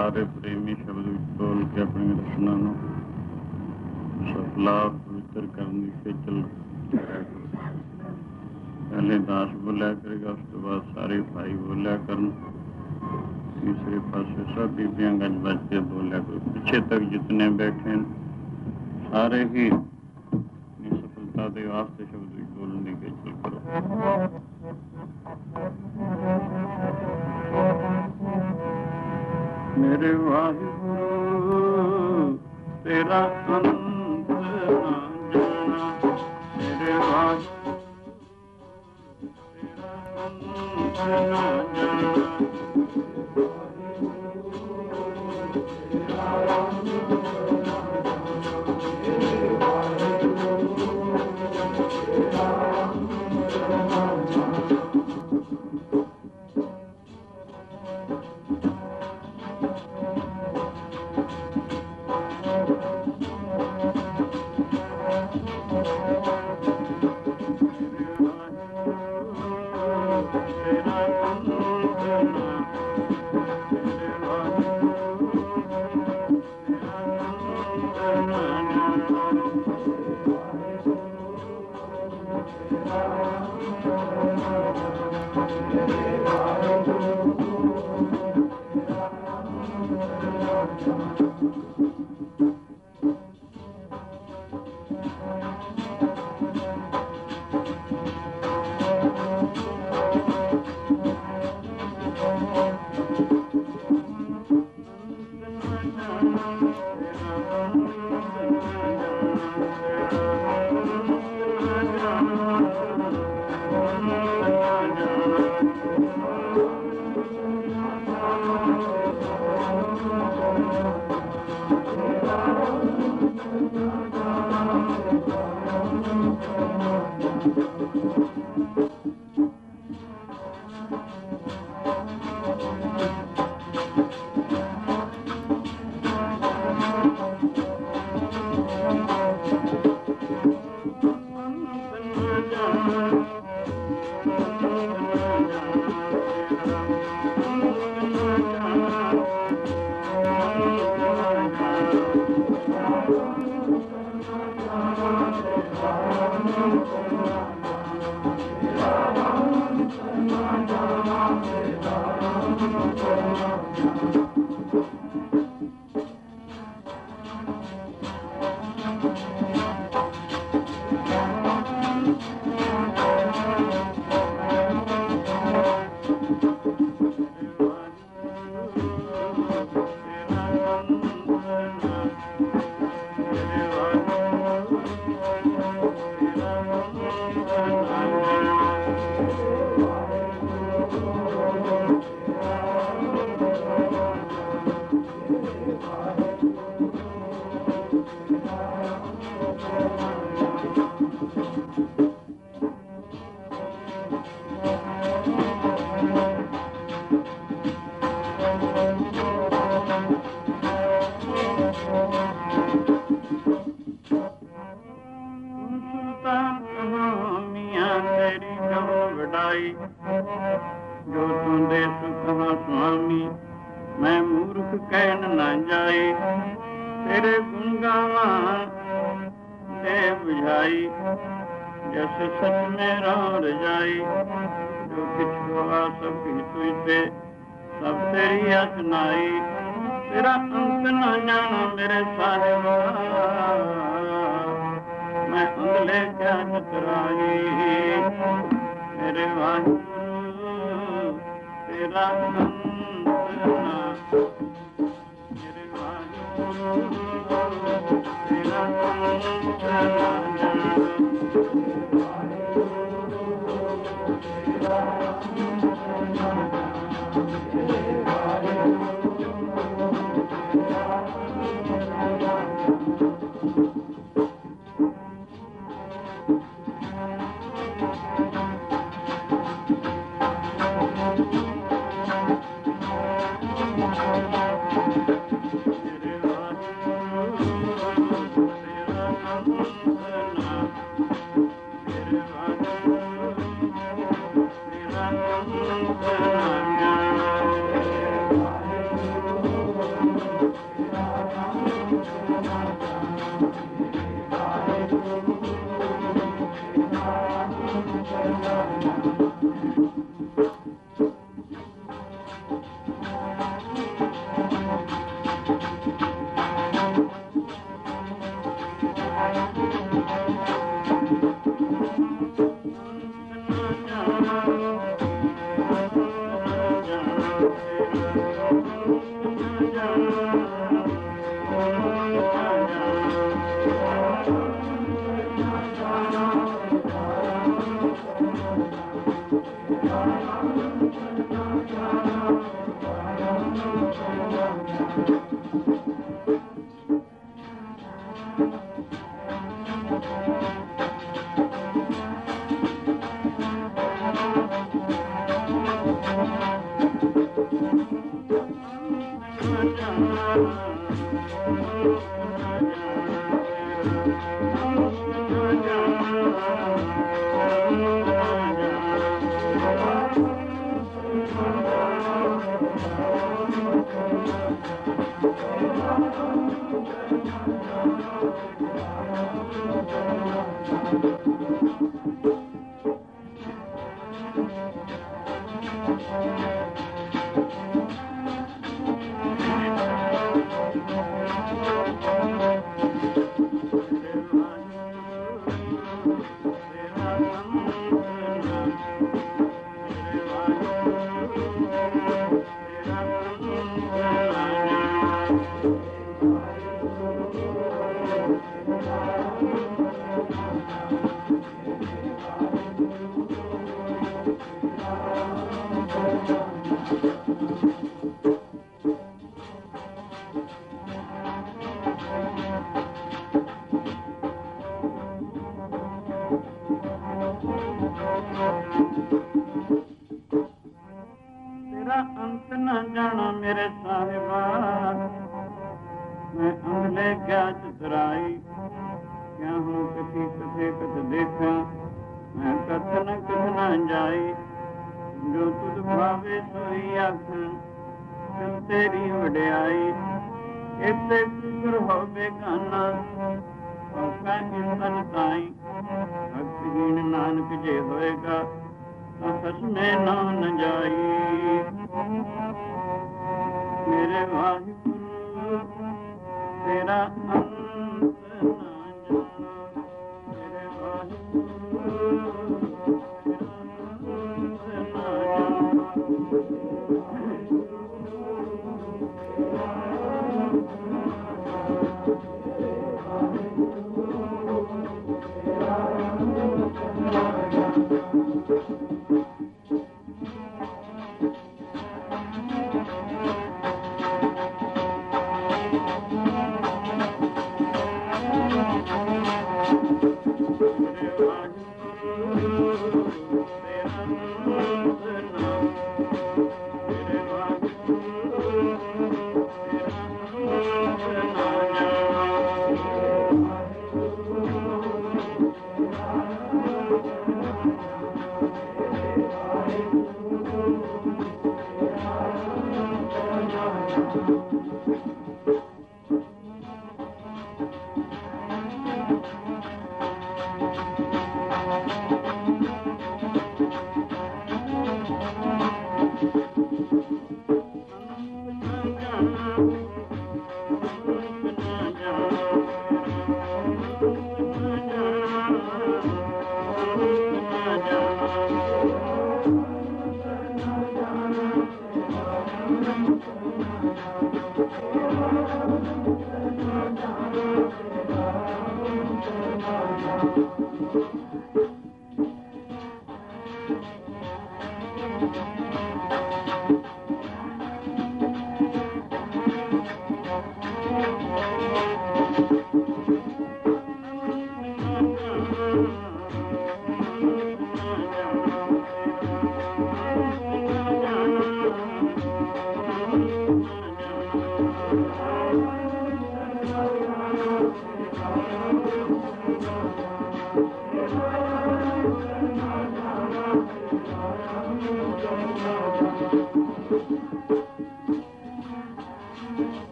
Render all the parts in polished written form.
ਸਾਰੇ ਪ੍ਰੇਮੀ ਸ਼ਬਦ ਵਿੱਚ ਬੋਲ ਕੇ ਆਪਣੀ ਰਚਨਾ ਨੂੰ ਸਫਲਾ ਪਵਿੱਤਰ ਕਰਨ ਦੀ ਖੇਚਲ ਕਰਿਆ ਕਰੋ। ਪਹਿਲੇ ਦਾਸ ਬੋਲਿਆ ਕਰੇਗਾ, ਉਸ ਤੋਂ ਬਾਅਦ ਸਾਰੇ ਭਾਈ ਬੋਲਿਆ ਕਰਨ। ਤੀਸਰੇ ਪਾਸੇ ਸਭ ਬੀਬੀਆਂ ਗੱਜ ਵੱਜ ਕੇ ਬੋਲਿਆ ਕਰੋ। ਪਿੱਛੇ ਤੱਕ ਜਿਤਨੇ ਬੈਠੇ ਸਾਰੇ ਹੀ ਸਫਲਤਾ ਦੇ ਵਾਸਤੇ ਸ਼ਬਦ ਵਿੱਚ ਬੋਲਣ ਦੀ ਖੇਚਲ ਕਰੋ। ਮੇਰੇ ਵਾਹਿਗੁਰੂ ਤੇਰਾ ਅੰਤ ਨਾ ਜਾਣਾ, ਮੇਰੇ ਵਾਹਿਗੁਰੂ ਤੇਰਾ ਅੰਤ ਨਾ ਜਾਣਾ। ਜੋ ਤੁੰਦੇ ਸੁਖਾ ਸੁਆਮੀ, ਮੈਂ ਮੂਰਖ ਕਹਿਣ ਨਾ ਜਾਏ। ਤੇਰੇ ਗੁਣ ਗਾਵਾਂ ਦੇ ਬੁਝਾਈ, ਜਸ ਸਚ ਮੇਰਾ ਰਜਾਈ। ਜੋ ਕਿਛ ਹੋਆ ਸਭ ਕਿਛ ਤੁਝ ਤੇ, ਸਭ ਤੇਰੀ ਅਚਨਾਈ। ਤੇਰਾ ਅੰਤ ਨਾ ਜਾਣਾ ਮੇਰੇ ਸਾਹਿਬਾ, ਮੈਂ ਅੰਦਲੇ ਕਿਆ ਚਤਰਾਈ। ਮੇਰੇ ਵਾਹਿਗੁਰੂ ਤੇਰਾ ਅੰਤ ਨਾ, ਮੇਰੇ ਵਾਹਿਗੁਰੂ ਤੇਰਾ ਅੰਤ ਨਾ ਜਾਣਾ।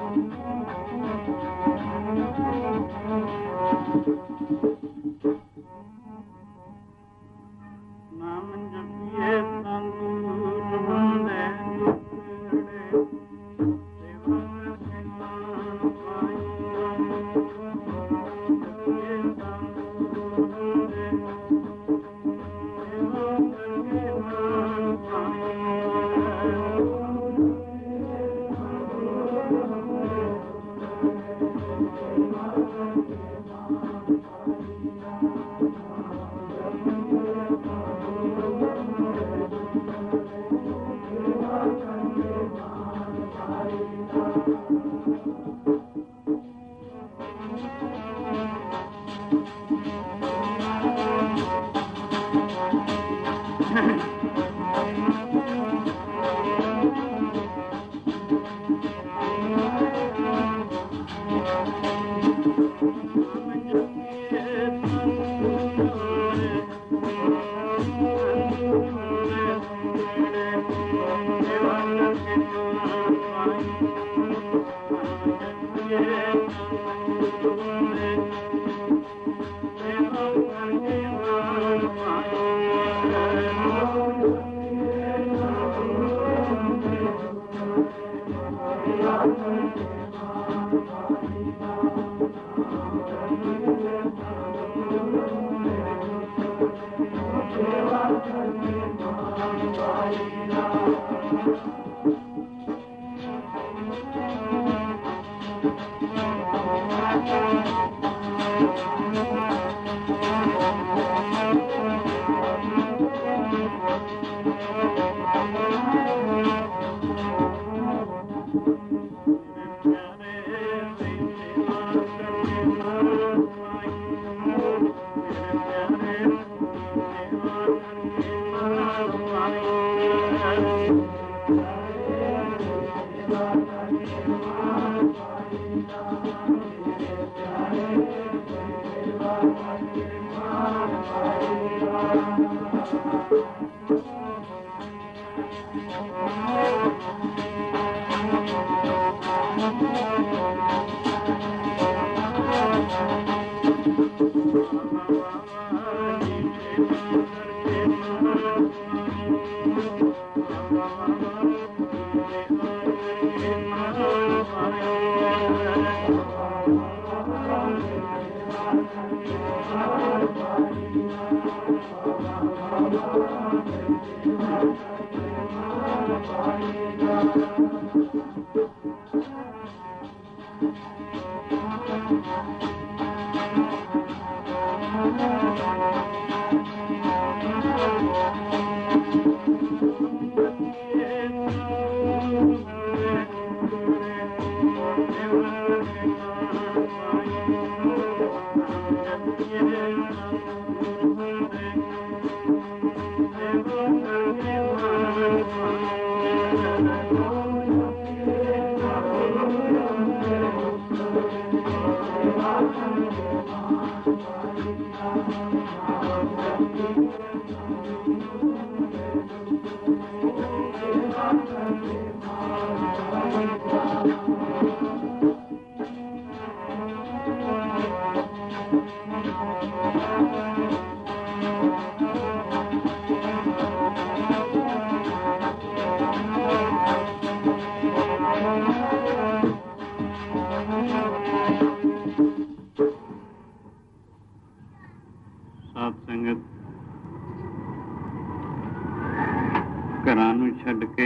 ਘਰਾਂ ਨੂੰ ਛੱਡ ਕੇ,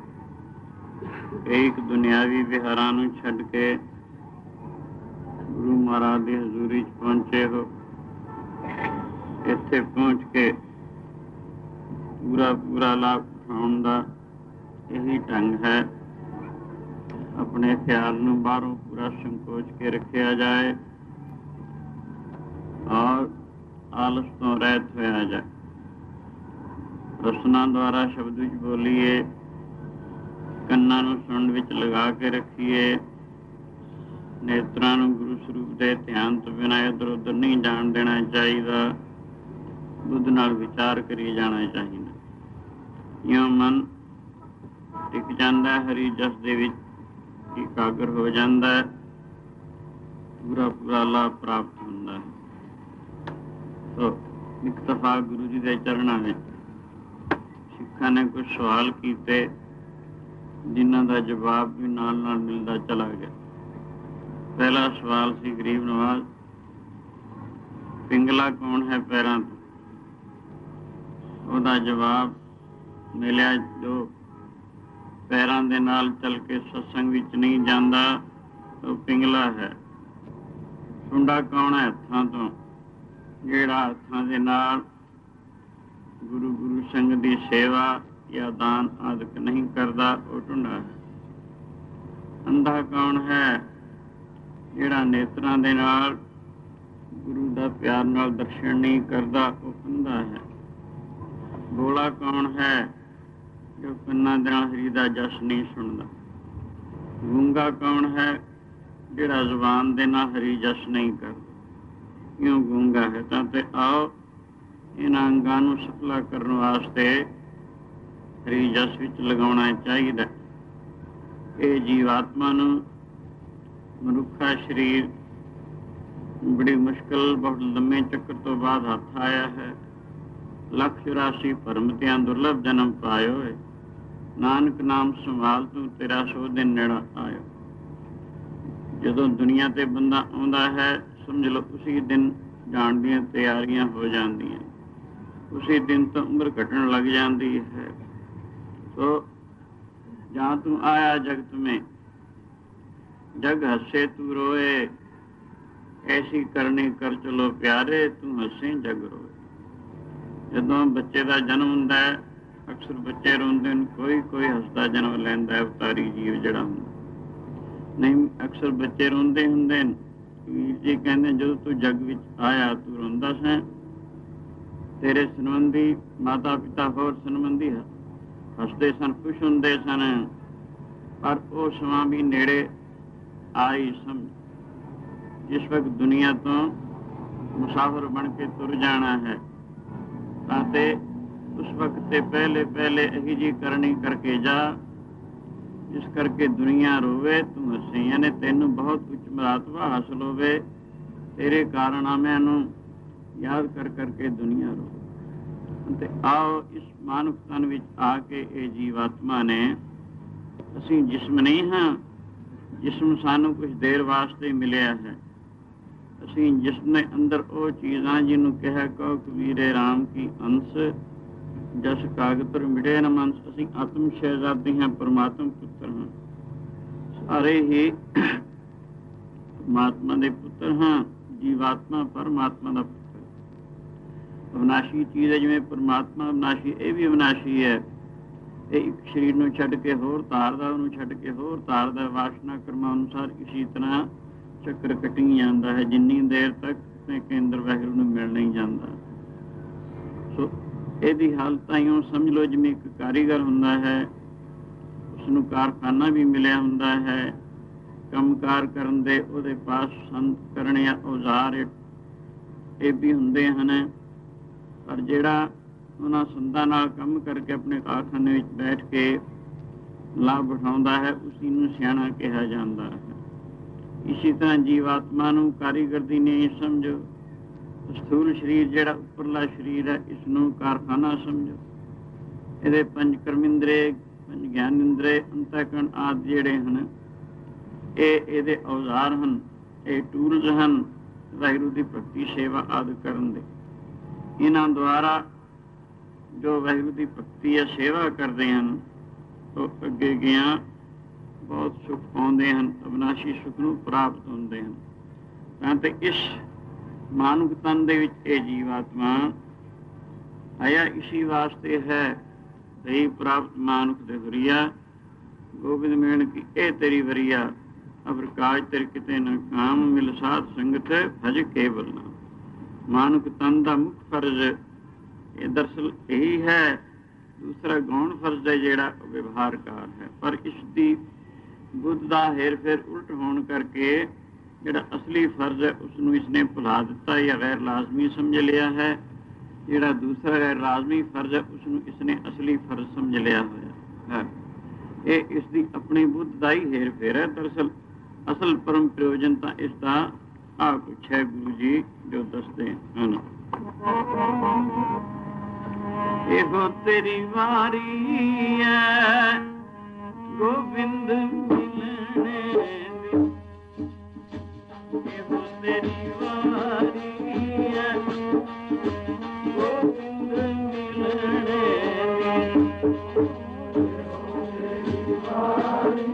ਇੱਕ ਦੁਨਿਆਵੀ ਵਿਹਾਰਾਂ ਨੂੰ ਛੱਡ ਕੇ ਗੁਰੂ ਮਹਾਰਾਜ ਦੀ ਹਜ਼ੂਰੀ 'ਚ ਪਹੁੰਚੇ ਹੋ। ਇੱਥੇ ਪਹੁੰਚ ਕੇ ਪੂਰਾ ਲਾਭ ਉਠਾਉਣ ਦਾ ਇਹੀ ਢੰਗ ਹੈ। ਆਪਣੇ ਖਿਆਲ ਨੂੰ ਬਾਹਰੋਂ ਪੂਰਾ ਸੰਕੋਚ ਕੇ ਰੱਖਿਆ ਜਾਏ ਔਰ ਆਲਸ ਤੋਂ ਰਹਿਤ ਹੋਇਆ ਜਾਏ। ਰਸਨਾ ਦੁਆਰਾ ਸ਼ਬਦ ਵਿੱਚ ਬੋਲੀਏ, ਕੰਨਾਂ ਨੂੰ ਸੁਣਨ ਵਿੱਚ ਲਗਾ ਕੇ ਰੱਖੀਏ, ਨੇਤਰਾਂ ਨੂੰ ਗੁਰੂ ਸਰੂਪ ਦੇ ਧਿਆਨ ਤੋਂ ਬਿਨਾਂ ਇੱਧਰ ਉੱਧਰ ਨਹੀਂ ਜਾਣ ਦੇਣਾ ਚਾਹੀਦਾ। ਬੁੱਧ ਨਾਲ ਵਿਚਾਰ ਕਰੀ ਜਾਣਾ ਚਾਹੀਦਾ। ਇਉਂ ਮਨ ਟਿਕ ਜਾਂਦਾ ਹਰੀ ਜਸ ਦੇ ਵਿੱਚ ਇਕਾਗਰ ਹੋ ਜਾਂਦਾ ਹੈ, ਪੂਰਾ ਪੂਰਾ ਲਾਭ ਪ੍ਰਾਪਤ ਹੁੰਦਾ ਹੈ। ਸੋ ਇੱਕ ਦਫਾ ਗੁਰੂ ਜੀ ਦੇ ਚਰਨਾਂ ਵਿੱਚ ਸਿੱਖਾਂ ਨੇ ਕੁਝ ਸਵਾਲ ਕੀਤੇ, ਜਿਨ੍ਹਾਂ ਦਾ ਜਵਾਬ ਵੀ ਨਾਲ ਨਾਲ ਮਿਲਦਾ ਚਲਾ ਗਿਆ। ਪਹਿਲਾ ਸਵਾਲ ਸੀ ਗਰੀਬ ਨਵਾਜ਼, ਪਿੰਗਲਾ ਕੌਣ ਹੈ ਪੈਰਾਂ ਤੋਂ? ਉਹਦਾ ਜਵਾਬ ਮਿਲਿਆ, ਜੋ ਪੈਰਾਂ ਦੇ ਨਾਲ ਚੱਲ ਕੇ ਸਤਸੰਗ ਵਿੱਚ ਨਹੀਂ ਜਾਂਦਾ ਉਹ ਪਿੰਗਲਾ ਹੈ। ਟੁੰਡਾ ਕੌਣ ਹੈ ਹੱਥਾਂ ਤੋਂ? ਜਿਹੜਾ ਹੱਥਾਂ ਦੇ ਨਾਲ ਗੁਰੂ ਸੰਗ ਦੀ ਸੇਵਾ ਜਾਂ ਦਾਨ ਆਦਿਕ ਨਹੀਂ ਕਰਦਾ ਉਹ ਟੁੰਡਾ ਹੈ। ਅੰਧਾ ਕੌਣ ਹੈ? ਜਿਹੜਾ ਨੇਤਰਾਂ ਦੇ ਨਾਲ ਗੁਰੂ ਦਾ ਪਿਆਰ ਨਾਲ ਦਰਸ਼ਨ ਨਹੀਂ ਕਰਦਾ ਉਹ ਅੰਧਾ ਹੈ। ਬੋਲਾ ਕੌਣ ਹੈ? ਜੋ ਕੰਨਾਂ ਦੇ ਨਾਲ ਹਰੀ ਦਾ ਜਸ ਨਹੀਂ ਸੁਣਦਾ। ਗੂੰਗਾ ਕੌਣ ਹੈ? ਜਿਹੜਾ ਜ਼ੁਬਾਨ ਦੇ ਨਾਲ ਹਰੀ ਜਸ ਨਹੀਂ ਕਰਦਾ। ਕਿਉਂ ਗੂੰਗਾ ਹੈ? ਤਾਂ ਤੇ ਆਓ ਇਹਨਾਂ ਅੰਗਾਂ ਨੂੰ ਸਫਲਾ ਕਰਨ ਵਾਸਤੇ ਹਰੀ ਜਸ ਵਿੱਚ ਲਗਾਉਣਾ ਚਾਹੀਦਾ। ਇਹ ਜੀਵਾਤਮਾ ਨੂੰ ਮਨੁੱਖਾ ਸਰੀਰ ਬੜੀ ਮੁਸ਼ਕਿਲ, ਬਹੁਤ ਲੰਮੇ ਚੱਕਰ ਤੋਂ ਬਾਅਦ ਹੱਥ ਆਇਆ ਹੈ। 184 ਭਰਮਤਿਆਂ ਦੁਰਲਭ ਜਨਮ ਪਾਇਓ ਏ, ਨਾਨਕ ਨਾਮ ਸੰਭਾਲ ਤੂੰ ਤੇਰਾ ਸੋ ਦਿਨ ਨੇੜਾ ਆਇਓ। ਜਦੋਂ ਦੁਨੀਆ ਤੇ ਬੰਦਾ ਆਉਂਦਾ ਹੈ, ਸਮਝ ਲਓ ਉਸੇ ਦਿਨ ਜਾਣ ਦੀਆਂ ਤਿਆਰੀਆਂ ਹੋ ਜਾਂਦੀਆਂ, ਉਸੇ ਦਿਨ ਤੋਂ ਉਮਰ ਘਟਣ ਲੱਗ ਜਾਂਦੀ ਹੈ। ਸੋ ਜਾਂ ਤੂੰ ਆਇਆ ਜਗਤ ਮੇਂ, ਜਗ ਹੱਸੇ ਤੂੰ ਰੋਏ, ਐਸੀ ਕਰਨੀ ਕਰ ਚਲੋ ਪਿਆਰੇ, ਤੂੰ ਹੱਸੇ ਜਗ ਰੋਏ। ਜਦੋਂ ਬੱਚੇ ਦਾ ਜਨਮ ਹੁੰਦਾ ਹੈ, ਅਕਸਰ ਬੱਚੇ ਰੋਂਦੇ ਨੇ, ਕੋਈ ਹੱਸਦਾ ਜਨਮ ਲੈਂਦਾ ਹੈ, ਅਵਤਾਰੀ ਜੀਵ ਜਿਹੜਾ ਹੁੰਦਾ ਨਹੀਂ। ਅਕਸਰ ਬੱਚੇ ਰੋਂਦੇ ਹੁੰਦੇ ਨੇ। ਵੀਰ ਜੀ ਕਹਿੰਦੇ ਜਦੋਂ ਤੂੰ ਜੱਗ ਵਿੱਚ ਆਇਆ ਤੂੰ ਰੋਂਦਾ ਸੈਂ, ਤੇਰੇ ਸੰਬੰਧੀ ਮਾਤਾ ਪਿਤਾ ਹੋਰ ਸੰਬੰਧੀ ਹੱਸਦੇ ਸਨ, ਖੁਸ਼ ਹੁੰਦੇ ਸਨ, ਪਰ ਉਹ ਸਮਾਂ ਵੀ ਨੇੜੇ ਆਈ ਸਮਝ। ਜਿਸ ਵਕਤ ਦੁਨੀਆ ਤੋਂ ਮੁਸਾਫਰ ਬਣ ਕੇ ਤੁਰ ਜਾਣਾ ਹੈ, ਤਾਂ ਤੇ ਉਸ ਵਕਤ ਤੇ ਪਹਿਲੇ ਇਹੀ ਜਿਹੀ ਕਰਨੀ ਕਰਕੇ ਜਾ ਜਿਸ ਕਰਕੇ ਦੁਨੀਆ ਰੋਵੇ ਤੂੰ ਹੱਸੇ। ਯਾਨੀ ਤੈਨੂੰ ਬਹੁਤ ਉੱਚ ਮਰਾਤਬਾ ਹਾਸਲ ਹੋਵੇ, ਤੇਰੇ ਕਾਰਨਾਮਿਆਂ ਨੂੰ ਯਾਦ ਕਰ ਕਰਕੇ ਦੁਨੀਆ ਰੋਵੇ। ਤੇ ਆਓ ਇਸ ਮਾਨਵ ਤਨ ਵਿੱਚ ਆ ਕੇ ਇਹ ਜੀਵਾਤਮਾ ਨੇ, ਅਸੀਂ ਜਿਸਮ ਨਹੀਂ ਹਾਂ, ਜਿਸਮ ਸਾਨੂੰ ਕੁਝ ਦੇਰ ਵਾਸਤੇ ਮਿਲਿਆ ਹੈ। ਅਸੀਂ ਜਿਸਮ ਦੇ ਅੰਦਰ ਉਹ ਚੀਜ਼ਾਂ ਜਿਹਨੂੰ ਕਿਹਾ ਕਹੋ ਕਬੀਰੇ ਰਾਮ ਕੀ ਅੰਸ਼, ਜਸ ਕਾਗਤਰ ਮਿਟੇ ਨ ਮੰਸ। ਅਸੀਂ ਆਤਮ ਸ਼ਹਿਜ਼ਾਦੇ ਹਾਂ, ਪਰਮਾਤਮਾ ਪੁੱਤਰ ਹਾਂ, ਸਾਰੇ ਹੀ ਪਰਮਾਤਮਾ ਦੇ ਪੁੱਤਰ ਹਾਂ। ਜੀਵਾਤਮਾ ਪਰਮਾਤਮਾ ਦਾ ਪੁੱਤਰ। ਅਵਿਨਾਸ਼ੀ ਚੀਜ਼ ਹੈ, ਜਿਵੇਂ ਪਰਮਾਤਮਾ ਅਵਿਨਾਸ਼ੀ, ਇਹ ਵੀ ਅਵਿਨਾਸ਼ੀ ਹੈ। ਇਹ ਇੱਕ ਸਰੀਰ ਨੂੰ ਛੱਡ ਕੇ ਹੋਰ ਧਾਰਦਾ, ਉਹਨੂੰ ਛੱਡ ਕੇ ਹੋਰ ਧਾਰਦਾ, ਵਾਸ਼ਨਾ ਕਰਮਾਂ ਅਨੁਸਾਰ ਇਸੀ ਤਰ੍ਹਾਂ ਚੱਕਰ ਕੱਟੀ ਜਾਂਦਾ ਹੈ, ਜਿੰਨੀ ਦੇਰ ਤੱਕ ਆਪਣੇ ਕੇਂਦਰ ਵਾਹਿਗੁਰੂ ਨੂੰ ਮਿਲ ਨਹੀਂ ਜਾਂਦਾ। ਸੋ ਇਹਦੀ ਹਾਲਤ ਇਉਂ ਸਮਝ ਲਓ ਜਿਵੇਂ ਇੱਕ ਕਾਰੀਗਰ ਹੁੰਦਾ ਹੈ, ਉਸਨੂੰ ਕਾਰਖਾਨਾ ਵੀ ਮਿਲਿਆ ਹੁੰਦਾ ਹੈ, ਕੰਮਕਾਰ ਕਰਨ ਦੇ ਉਹਦੇ ਪਾਸ ਸੰਤ ਕਰਨ ਜਾਂ ਔਜ਼ਾਰ ਇਹ ਵੀ ਹੁੰਦੇ ਹਨ। ਪਰ ਜਿਹੜਾ ਉਹਨਾਂ ਸੰਦਾਂ ਨਾਲ ਕੰਮ ਕਰਕੇ ਆਪਣੇ ਕਾਰਖਾਨੇ ਵਿੱਚ ਬੈਠ ਕੇ ਲਾਭ ਉਠਾਉਂਦਾ ਹੈ, ਉਸੀ ਨੂੰ ਸਿਆਣਾ ਕਿਹਾ ਜਾਂਦਾ ਹੈ। ਇਸੇ ਤਰ੍ਹਾਂ ਜੀਵਾਤਮਾ ਨੂੰ ਕਾਰੀਗਰ ਦੀ ਨਹੀਂ ਸਮਝੋ। ਸਥੂਲ ਸਰੀਰ ਜਿਹੜਾ ਉੱਪਰਲਾ ਸਰੀਰ ਹੈ, ਇਸ ਨੂੰ ਕਾਰਖਾਨਾ ਸਮਝੋ। ਇਹਦੇ 5 ਕਰਮ ਇੰਦਰੇ, 5 ਗਿਆਨ ਇੰਦਰੇ, ਅੰਤःਕਰਣ ਆਦਿ ਜਿਹੜੇ ਹਨ, ਇਹ ਇਹਦੇ ਔਜ਼ਾਰ ਹਨ, ਇਹ ਟੂਲਸ ਹਨ ਵਾਹਿਗੁਰੂ ਦੀ ਭਗਤੀ ਸੇਵਾ ਆਦਿ ਕਰਨ ਦੇ। ਇਹਨਾਂ ਦੁਆਰਾ ਜੋ ਵਾਹਿਗੁਰੂ ਦੀ ਭਗਤੀ ਜਾਂ ਸੇਵਾ ਕਰਦੇ ਹਨ, ਉਹ ਅੱਗੇ ਗਿਆ ਬਹੁਤ ਸੁੱਖ ਪਾਉਂਦੇ ਹਨ, ਅਵਿਨਾਸ਼ੀ ਸੁੱਖ ਨੂੰ ਪ੍ਰਾਪਤ ਹੁੰਦੇ ਹਨ। ਤਾਂ ਤੇ ਇਸ ਮਾਨਵ ਤਨ ਦੇ ਵਿੱਚ ਇਹ ਜੀਵਾਤਮਾ ਆਇਆ ਇਸੀ ਵਾਸਤੇ ਹੈ। ਸਹੀ ਪ੍ਰਾਪਤ ਮਾਨੁਖ ਦੇ ਹੁਰੀਆ, ਗੋਬਿੰਦ ਮੇਣ ਕੀ ਇਹ ਤੇਰੀ ਵਰੀਆ, ਅਵਰ ਕਾਜ ਤੇਰੇ ਕਿਤੇ ਨਾ ਕਾਮ, ਮਿਲ ਸਾਧ ਸੰਗਤ ਭਜ ਕੇਵਲ ਨਾਮ। ਮਾਨੁਖ ਤਨ ਦਾ ਮੁੱਖ ਫਰਜ਼ ਇਹ ਦਰਅਸਲ ਇਹੀ ਹੈ। ਦੂਸਰਾ ਗੌਣ ਫਰਜ਼ ਹੈ ਜਿਹੜਾ ਵਿਵਹਾਰਕਾਰ ਹੈ, ਪਰ ਇਸ ਦੀ ਬੁੱਧ ਦਾ ਹੇਰ ਫੇਰ ਉਲਟ ਹੋਣ ਕਰਕੇ ਜਿਹੜਾ ਅਸਲੀ ਫਰਜ਼ ਹੈ ਉਸਨੂੰ ਇਸਨੇ ਭੁਲਾ ਦਿੱਤਾ ਜਾਂ ਗੈਰ ਲਾਜ਼ਮੀ ਸਮਝ ਲਿਆ ਹੈ। ਜਿਹੜਾ ਦੂਸਰਾ ਗੈਰ ਲਾਜ਼ਮੀ ਫਰਜ਼ ਹੈ ਉਸਨੂੰ ਇਸਨੇ ਅਸਲੀ ਫਰਜ਼ ਸਮਝ ਲਿਆ ਹੋਇਆ ਹੈ। ਇਹ ਇਸ ਦੀ ਆਪਣੀ ਬੁੱਧ ਦਾ ਹੀ ਹੇਰ ਫੇਰ ਹੈ। ਦਰਅਸਲ ਅਸਲ ਪਰਮ ਪ੍ਰਯੋਜਨ ਤਾਂ ਇਸ ਦਾ ਆਹ ਕੁਛ ਹੈ ਗੁਰੂ ਜੀ ਜੋ ਦੱਸਦੇ ਹਨ। ਇਹੋ ਤੇਰੀ ਵਾਰੀ ਹੈ ਗੋਬਿੰਦ ਮਿਲਣੇ ਦੀ, ਇਹੋ ਤੇਰੀ ਵਾਰੀ ਹੈ ਗੋਬਿੰਦ ਮਿਲਣੇ ਦੀ, ਇਹੋ ਤੇਰੀ ਵਾਰੀ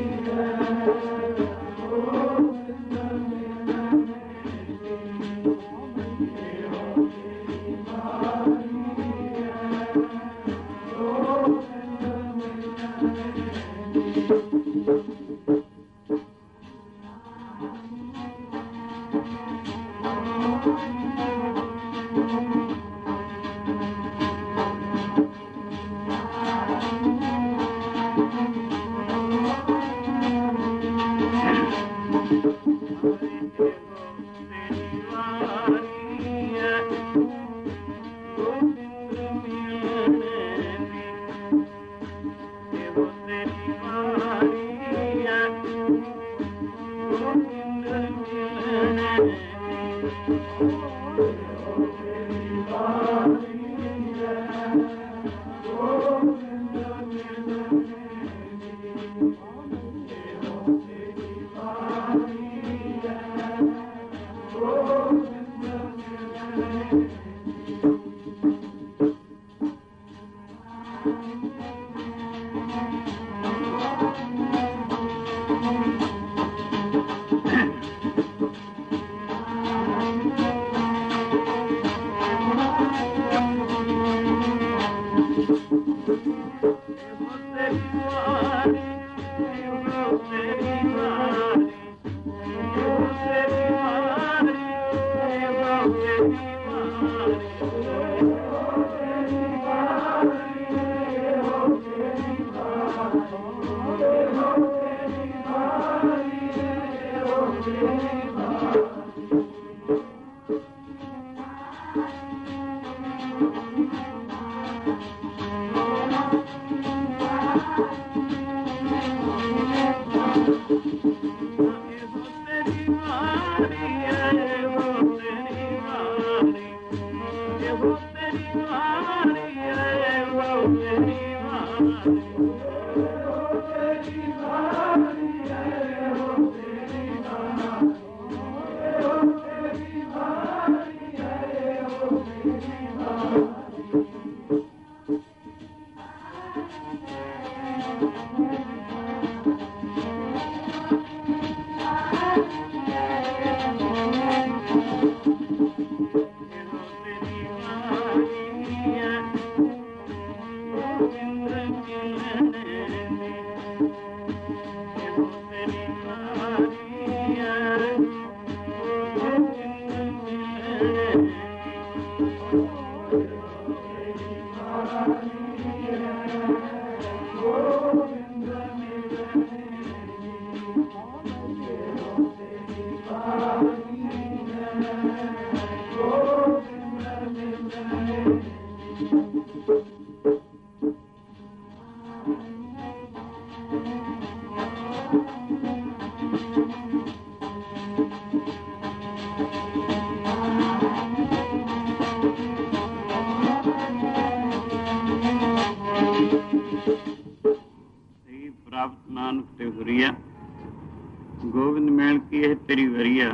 ਗੋਬਿੰਦ ਮੇਲ ਕੀ ਇਹ ਤੇਰੀ ਵਰੀਆ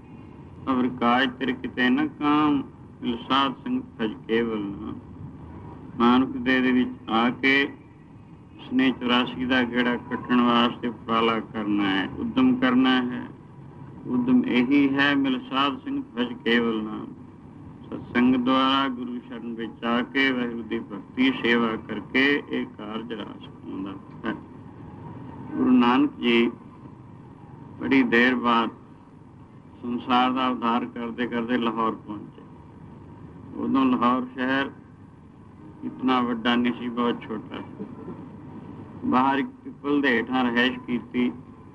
ਅਵਰ ਕਾਜ ਤੇਰੇ ਕਿਤੇ ਨਾ ਕਾਮ ਸਾਧ ਸੰਗਤ ਭਜ ਕੇਵਲ ਮਾਨੁਖ ਦੇ ਵਿੱਚ ਆ ਕੇ ਉਸਨੇ 84 ਦਾ ਗੇੜਾ ਕੱਟਣ ਵਾਸਤੇ ਉਪਰਾਲਾ ਕਰਨਾ ਹੈ, ਉਦਮ ਕਰਨਾ ਹੈ। ਉਦਮ ਇਹੀ ਹੈ ਮਿਲ ਸਾਧ ਸੰਗਤ ਭਜ ਕੇਵਲ ਨਾਮ। ਸਤਸੰਗ ਦੁਆਰਾ ਗੁਰੂ ਸ਼ਰਨ ਵਿੱਚ ਆ ਕੇ ਵਾਹਿਗੁਰੂ ਦੀ ਭਗਤੀ ਸੇਵਾ ਕਰਕੇ ਇਹ ਕਾਰਜ ਰਾਸ ਪਾਉਂਦਾ ਹੈ। ਗੁਰੂ ਨਾਨਕ ਜੀ ਬੜੀ ਦੇਰ ਬਾਅਦ ਸੰਸਾਰ ਦਾ ਉਧਾਰ ਕਰਦੇ ਕਰਦੇ ਲਾਹੌਰ ਪਹੁੰਚੇ। ਉਦੋਂ ਲਾਹੌਰ ਸ਼ਹਿਰ ਇਤਨਾ ਵੱਡਾ ਨਹੀਂ ਸੀ, ਬਹੁਤ ਛੋਟਾ ਸੀ। ਬਾਹਰ ਇੱਕ ਪਿੱਪਲ ਦੇ ਹੇਠਾਂ ਰਹਿائش ਕੀਤੀ।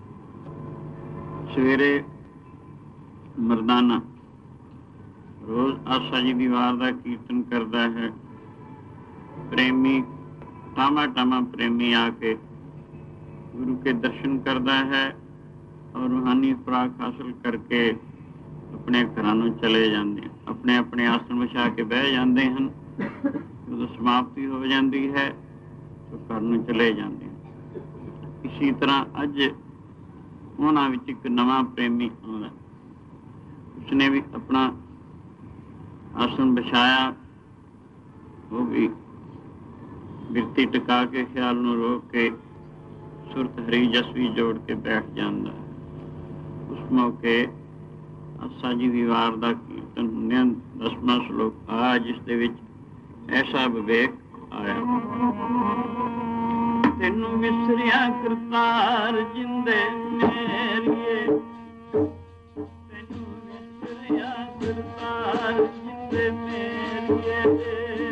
ਸਵੇਰੇ ਮਰਦਾਨਾ ਰੋਜ਼ ਆਸਾ ਜੀ ਦੀ ਵਾਰ ਦਾ ਕੀਰਤਨ ਕਰਦਾ ਹੈ। ਪ੍ਰੇਮੀ ਟਾਮਾ ਟਾਮਾ ਪ੍ਰੇਮੀ ਆ ਕੇ गुरु के दर्शन करता है और रूहानी खुराक हासिल करके अपने घरां नूं चले जाते हैं, अपने अपने आसन विछा के बह जाते हैं। जो समाप्ति हो जाती है तो घर नूं चले जाते हैं। इसी तरह अज उन्हां विच एक नवां प्रेमी आउंदा, उसने भी अपना आसन बिछाया, वो भी बिरती टिका के ख्याल नूं रोक के सुरत हरी जसवी जोड़ के बैठ जाता। उस मौके आसा जी की वार का कीर्तन होंदे 10वां श्लोक आ, जिस दे विच ऐसा विवेक आया। तेनू विसरिया करतार जिंदे मेरिए, तेनू विसरिया करतार जिंदे मेरिए,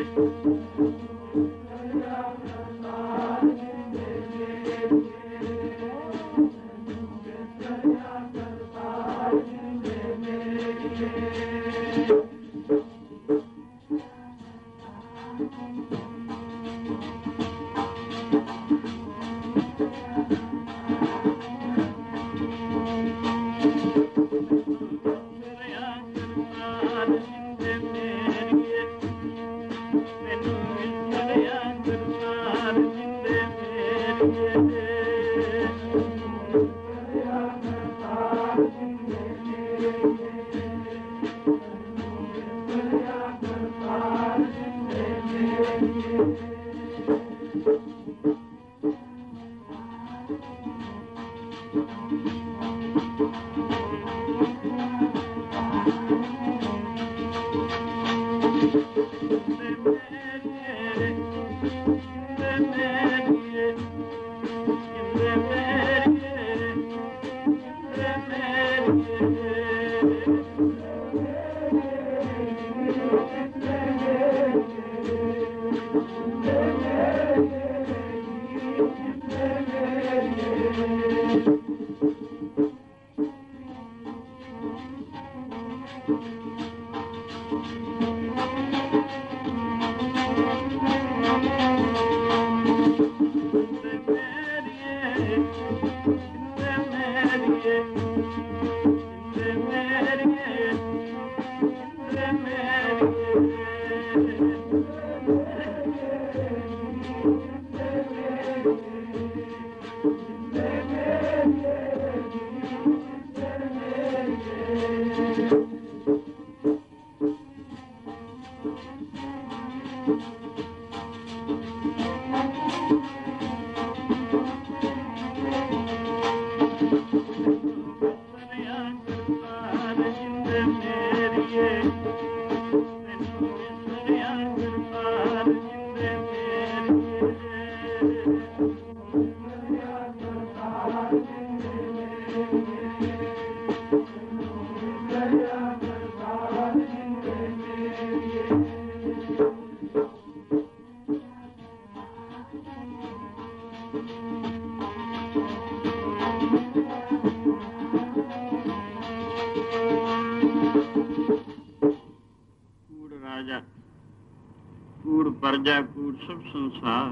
परजा कूड़ सब संसार,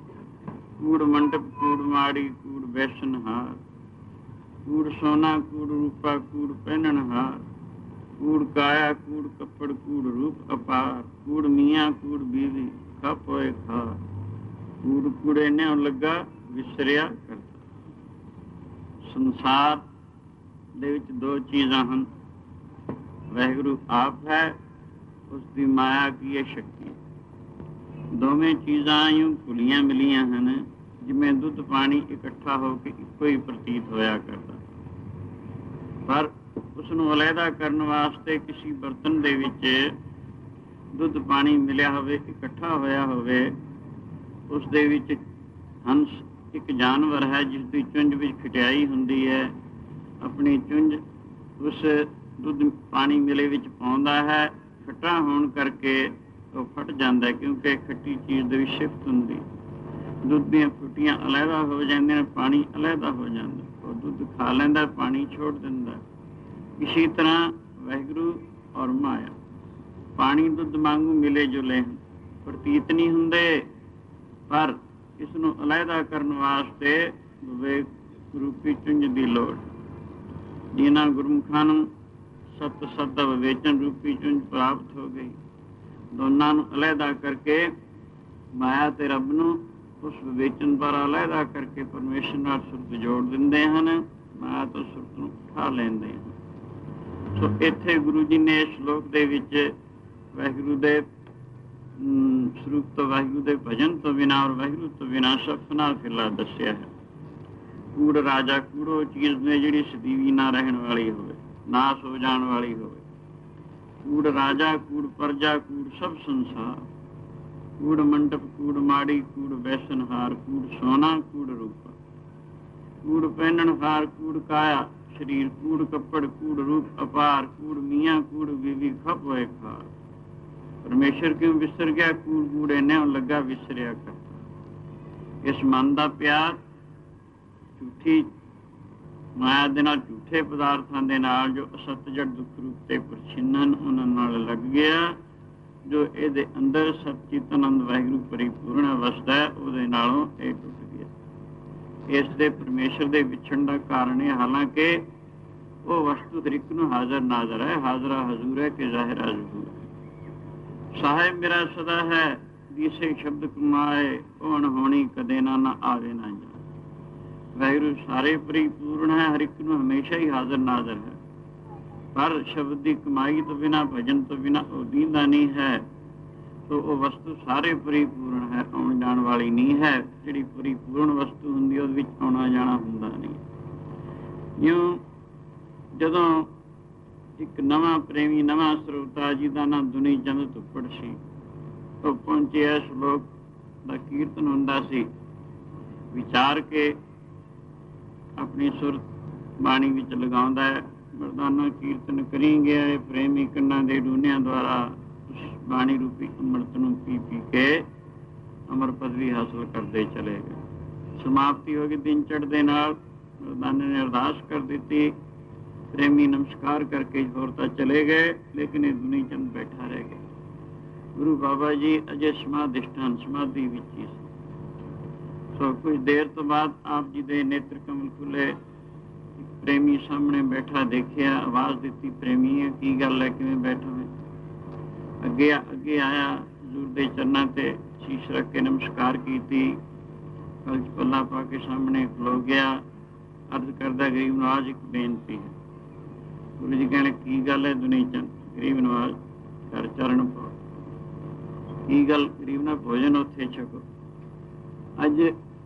कूड़ मंडप कूड़ माड़ी कूड़ बैसनहार, कूड़ सोना कूड़ रूपा कूड़ पहननहार, कूड़ काया कूड़ कपड़ कूड़ रूप अपार, कूड़ मियाँ कूड़ बीवी खप होए खार, कूड़ कूड़े न्यों लगा विसरिया करता। संसार दे विच दो चीज़ां हन, वाहिगुरू आप है, उसकी माया की है शक्ति। दोवें चीज़ां यूं घुलियां मिलियां हैं, जिमें दुध पानी इकट्ठा होकर इक्को ही प्रतीत होया करता, पर उसनूं अलहदा करने वास्ते किसी बर्तन दे विच दुध पानी मिलिया होवे, इकट्ठा होया होवे, उस दे विच हंस एक जानवर है जिसकी चुंझ विच खटियाई हुंदी है। अपनी चुंझ उस दुध पानी मिले विच पाउंदा है, खट्टा होण करके तो फट जाता है, क्योंकि खट्टी चीज़ की शिफ्ट होंगी। दुध दियां फुटियां अलहदा हो जांदियां, पानी अलहदा हो जाता, और दुध खा लेंदा, पानी छोड़ दिंदा। इसी तरह वाहिगुरू और माया पानी दुध वांगू मिले जुले प्रतीत नहीं हुंदे, पर इसनूं अलहदा करन वास्ते ਵਿਵੇਕ ਰੂਪੀ ਚੁੰਝ ਦੀ ਲੋੜ। ਜਿਨ੍ਹਾਂ ਗੁਰਮੁਖਾਂ ਨੂੰ ਸਤ ਸਤ ਦਾ ਵਿਵੇਚਨ ਰੂਪੀ ਚੁੰਝ ਪ੍ਰਾਪਤ ਹੋ ਗਈ, ਦੋਨਾਂ ਨੂੰ ਅਲੱਗਾ ਕਰਕੇ ਮਾਇਆ ਤੇ ਰੱਬ ਨੂੰ ਉਸ ਵਿਵੇਚਨ ਦੁਆਰਾ ਅਲੱਗਾ ਕਰਕੇ ਪਰਮੇਸ਼ਰ ਨਾਲ ਸੁਰਤ ਜੋੜ ਦਿੰਦੇ ਹਨ, ਮਾਇਆ ਤੋਂ ਸੁਰਤ ਨੂੰ ਉਠਾ ਲੈਂਦੇ ਹਨ। ਸੋ ਇੱਥੇ ਗੁਰੂ ਜੀ ਨੇ ਇਸ ਸ਼ਲੋਕ ਦੇ ਵਿੱਚ ਵਾਹਿਗੁਰੂ ਦੇ ਸਰੂਪ ਤੋਂ, ਵਾਹਿਗੁਰੂ ਦੇ ਭਜਨ ਤੋਂ ਬਿਨਾਂ ਔਰ ਵਾਹਿਗੁਰੂ ਤੋਂ ਬਿਨਾਂ ਸਪਨਾ ਫਿਲਾ ਦੱਸਿਆ ਹੈ। ਕੂੜ ਰਾਜਾ ਕੂੜੋ ਚੀਜ਼ ਨੇ ਜਿਹੜੀ ਸਦੀਵੀ ਨਾ ਰਹਿਣ ਵਾਲੀ ਹੋਵੇ, ਨਾਸ ਹੋ ਜਾਣ ਵਾਲੀ ਹੋਵੇ। ਕੂੜ ਰਾਜਾ ਕੂੜ ਪਰਜਾ ਕੂੜ ਸਭ ਸੰਸਾਰ, ਕੂੜ ਮੰਡਪ ਕੂੜ ਮਾੜੀ ਕੂੜ ਵੈਸਨਹਾਰ, ਕੂੜ ਸੋਨਾ ਕੂੜ ਰੂਪਾ, ਕੂੜ ਪਹਿਨਣ ਹਾਰ ਕੂੜ ਕਾਇਆ ਸਰੀਰ, ਕੂੜ ਕੱਪੜ ਕੂੜ ਰੂਪ ਅਪਾਰ, ਕੂੜ ਮੀਆਂ ਕੂੜ ਬੀਵੀ ਖਪ ਹੋਏ ਖਾਰ। ਪਰਮੇਸ਼ਰ ਕਿਉਂ ਵਿਸਰ ਗਿਆ, ਕੂੜ ਕੂੜ ਇੰਨੇ ਲੱਗਾ ਵਿਸਰਿਆ ਕਰਤਾ। ਇਸ ਮਨ ਦਾ ਪਿਆਰ ਝੂਠੀ ਮਾਇਆ ਦੇ ਨਾਲ, ਝੂਠੇ ਪਦਾਰਥਾਂ ਦੇ ਨਾਲ ਜੋ ਅਸਤ ਜੜ ਦੁੱਖ ਰੂਪ ਤੇ ਪਰਛਿੰਨਨ, ਉਹਨਾਂ ਨਾਲ ਲੱਗ ਗਿਆ। ਜੋ ਇਹਦੇ ਅੰਦਰ ਸਤਿਚਿਤ ਆਨੰਦ ਵਾਹਿਗੁਰੂ ਪਰਿਪੂਰਨ ਵਸਦਾ ਹੈ, ਉਹਦੇ ਨਾਲੋਂ ਇਹ ਟੁੱਟ ਗਿਆ। ਇਸ ਦੇ ਪਰਮੇਸ਼ਰ ਦੇ ਵਿਛੜਨ ਦਾ ਕਾਰਨ ਹੈ, ਹਾਲਾਂਕਿ ਉਹ ਵਸਤੂ ਹਰ ਇੱਕ ਨੂੰ ਹਾਜ਼ਰ ਨਾਜ਼ਰ ਹੈ, ਹਾਜ਼ਰਾ ਹਜ਼ੂਰ ਹੈ ਕਿ ਜ਼ਾਹਿਰਾ ਜ਼ਹੂਰ ਹੈ। ਸਾਹਿਬ ਮੇਰਾ ਸਦਾ ਹੈ ਦੀਸੇ ਸ਼ਬਦ ਕਮਾਏ, ਉਹ ਅਣਹੋਣੀ ਕਦੇ ਨਾ ਆਵੇ ਨਾ ਜਾਏ। ਵਾਹਿਗੁਰੂ ਸਾਰੇ ਪਰਿਪੂਰਨ ਹੈ, ਹਰ ਇੱਕ ਨੂੰ ਹਮੇਸ਼ਾ ਹੀ ਹਾਜ਼ਰ ਨਾਜ਼ਰ ਹੈ, ਪਰ ਸ਼ਬਦ ਦੀ ਕਮਾਈ ਤੋਂ ਬਿਨਾਂ, ਭਜਨ ਤੋਂ ਬਿਨਾਂ ਉਹ ਦੀਂਦਾ ਨਹੀਂ ਹੈ। ਸੋ ਉਹ ਵਸਤੂ ਸਾਰੇ ਪਰਿਪੂਰਨ ਹੈ, ਆਉਣ ਜਾਣ ਵਾਲੀ ਨਹੀਂ ਹੈ। ਜਿਹੜੀ ਪਰਿਪੂਰਨ ਵਸਤੂ ਹੁੰਦੀ ਉਹਦੇ ਵਿੱਚ ਆਉਣਾ ਜਾਣਾ ਹੁੰਦਾ ਨਹੀਂ। ਇਉਂ ਜਦੋਂ ਇੱਕ ਨਵਾਂ ਪ੍ਰੇਮੀ, ਨਵਾਂ ਸਰੋਤਾ ਜਿਹਦਾ ਨਾਂ ਦੁਨੀ ਚੰਦ ਧੁੱਪੜ ਸੀ, ਉਹ ਪਹੁੰਚਿਆ, ਸ਼ਲੋਕ ਦਾ ਕੀਰਤਨ ਹੁੰਦਾ ਸੀ, ਵਿਚਾਰ ਕੇ ਆਪਣੀ ਸੁਰਤ ਬਾਣੀ ਵਿੱਚ ਲਗਾਉਂਦਾ ਹੈ। ਮਰਦਾਨਾ ਕੀਰਤਨ ਕਰੀ ਗਿਆ ਹੈ, ਪ੍ਰੇਮੀ ਕੰਨਾਂ ਦੇ ਡੂਨਿਆਂ ਦੁਆਰਾ ਬਾਣੀ ਰੂਪੀ ਅੰਮ੍ਰਿਤ ਨੂੰ ਪੀ ਪੀ ਕੇ ਅਮਰ ਪਦਵੀ ਹਾਸਲ ਕਰਦੇ ਚਲੇ ਗਏ। ਸਮਾਪਤੀ ਹੋ ਗਈ ਦਿਨ ਚੜ੍ਹਦੇ ਨਾਲ। ਮਰਦਾਨੇ ਨੇ ਅਰਦਾਸ ਕਰ ਦਿੱਤੀ, ਪ੍ਰੇਮੀ ਨਮਸਕਾਰ ਕਰਕੇ ਹੋਰ ਤਾਂ ਚਲੇ ਗਏ, ਲੇਕਿਨ ਇਹ ਦੁਨੀ ਚੰਦ ਬੈਠਾ ਰਹਿ ਗਿਆ। ਗੁਰੂ ਬਾਬਾ ਜੀ ਅਜੇ ਸਮਾਧਿਸ਼ਠਾਨ ਸਮਾਧੀ ਵਿੱਚ ਹੀ ਸੀ। ਸੋ ਕੁਝ ਦੇਰ ਤੋਂ ਬਾਅਦ ਆਪ ਜੀ ਦੇ ਨੇਤਰ ਕਮਲ ਖੁੱਲੇ। ਪ੍ਰੇਮੀ ਸਾਹਮਣੇ ਬੈਠਾ ਦੇਖਿਆ, ਆਵਾਜ਼ ਦਿੱਤੀ, ਪ੍ਰੇਮੀ ਹੈ, ਕੀ ਗੱਲ ਹੈ, ਕਿਵੇਂ ਬੈਠਾ ਹੈ? ਅੱਗੇ ਆਇਆ, ਹਜ਼ੂਰ ਦੇ ਚਰਨਾਂ ਤੇ ਸ਼ੀਸ਼ ਰੱਖ ਕੇ ਨਮਸਕਾਰ ਕੀਤੀ, ਗਲ 'ਚ ਪੱਲਾ ਪਾ ਕੇ ਸਾਹਮਣੇ ਖਲੋ ਗਿਆ। ਅਰਜ਼ ਕਰਦਾ, ਗਰੀਬ ਨਵਾਜ਼ ਇੱਕ ਬੇਨਤੀ ਹੈ। ਗੁਰੂ ਜੀ ਕਹਿਣ, ਕੀ ਗੱਲ ਹੈ ਦੁਨੀ ਚੰਦ? ਗਰੀਬ ਨਵਾਜ਼ ਘਰ ਚਰਨ ਪਾਓ। ਕੀ ਗੱਲ? ਗਰੀਬ ਨਾ ਭੋਜਨ ਉੱਥੇ ਛਕੋ। ਅੱਜ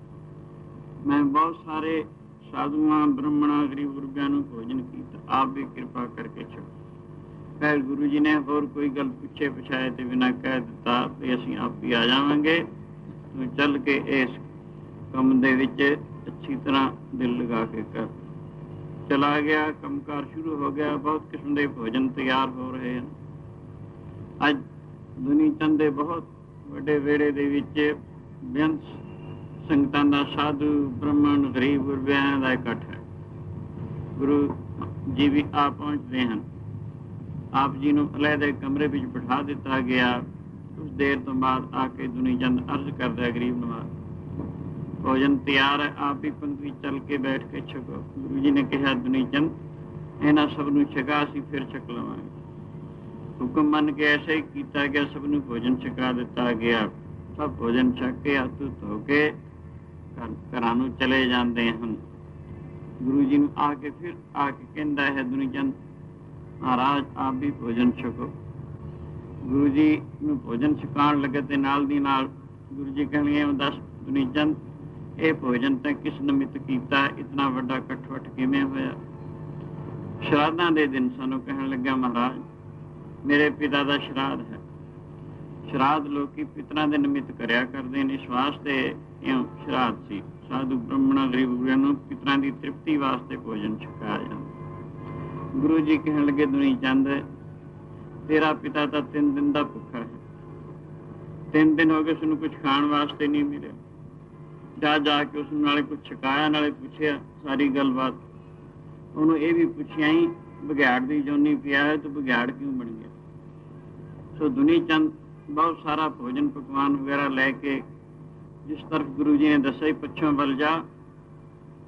ਮੈਂ ਬਹੁਤ ਸਾਰੇ ਸਾਧੂਆਂ, ਬ੍ਰਾਹਮਣਾਂ, ਗਰੀਬ ਗੁਰਬਿਆਂ ਨੂੰ ਭੋਜਨ ਕੀਤਾ, ਆਪ ਵੀ ਕਿਰਪਾ ਕਰਕੇ ਛਕੋ। ਫਿਰ ਗੁਰੂ ਜੀ ਨੇ ਹੋਰ ਕੋਈ ਗੱਲ ਪੁੱਛੇ ਪਛਾਏ ਤੇ ਬਿਨਾਂ ਕਹਿ ਦਿੱਤਾ ਵੀ ਅਸੀਂ ਆਪ ਹੀ ਆ ਜਾਵਾਂਗੇ, ਤੂੰ ਚੱਲ ਕੇ ਇਸ ਕੰਮ ਦੇ ਵਿੱਚ ਅੱਛੀ ਤਰ੍ਹਾਂ ਦਿਲ ਲਗਾ ਕੇ ਕਰ। ਚਲਾ ਗਿਆ, ਕੰਮਕਾਰ ਸ਼ੁਰੂ ਹੋ ਗਿਆ, ਬਹੁਤ ਕਿਸਮ ਦੇ ਭੋਜਨ ਤਿਆਰ ਹੋ ਰਹੇ ਹਨ। ਅੱਜ ਦੁਨੀ ਚੰਦ ਦੇ ਬਹੁਤ ਵੱਡੇ ਵਿਹੜੇ ਦੇ ਵਿੱਚ ਬੇਅੰਤ ਸੰਗਤਾਂ ਦਾ, ਸਾਧੂ, ਬ੍ਰਾਹਮਣ, ਗਰੀਬ ਗੁਰਬਿਆਂ ਦਾ ਇਕੱਠ ਹੈ। ਗੁਰੂ ਜੀ ਵੀ ਆ ਪਹੁੰਚਦੇ ਹਨ। ਆਪ ਜੀ ਨੂੰ ਅਲੱਗੇ ਕਮਰੇ ਵਿੱਚ ਬਿਠਾ ਦਿੱਤਾ ਗਿਆ। ਕੁਛ ਦੇਰ ਤੋਂ ਬਾਅਦ ਆ ਕੇ ਦੁਨੀ ਚੰਦ ਅਰਜ਼ ਕਰਦਾ, ਗਰੀਬ ਨਵਾਜ਼ ਭੋਜਨ ਤਿਆਰ ਹੈ, ਆਪ ਹੀ ਪੰਕਤੀ ਚੱਲ ਕੇ ਬੈਠ ਕੇ ਛਕੋ। ਗੁਰੂ ਜੀ ਨੇ ਕਿਹਾ, ਦੁਨੀ ਚੰਦ ਇਹਨਾਂ ਸਭ ਨੂੰ ਛਕਾ, ਅਸੀਂ ਫਿਰ ਛਕ ਲਵਾਂਗੇ। ਹੁਕਮ ਮੰਨ ਕੇ ਐਸਾ ਹੀ ਕੀਤਾ ਗਿਆ, ਸਭ ਨੂੰ ਭੋਜਨ ਛਕਾ ਦਿੱਤਾ ਗਿਆ। ਸਭ ਭੋਜਨ ਛਕ ਕੇ ਹੱਥ ਧੋ ਕੇ ਘਰਾਂ ਨੂੰ ਚਲੇ ਜਾਂਦੇ ਹਨ। ਗੁਰੂ ਜੀ ਨੂੰ ਆ ਕੇ ਫਿਰ ਕਹਿੰਦਾ ਹੈ, ਦੁਨੀ ਚੰਦ ਮਹਾਰਾਜ ਆਪ ਵੀ ਭੋਜਨ ਛਕੋ। ਗੁਰੂ ਜੀ ਨੂੰ ਭੋਜਨ ਛਕਾਉਣ ਲੱਗੇ ਤੇ ਨਾਲ ਦੀ ਨਾਲ ਗੁਰੂ ਜੀ ਕਹਿਣਗੇ, ਦੱਸ ਦੁਨੀ ਚੰਦ ਇਹ ਭੋਜਨ ਤਾਂ ਕਿਸ ਨਿਮਿਤ ਕੀਤਾ, ਇਤਨਾ ਵੱਡਾ ਇਕੱਠ ਕਿਵੇਂ ਹੋਇਆ? ਸ਼ਰਾਧਾਂ ਦੇ ਦਿਨ ਸਾਨੂੰ ਕਹਿਣ ਲੱਗਾ, ਮਹਾਰਾਜ ਮੇਰੇ ਪਿਤਾ ਦਾ ਸ਼ਰਾਧ ਹੈ। ਸ਼ਰਾਧ ਲੋਕੀ ਪਿਤਰਾਂ ਦੇ ਨਿਮਿਤ ਕਰਿਆ ਕਰਦੇ ਨੇ, ਇਸ ਵਾਸਤੇ ਇਉਂ ਸ਼ਰਾਧ ਸੀ। ਸਾਧੂ, ਬ੍ਰਾਹਮਣਾਂ, ਗਰੀਬ ਗੁਰਿਆਂ ਨੂੰ ਪਿਤਰਾਂ ਦੀ ਤ੍ਰਿਪਤੀ ਵਾਸਤੇ ਭੋਜਨ ਛਕਾਇਆ ਜਾਂਦਾ। ਗੁਰੂ ਜੀ ਕਹਿਣ ਲੱਗੇ, ਦੁਨੀ ਚੰਦ ਤੇਰਾ ਪਿਤਾ ਤਾਂ 3 ਦਿਨ ਦਾ ਭੁੱਖਾ ਹੈ, 3 ਦਿਨ ਹੋ ਗਏ ਉਸਨੂੰ ਕੁਝ ਖਾਣ ਵਾਸਤੇ ਨਹੀਂ ਮਿਲਿਆ। ਜਾ ਕੇ ਉਸ ਨਾਲੇ ਕੁਝ ਛਕਾਇਆ, ਨਾਲੇ ਪੁੱਛਿਆ ਸਾਰੀ ਗੱਲਬਾਤ। ਉਹਨੂੰ ਇਹ ਵੀ ਪੁੱਛਿਆ ਹੀ ਬਘਿਆੜ ਦੀ ਜੋਨੀ ਪਿਆ ਹੈ, ਤੂੰ ਬਘਿਆੜ ਕਿਉਂ ਬਣ ਗਿਆ? ਸੋ ਦੁਨੀ ਚੰਦ ਬਹੁਤ ਸਾਰਾ ਭੋਜਨ ਪਕਵਾਨ ਵਗੈਰਾ ਲੈ ਕੇ ਜਿਸ ਤਰਫ ਗੁਰੂ ਜੀ ਨੇ ਦੱਸਿਆ, ਪਿੱਛੋਂ ਵੱਲ ਜਾ,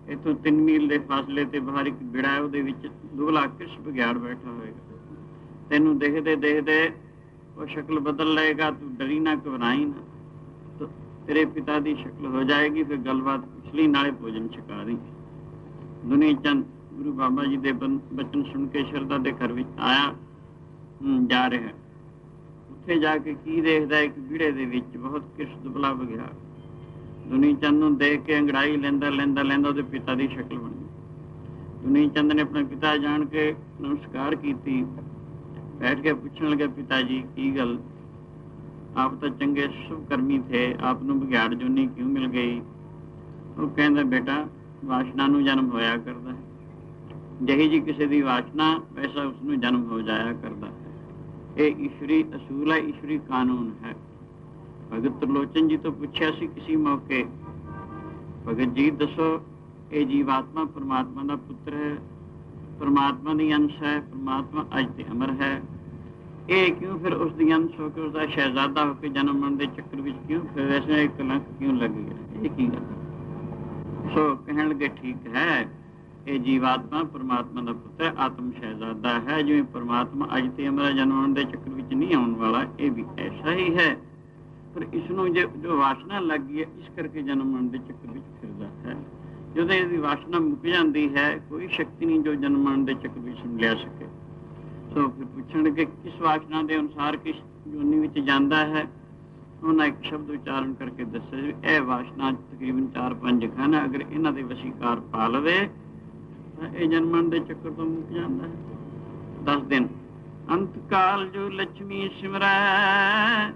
ਇੱਥੋਂ 3 ਮੀਲ ਦੇ ਫਾਸਲੇ ਤੇ ਬਾਹਰ ਇੱਕ ਬਿੜਾ ਹੈ, ਉਹਦੇ ਵਿੱਚ ਦੁਗਲਾ ਕ੍ਰਿਸ਼ ਬਘਿਆੜ ਬੈਠਾ ਹੋਏਗਾ। ਤੈਨੂੰ ਦੇਖਦੇ ਦੇਖਦੇ ਉਹ ਸ਼ਕਲ ਬਦਲ ਲਏਗਾ, ਤੂੰ ਡਰੀ ਨਾ, ਘਬਰਾਈ ਨਾ, ਤੇਰੇ ਪਿਤਾ ਦੀ ਸ਼ਕਲ ਹੋ ਜਾਏਗੀ। ਫਿਰ ਗੱਲਬਾਤ ਪੁੱਛ ਲਈ, ਨਾਲੇ ਭੋਜਨ ਛਕਾ ਲਈ। ਦੁਨੀ ਚੰਦ ਗੁਰੂ ਬਾਬਾ ਜੀ ਦੇ ਬਚਨ ਸੁਣ ਕੇ ਸ਼ਰਧਾ ਦੇ ਘਰ ਵਿੱਚ ਆਇਆ ਜਾ ਰਿਹਾ। ਉੱਥੇ ਜਾ ਕੇ ਕੀ ਦੇਖਦਾ, ਇੱਕ ਵਿਹੜੇ ਦੇ ਵਿੱਚ ਬਹੁਤ ਕ੍ਰਿਸ਼ ਦੁਬਲਾ ਬਘਿਆੜ। ਦੁਨੀ ਚੰਦ ਨੂੰ ਦੇਖ ਕੇ ਅੰਗੜਾਈ ਲੈਂਦਾ ਉਹਦੇ ਪਿਤਾ ਦੀ ਸ਼ਕਲ ਬਣ ਗਈ। ਦੁਨੀ ਚੰਦ ਨੇ ਆਪਣੇ ਪਿਤਾ ਜਾਣ ਕੇ ਨਮਸਕਾਰ ਕੀਤੀ, ਬੈਠ ਕੇ ਪੁੱਛਣ ਲੱਗਾ, ਪਿਤਾ ਜੀ ਕੀ ਗੱਲ, ਆਪ ਤਾਂ ਚੰਗੇ ਸ਼ੁਭ ਕਰਮੀ ਥੇ, ਆਪ ਨੂੰ ਬਘਿਆੜ ਜੂਨੀ ਕਿਉਂ ਮਿਲ ਗਈ? ਉਹ ਕਹਿੰਦਾ, ਬੇਟਾ ਵਾਸ਼ਨਾ ਨੂੰ ਜਨਮ ਹੋਇਆ ਕਰਦਾ ਹੈ, ਜਿਹੀ ਜੀ ਕਿਸੇ ਦੀ ਵਾਸ਼ਨਾ ਵੈਸਾ ਉਸਨੂੰ ਜਨਮ ਹੋ ਜਾਇਆ ਕਰਦਾ ਹੈ। ਇਹ ਈਸ਼ਵਰੀ ਅਸੂਲ ਹੈ, ਈਸ਼ਵਰੀ ਕਾਨੂੰਨ ਹੈ। ਭਗਤ ਤਰਲੋਚਨ ਜੀ ਤੋਂ ਪੁੱਛਿਆ ਸੀ ਕਿਸੇ ਮੌਕੇ, ਭਗਤ ਜੀ ਦੱਸੋ, ਇਹ ਜੀਵਾਤਮਾ ਪਰਮਾਤਮਾ ਦਾ ਪੁੱਤਰ ਹੈ, ਪਰਮਾਤਮਾ ਦੀ ਅੰਸ਼ ਹੈ, ਪਰਮਾਤਮਾ ਅੱਜ ਤੇ ਅਮਰ ਹੈ, ਇਹ ਕਿਉਂ ਫਿਰ ਉਸ ਦੀ ਅੰਸ਼ ਹੋ ਕੇ ਉਸਦਾ ਸ਼ਹਿਜ਼ਾਦਾ ਹੋ ਕੇ ਜਨਮ ਮਰਨ ਦੇ ਚੱਕਰ ਵਿੱਚ ਕਿਉਂ ਫਿਰ ਵੈਸੇ ਕਲੰਕ ਕਿਉਂ ਲੱਗ ਗਿਆ? ਇਹ ਕੀ ਗੱਲ? ਸੋ ਕਹਿਣ ਲੱਗੇ, ਠੀਕ ਹੈ, ਇਹ ਜੀਵਾਤਮਾ ਪਰਮਾਤਮਾ ਦਾ ਪੁੱਤਰ ਆਤਮ ਸ਼ਹਿਜ਼ਾਦਾ ਹੈ। ਜਿਵੇਂ ਪਰਮਾਤਮਾ ਅੱਜ ਤੇ ਅਮਰ ਜਨਮ ਦੇ ਚੱਕਰ ਵਿੱਚ ਨਹੀਂ ਆਉਣ ਵਾਲਾ, ਇਹ ਵੀ ਐਸਾ ਹੀ ਹੈ। ਪਰ ਇਸ ਨੂੰ ਜੋ ਵਾਸ਼ਨਾ ਲੱਗ ਗਈ ਹੈ, ਇਸ ਕਰਕੇ ਜਨਮ ਮਰਨ ਦੇ ਚੱਕਰ ਵਿੱਚ ਫਿਰਦਾ ਹੈ। ਜਦੋਂ ਇਹਦੀ ਵਾਸ਼ਨਾ ਮੁੱਕ ਜਾਂਦੀ ਹੈ, ਕੋਈ ਸ਼ਕਤੀ ਨਹੀਂ ਜੋ ਜਨਮ ਮਰਨ ਦੇ ਚੱਕਰ ਵਿੱਚ ਲਿਆ ਸਕੇ। ਸੋ ਫਿਰ ਪੁੱਛਣਗੇ, ਕਿਸ ਵਾਸ਼ਨਾ ਦੇ ਅਨੁਸਾਰ ਕਿਸ ਜੋਨੀ ਵਿੱਚ ਜਾਂਦਾ ਹੈ? ਉਹਨਾਂ ਇੱਕ ਸ਼ਬਦ ਉਚਾਰਨ ਕਰਕੇ ਦੱਸਿਆ ਵੀ ਇਹ ਵਾਸ਼ਨਾ ਤਕਰੀਬਨ 4-5 ਹਨ, ਅਗਰ ਇਹਨਾਂ ਦੇ ਵਸ਼ੀਕਾਰ ਪਾ ਲਵੇ ਤਾਂ ਇਹ ਜਨਮਣ ਦੇ ਚੱਕਰ ਤੋਂ ਮੁੱਕ ਜਾਂਦਾ ਹੈ। 10 ਦਿਨ ਅੰਤ ਕਾਲ ਜੋ ਲక్ష్ਮੀ ਸਿਮਰੈ,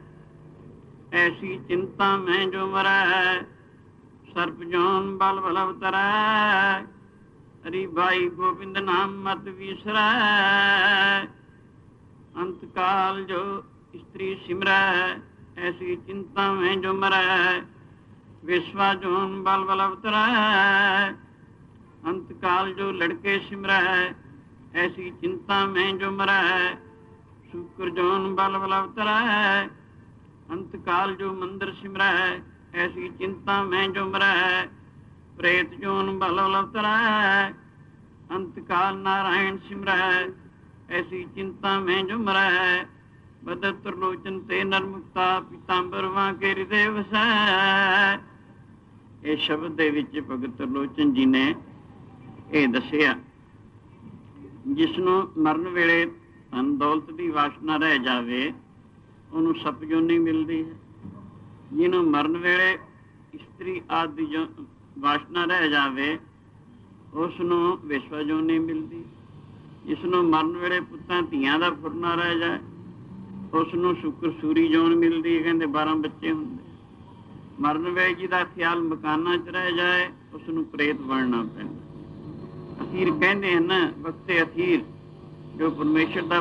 ਐਸੀ ਚਿੰਤਾ ਮੈਂ ਜੋ ਮਰੈ, ਸਰਪ ਜੋਨ ਬਲ ਬਲ ਅਵਤਰੈ, ਹਰੀ ਭਾਈ ਗੋਬਿੰਦ ਨਾਮ ਮਤ ਵਿਸਰੈ। ਅੰਤ ਕਾਲ ਜੋ ਇਸਤਰੀ ਸਿਮਰੈ, ਐਸੀ ਚਿੰਤਾ ਮੈਂ ਜੋ ਮਰੈ, ਵਿਸ਼ਵਾ ਜੋਨ ਬਲ ਬਲ ਅਵਤਰੈ। ਅੰਤ ਕਾਲ ਜੋ ਲੜਕੇ ਸਿਮਰੈ, ਐਸੀ ਚਿੰਤਾ ਮੈਂ ਜੋ ਮਰੈ, ਸ਼ੁਕਰ ਜੋਨ ਬਲ ਬਲ ਅਵਤਰੈ। ਅੰਤ ਕਾਲ ਜੋ ਮੰਦਰ ਸਿਮਰੈ, ਐਸੀ ਚਿੰਤਾ ਮੈਂ ਜੋ ਮਰੈ, ਪ੍ਰੇਤ ਜੋਨ ਬਲ ਬਲ ਅਵਤਰੈ। ਅੰਤ ਕਾਲ ਨਾਰਾਇਣ ਸਿਮਰੈ, ਐਸੀ ਚਿੰਤਾ ਮੈਂ ਜੋ ਮਰੈ, ਬਦਤ ਤਰਲੋਚਨ ਤੇ ਨਰਮੁਕਤਾ, ਪੀਤਾੰਬਰ ਵਾਂ ਕੇ ਹਿਰਦੇ ਵਸੈ। ਇਹ ਸ਼ਬਦ ਦੇ ਵਿੱਚ ਭਗਤ ਤਰਲੋਚਨ ਜੀ ਨੇ ਇਹ ਦੱਸਿਆ, ਜਿਸ ਨੂੰ ਮਰਨ ਵੇਲੇ ਧਨ ਦੌਲਤ ਦੀ ਵਾਸ਼ਨਾ ਰਹਿ ਜਾਵੇ, ਉਹਨੂੰ ਸੱਪ ਜੋਨੀ ਮਿਲਦੀ ਹੈ। ਜਿਹਨੂੰ ਮਰਨ ਵੇਲੇ ਇਸਤਰੀ ਆਦਿ ਦੀ ਵਾਸ਼ਨਾ ਰਹਿ ਜਾਵੇ, ਉਸ ਨੂੰ ਵਿਸ਼ਵਾ ਜੋਨੀ ਮਿਲਦੀ। ਜਿਸ ਨੂੰ ਮਰਨ ਵੇਲੇ ਪੁੱਤਾਂ ਧੀਆਂ ਦਾ ਫੁਰਨਾ ਰਹਿ ਜਾਏ, ਉਸ ਨੂੰ ਸ਼ੁਕਰ ਸੂਰੀ ਜੋਨ ਮਿਲਦੀ। ਕਹਿੰਦੇ 12 ਬੱਚੇ ਹੁੰਦੇ। ਮਰਨ ਵੇਲੇ ਜਿਹਦਾ ਖਿਆਲ ਮਕਾਨਾਂ 'ਚ ਰਹਿ ਜਾਏ, ਉਸ ਨੂੰ ਪ੍ਰੇਤ ਬਣਨਾ ਪੈਂਦਾ। ਅਖੀਰ ਕਹਿੰਦੇ ਹਨ, ਵਕਤੇ ਅਖੀਰ ਜੋ ਪਰਮੇਸ਼ਰ ਦਾ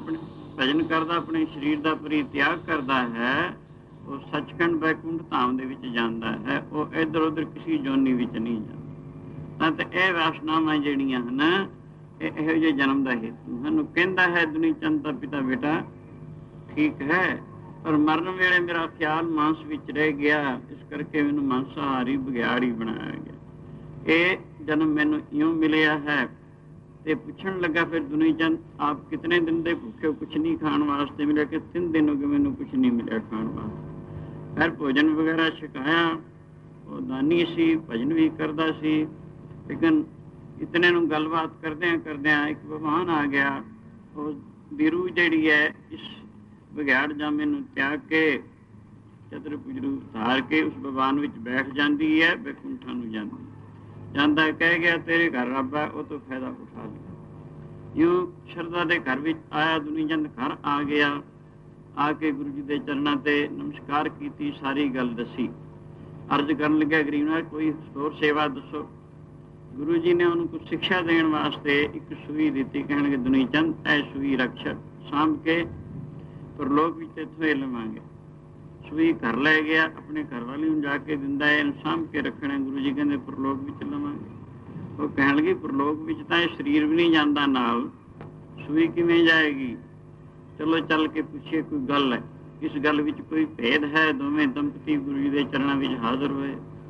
ਭਜਨ ਕਰਦਾ, ਆਪਣੇ ਸਰੀਰ ਦਾ ਪਰਿਤਿਆਗ ਕਰਦਾ ਹੈ, ਉਹ ਸੱਚਖੰਡ ਬੈਕੁੰਠ ਧਾਮ ਦੇ ਵਿੱਚ ਜਾਂਦਾ ਹੈ। ਉਹ ਇੱਧਰ ਉੱਧਰ ਕਿਸੇ ਜੋਨੀ ਵਿੱਚ ਨਹੀਂ ਜਾਂਦਾ। ਤਾਂ ਇਹ ਵਾਸ਼ਨਾਵਾਂ ਜਿਹੜੀਆਂ ਹਨ, ਇਹ ਇਹੋ ਜਿਹੇ ਜਨਮ ਦਾ ਹੇਤੂ ਹਨ। ਕਹਿੰਦਾ ਹੈ ਦੁਨੀ ਚੰਦ ਦਾ ਪਿਤਾ, ਬੇਟਾ ਠੀਕ ਹੈ, ਪਰ ਮਰਨ ਵੇਲੇ ਮੇਰਾ ਖਿਆਲ ਮਾਂਸ ਵਿੱਚ ਰਹਿ ਗਿਆ, ਇਸ ਕਰਕੇ ਮੈਨੂੰ ਮਾਂਸਾਹਾਰੀ ਬਘਿਆੜ ਹੀ ਬਣਾਇਆ ਗਿਆ। ਇਹ ਜਨਮ ਮੈਨੂੰ ਇਉਂ ਮਿਲਿਆ ਹੈ। ਤੇ ਪੁੱਛਣ ਲੱਗਾ ਫਿਰ ਦੁਨੀ ਚੰਦ, ਆਪ ਕਿਤਨੇ ਦਿਨ ਦੇ ਭੁੱਖੇ, ਕੁਛ ਨਹੀਂ ਖਾਣ ਵਾਸਤੇ ਮਿਲਿਆ? ਕਿ 3 ਦਿਨ ਹੋ ਗਏ, ਮੈਨੂੰ ਕੁਛ ਨਹੀਂ ਮਿਲਿਆ ਖਾਣ ਵਾਸਤੇ। ਫਿਰ ਭੋਜਨ ਵਗੈਰਾ ਛਕਾਇਆ। ਉਹ ਦਾਨੀ ਸੀ, ਭਜਨ ਵੀ ਕਰਦਾ ਸੀ, ਲੇਕਿਨ ਇਤਨੇ ਨੂੰ ਗੱਲਬਾਤ ਕਰਦਿਆਂ ਇੱਕ ਭਗਵਾਨ ਆ ਗਿਆ। ਉਹ ਬਿਰੂ ਜਿਹੜੀ ਹੈ, ਇਸ ਬਘਿਆੜ ਜਾਮੇ ਨੂੰ ਤਿਆਗ ਕੇ ਚਤਰ ਪੁਜਰੂ ਧਾਰ ਕੇ ਉਸ ਭਗਵਾਨ ਵਿੱਚ ਬੈਠ ਜਾਂਦੀ ਹੈ। ਬੈਕੁੰਠਾਂ ਨੂੰ ਜਾਂਦਾ ਕਹਿ ਗਿਆ, ਤੇਰੇ ਘਰ ਰੱਬ ਹੈ, ਉਹ ਤੋਂ ਫਾਇਦਾ ਉਠਾ ਲਿਆ। ਇਉਂ ਸ਼ਰਧਾ ਦੇ ਘਰ ਵਿੱਚ ਆਇਆ। ਦੁਨੀ ਚੰਦ ਘਰ ਆ ਗਿਆ। ਆ ਕੇ ਗੁਰੂ ਜੀ ਦੇ ਚਰਨਾਂ ਤੇ ਨਮਸਕਾਰ ਕੀਤੀ, ਸਾਰੀ ਗੱਲ ਦੱਸੀ। ਅਰਜ਼ ਕਰਨ ਲੱਗਿਆ, ਗਰੀਬ ਨਾਲ ਕੋਈ ਹੋਰ ਸੇਵਾ ਦੱਸੋ। ਗੁਰੂ ਜੀ ਨੇ ਉਹਨੂੰ ਕੁਝ ਸਿੱਖਿਆ ਦੇਣ ਵਾਸਤੇ ਇੱਕ ਸੂਈ ਦਿੱਤੀ। ਕਹਿਣਗੇ, ਦੁਨੀ ਚੰਦ, ਇਹ ਸੂਈ ਰਕਸ਼ ਸਾਂਭ ਕੇ ਪਰਲੋਕ ਵਿੱਚ ਇੱਥੋਂ ਇਹ ਲਵਾਂਗੇ। ਸੂਈ ਘਰ ਲੈ ਗਿਆ, ਆਪਣੇ ਘਰ ਵਾਲੀ ਨੂੰ ਜਾ ਕੇ ਦਿੰਦਾ ਹੈ, ਇਹਨੂੰ ਸਾਂਭ ਕੇ ਰੱਖਣਾ। ਗੁਰੂ ਜੀ ਕਹਿੰਦੇ ਪਰਲੋਕ ਵਿੱਚ ਲਵਾਂਗੇ। ਉਹ ਕਹਿਣ ਲੱਗੇ, ਪਰਲੋਕ ਵਿੱਚ ਤਾਂ ਇਹ ਸਰੀਰ ਵੀ ਨਹੀਂ ਜਾਂਦਾ ਨਾਲ, ਸੂਈ ਕਿਵੇਂ ਜਾਏਗੀ? ਚਲੋ ਚੱਲ ਕੇ ਪੁੱਛੀਏ, ਕੋਈ ਗੱਲ ਹੈ, ਇਸ ਗੱਲ ਵਿੱਚ ਕੋਈ ਭੇਦ ਹੈ? ਦੋਵੇਂ ਦੰਪਤੀ ਗੁਰੂ ਜੀ ਦੇ ਚਰਨਾਂ ਵਿੱਚ ਹਾਜ਼ਰ ਹੋਏ।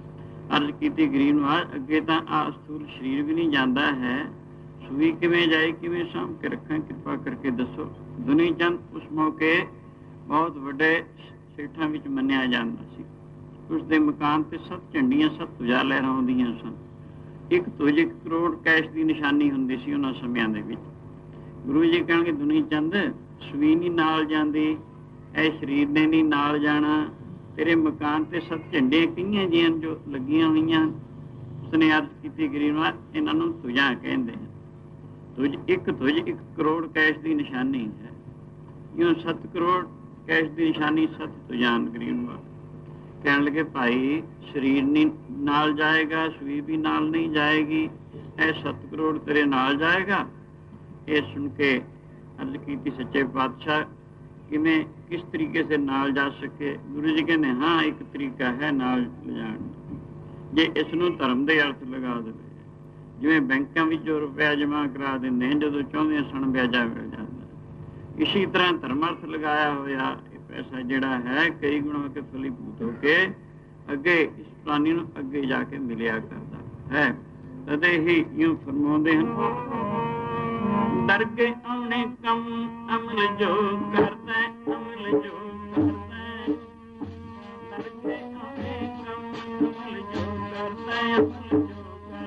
ਅਰਜ਼ ਕੀਤੀ ਗਰੀਬ ਨਵਾਜ਼, ਅੱਗੇ ਤਾਂ ਆ ਸਥੂਲ ਸਰੀਰ ਵੀ ਨਹੀਂ ਜਾਂਦਾ ਹੈ, ਸੂਈ ਕਿਵੇਂ ਜਾਏ, ਕਿਵੇਂ ਸਾਂਭ ਕੇ ਰੱਖਾਂ, ਕਿਰਪਾ ਕਰਕੇ ਦੱਸੋ। ਦੁਨੀ ਚੰਦ ਉਸ ਮੌਕੇ ਬਹੁਤ ਵੱਡੇ ਸੇਠਾਂ ਵਿੱਚ ਮੰਨਿਆ ਜਾਂਦਾ ਸੀ। ਉਸ ਦੇ ਮਕਾਨ ਤੇ 7 ਝੰਡੀਆਂ 7 ਧੁਜਾ ਲਹਿਰਾਉਂਦੀਆਂ ਸਨ। ਇੱਕ ਧੁਜ 1 ਕਰੋੜ ਕੈਸ਼ ਦੀ ਨਿਸ਼ਾਨੀ ਹੁੰਦੀ ਸੀ ਉਹਨਾਂ ਸਮਿਆਂ ਦੇ ਵਿੱਚ। ਗੁਰੂ ਜੀ ਕਹਿਣਗੇ, ਦੁਨੀ ਚੰਦ ਸੂਈ ਨਹੀਂ ਨਾਲ ਜਾਂਦੀ, ਇਹ ਸਰੀਰ ਨੇ ਨਹੀਂ ਨਾਲ ਜਾਣਾ, ਤੇਰੇ ਮਕਾਨ ਤੇ 7 ਝੰਡੇ ਕਈਆਂ ਜਿਹੀਆਂ ਜੋ ਲੱਗੀਆਂ ਹੋਈਆਂ। ਉਸਨੇ ਅਰਜ਼ ਕੀਤੀ ਗਰੀਬ ਨੂੰ, ਇਹਨਾਂ ਨੂੰ ਧੁਜਾਂ ਕਹਿੰਦੇ ਹਨ। ਧੁਜ 1 ਕਰੋੜ ਕੈਸ਼ ਦੀ ਨਿਸ਼ਾਨੀ ਹੈ। ਇਉਂ 7 ਕਰੋੜ ਕੈਸ਼ ਦੀ ਨਿਸ਼ਾਨੀ 7 ਧੁਜਾਂ ਗਰੀਬ ਨੂੰ। ਕਹਿਣ ਲੱਗੇ, ਭਾਈ ਸਰੀਰ ਨਹੀਂ ਨਾਲ ਜਾਏਗਾ, ਸੂਈ ਵੀ ਨਾਲ ਨਹੀਂ ਜਾਏਗੀ, ਇਹ 7 ਕਰੋੜ ਤੇਰੇ ਨਾਲ ਜਾਏਗਾ। ਇਹ ਸੁਣ ਕੇ ਅਰਜ਼ ਕੀਤੀ, ਸੱਚੇ ਪਾਤਸ਼ਾਹ ਕਿਵੇਂ, ਕਿਸ ਤਰੀਕੇ ਸੇ ਨਾਲ ਜਾ ਸਕੇ। ਗੁਰੂ ਜੀ ਕਹਿੰਦੇ, ਹਾਂ ਇੱਕ ਤਰੀਕਾ ਹੈ ਨਾਲ ਲਿਜਾਣ ਦਾ, ਜੇ ਇਸ ਨੂੰ ਧਰਮ ਦੇ ਅਰਥ ਲਗਾ ਦੇਵੇ। ਜਿਵੇਂ ਬੈਂਕਾਂ ਵਿੱਚ ਜੋ ਰੁਪਇਆ ਜਮ੍ਹਾਂ ਕਰਾ ਦਿੰਦੇ ਹਨ, ਜਦੋਂ ਚਾਹੁੰਦੇ ਸਣ ਵਿਆਜਾ ਮਿਲ ਜਾਂਦਾ, ਇਸੀ ਤਰ੍ਹਾਂ ਧਰਮ ਅਰਥ ਲਗਾਇਆ ਹੋਇਆ ਇਹ ਪੈਸਾ ਜਿਹੜਾ ਹੈ ਕਈ ਗੁਣਾ ਕੇ ਫਲੀਭੂਤ ਹੋ ਕੇ ਅੱਗੇ ਇਸ ਪ੍ਰਾਣੀ ਨੂੰ ਅੱਗੇ ਜਾ ਕੇ ਮਿਲਿਆ ਕਰਦਾ ਹੈ। ਤਦੇ ਹੀ ਇਉਂ ਫਰਮਾਉਂਦੇ ਹਨ, ਦਰਗੇ ਆਉਣੇ ਕੰਮ ਅਮਲ ਜੋ ਕਰਦਾ, ਅਮਲ ਜੋ ਕਰਦਾ, ਦਰਗੇ ਆਉਣੇ ਕੰਮ ਅਮਲ ਜੋ ਕਰਦਾ, ਅਮਲ ਜੋ ਕਰਦਾ।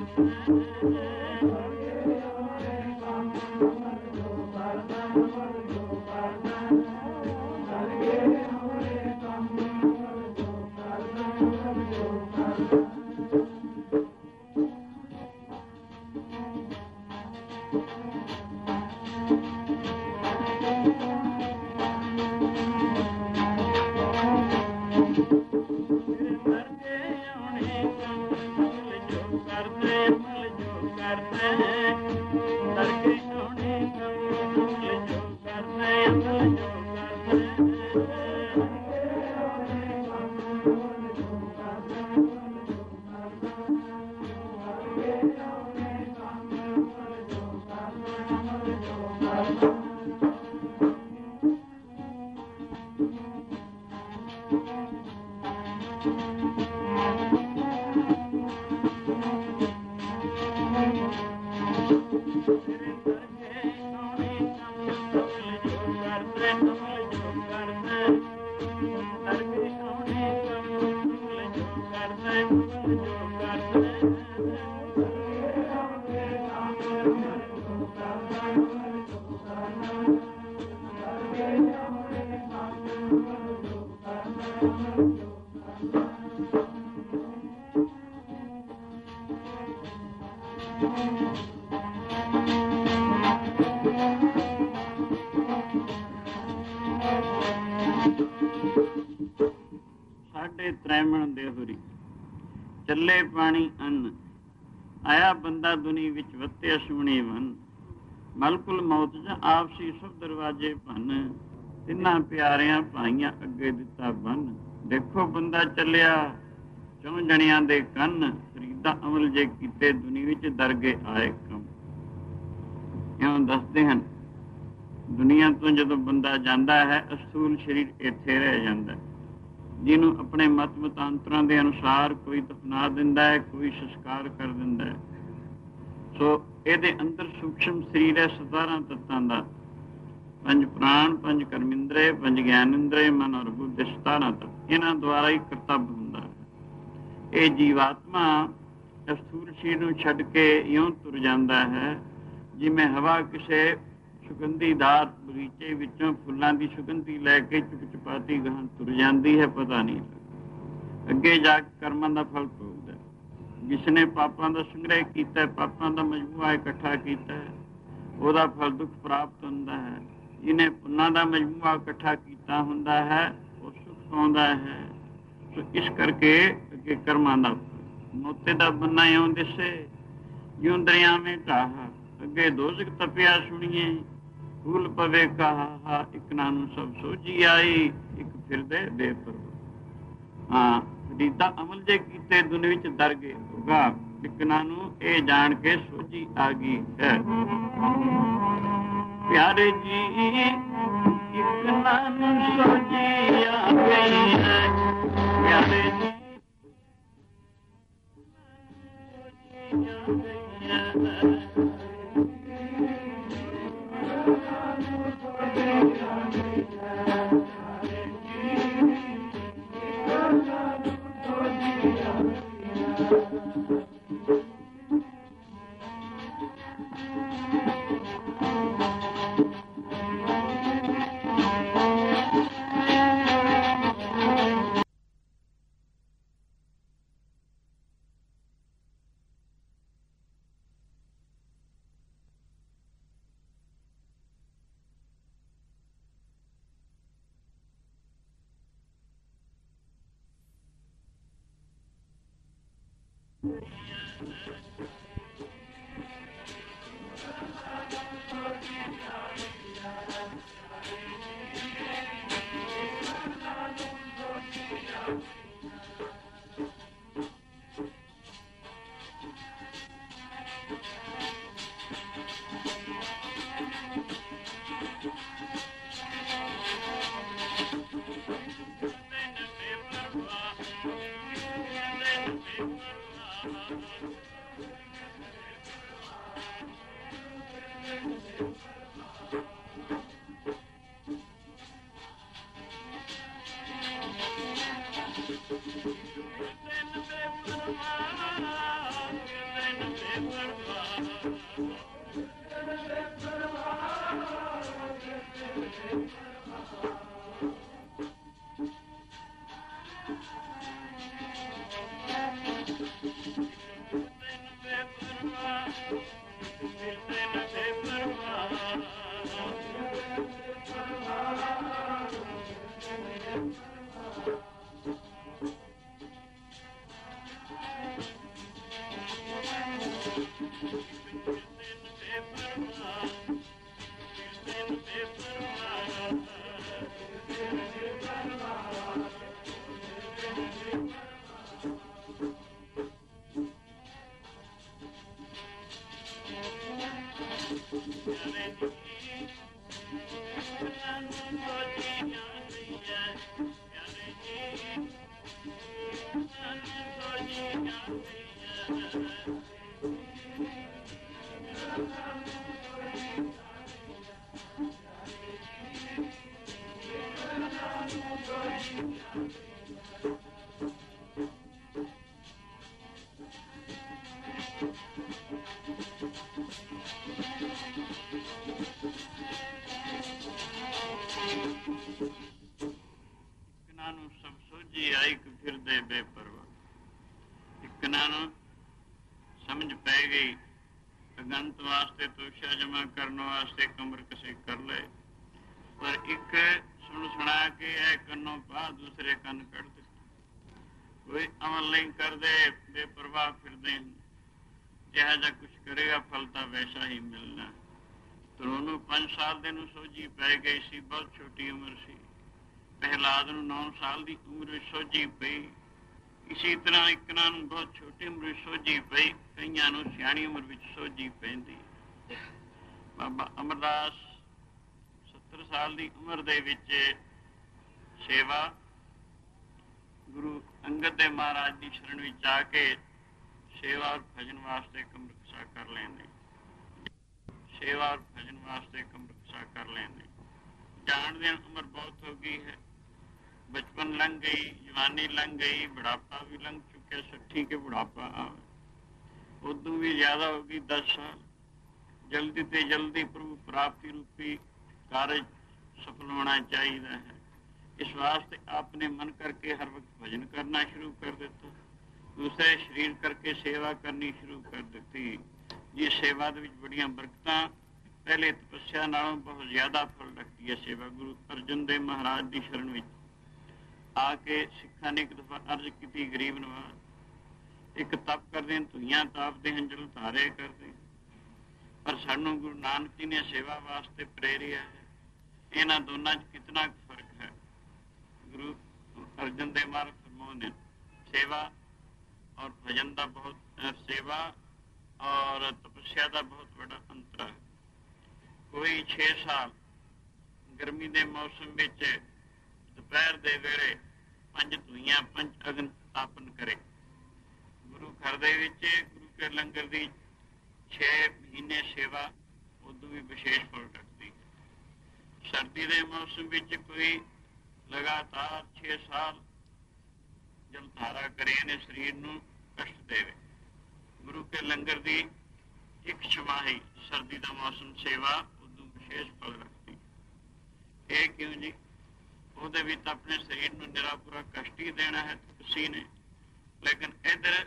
ਸਾਡੇ ਤ੍ਰੈਮਣ ਦੇਹੁਰੀ ਚੱਲੇ ਪਾਣੀ ਅੰਨ, ਆਇਆ ਬੰਦਾ ਦੁਨੀ ਵਿੱਚ ਵੱਤਿਆ ਸੁਣੀ ਵਨ, ਮਲਕੁਲ ਮੌਤ ਚ ਆਪਸੀ ਸਭ ਦਰਵਾਜੇ ਭੰਨ, ਤਿੰਨਾਂ ਪਿਆਰਿਆਂ ਭਾਈਆਂ ਅੱਗੇ ਦਿੱਤਾ ਬੰਨ। ਦੇਖੋ ਬੰਦਾ ਚੱਲਿਆ 4 ਜਣਿਆਂ ਦੇ ਕੰਨ, ਫਰੀਦਾ ਅਮਲ ਜੇ ਕੀਤੇ ਦੁਨੀ ਵਿੱਚ ਦਰਗੇ ਆਏ ਕੰਮ। ਇਉਂ ਦੱਸਦੇ ਹਨ, ਦੁਨੀਆ ਤੋਂ ਜਦੋਂ ਬੰਦਾ ਜਾਂਦਾ ਹੈ ਅਸਥੂਲ ਸਰੀਰ ਇੱਥੇ ਰਹਿ ਜਾਂਦਾ, ਜਿਹਨੂੰ ਆਪਣੇ ਮਤ ਮਤਾਂਤਰਾਂ ਦੇ ਅਨੁਸਾਰ ਕੋਈ ਦਫਨਾ ਦਿੰਦਾ ਹੈ, ਕੋਈ ਸੰਸਕਾਰ ਕਰ ਦਿੰਦਾ ਹੈ। ਸੋ ਇਹਦੇ ਅੰਦਰ ਸੂਖਸ਼ਮ ਸਰੀਰ ਹੈ 17 ਤੱਤਾਂ ਦਾ, 5 ਪ੍ਰਾਣ, 5 ਕਰਮਿੰਦਰੇ, 5 ਗਿਆਨ ਇੰਦਰੇ, ਮਨ ਔਰ ਬੁੱਧ, 17 ਤੱਤ। ਇਹਨਾਂ ਦੁਆਰਾ ਹੀ ਕਰਤੱਵ ਹੁੰਦਾ ਹੈ। ਇਹ ਜੀਵਾਤਮਾ ਸਥੂਲ ਸਰੀਰ ਨੂੰ ਛੱਡ ਕੇ ਇਉਂ ਤੁਰ ਜਾਂਦਾ ਹੈ ਜਿਵੇਂ ਹਵਾ ਕਿਸੇ ਸੁਗੰਧੀਦਾਰ ਬਗੀਚੇ ਵਿੱਚੋਂ ਫੁੱਲਾਂ ਦੀ ਸੁਗੰਧੀ ਲੈ ਕੇ ਚੁਪ ਚੁਪਾਤੀ ਗਾਹਾਂ ਤੁਰ ਜਾਂਦੀ ਹੈ, ਪਤਾ ਨਹੀਂ ਲੱਗਦਾ। ਅੱਗੇ ਜਾ ਕੇ ਕਰਮਾਂ ਦਾ ਫਲ ਭੋਗਦਾ। ਜਿਸਨੇ ਪਾਪਾਂ ਦਾ ਸੰਗ੍ਰਹਿ ਕੀਤਾ, ਪਾਪਾਂ ਦਾ ਮਜਮੂਆ ਇਕੱਠਾ ਕੀਤਾ, ਉਹਦਾ ਫਲ ਦੁੱਖ ਪ੍ਰਾਪਤ ਹੁੰਦਾ ਹੈ। ਜਿਹਨੇ ਪੁੰਨਾਂ ਦਾ ਮਜਮੂਆ ਇਕੱਠਾ ਕੀਤਾ ਹੁੰਦਾ ਹੈ ਉਹ ਸੁਖ ਪਾਉਂਦਾ ਹੈ। ਸੋ ਇਸ ਕਰਕੇ ਅੱਗੇ ਕਰਮਾਂ ਦਾ ਮੋਤੇ ਦਾ ਬੰਨਾ ਇਉਂ ਦਿਸੇ ਜਿਉਂ ਦਰਿਆਵੇਂ ਢਾਹ, ਅੱਗੇ ਦੋਜ਼ਖ ਤਪਿਆ ਸੁਣੀਏ ਫੂਲ ਪਵੇ ਕਹਾ, ਇੱਕ ਨਾ ਨੂੰ ਸਭ ਸੋਝੀ ਆਈ, ਇੱਕ ਫਿਰਦੇ ਬੇਪਰਵਾਹ। ਹਾਂ, ਫਰੀਦਾ ਅਮਲ ਜੇ ਕੀਤੇ ਦੁਨੀਆ ਵਿੱਚ ਦਰ ਗਏ ਹੋਗਾ, ਇਕਨਾ ਨੂੰ ਇਹ ਜਾਣ ਕੇ ਸੋਝੀ ਆ ਗਈ ਹੈ। ਪਿਆਰੇ ਜੀ ਇਕਨਾ ਨੂੰ ਸੋਝੀ ਆ ਗਈ ਹੈ, ਪਿਆਰੇ ਜੀ लंगर की 6 महीने सेवा उदों भी विशेष फल रखती। ਸਰਦੀ ਦੇ ਮੌਸਮ ਵਿੱਚ ਕੋਈ ਲਗਾਤਾਰ 6 ਸਾਲ ਜਲਧਾਰਾ ਕਰੇ ਨੇ ਸਰੀਰ ਨੂੰ ਕਸ਼ਟ ਦੇਵੇ। ਗੁਰੂ ਕੇ ਲੰਗਰ ਦੀ ਇੱਕ ਛਮਾਹੀ ਸਰਦੀ ਦਾ ਮੌਸਮ ਸੇਵਾ ਉਦੋਂ ਵਿਸ਼ੇਸ਼ ਫਲ ਰੱਖਦੀ। ਇਹ ਕਿਉਂ ਜੀ? ਉਹਦੇ ਵਿੱਚ ਆਪਣੇ ਸਰੀਰ ਨੂੰ ਨਿਰਾ ਪੂਰਾ ਕਸ਼ਟ ਹੀ ਦੇਣਾ ਹੈ ਤੁਸੀਂ ਨੇ, ਲੇਕਿਨ ਇੱਧਰ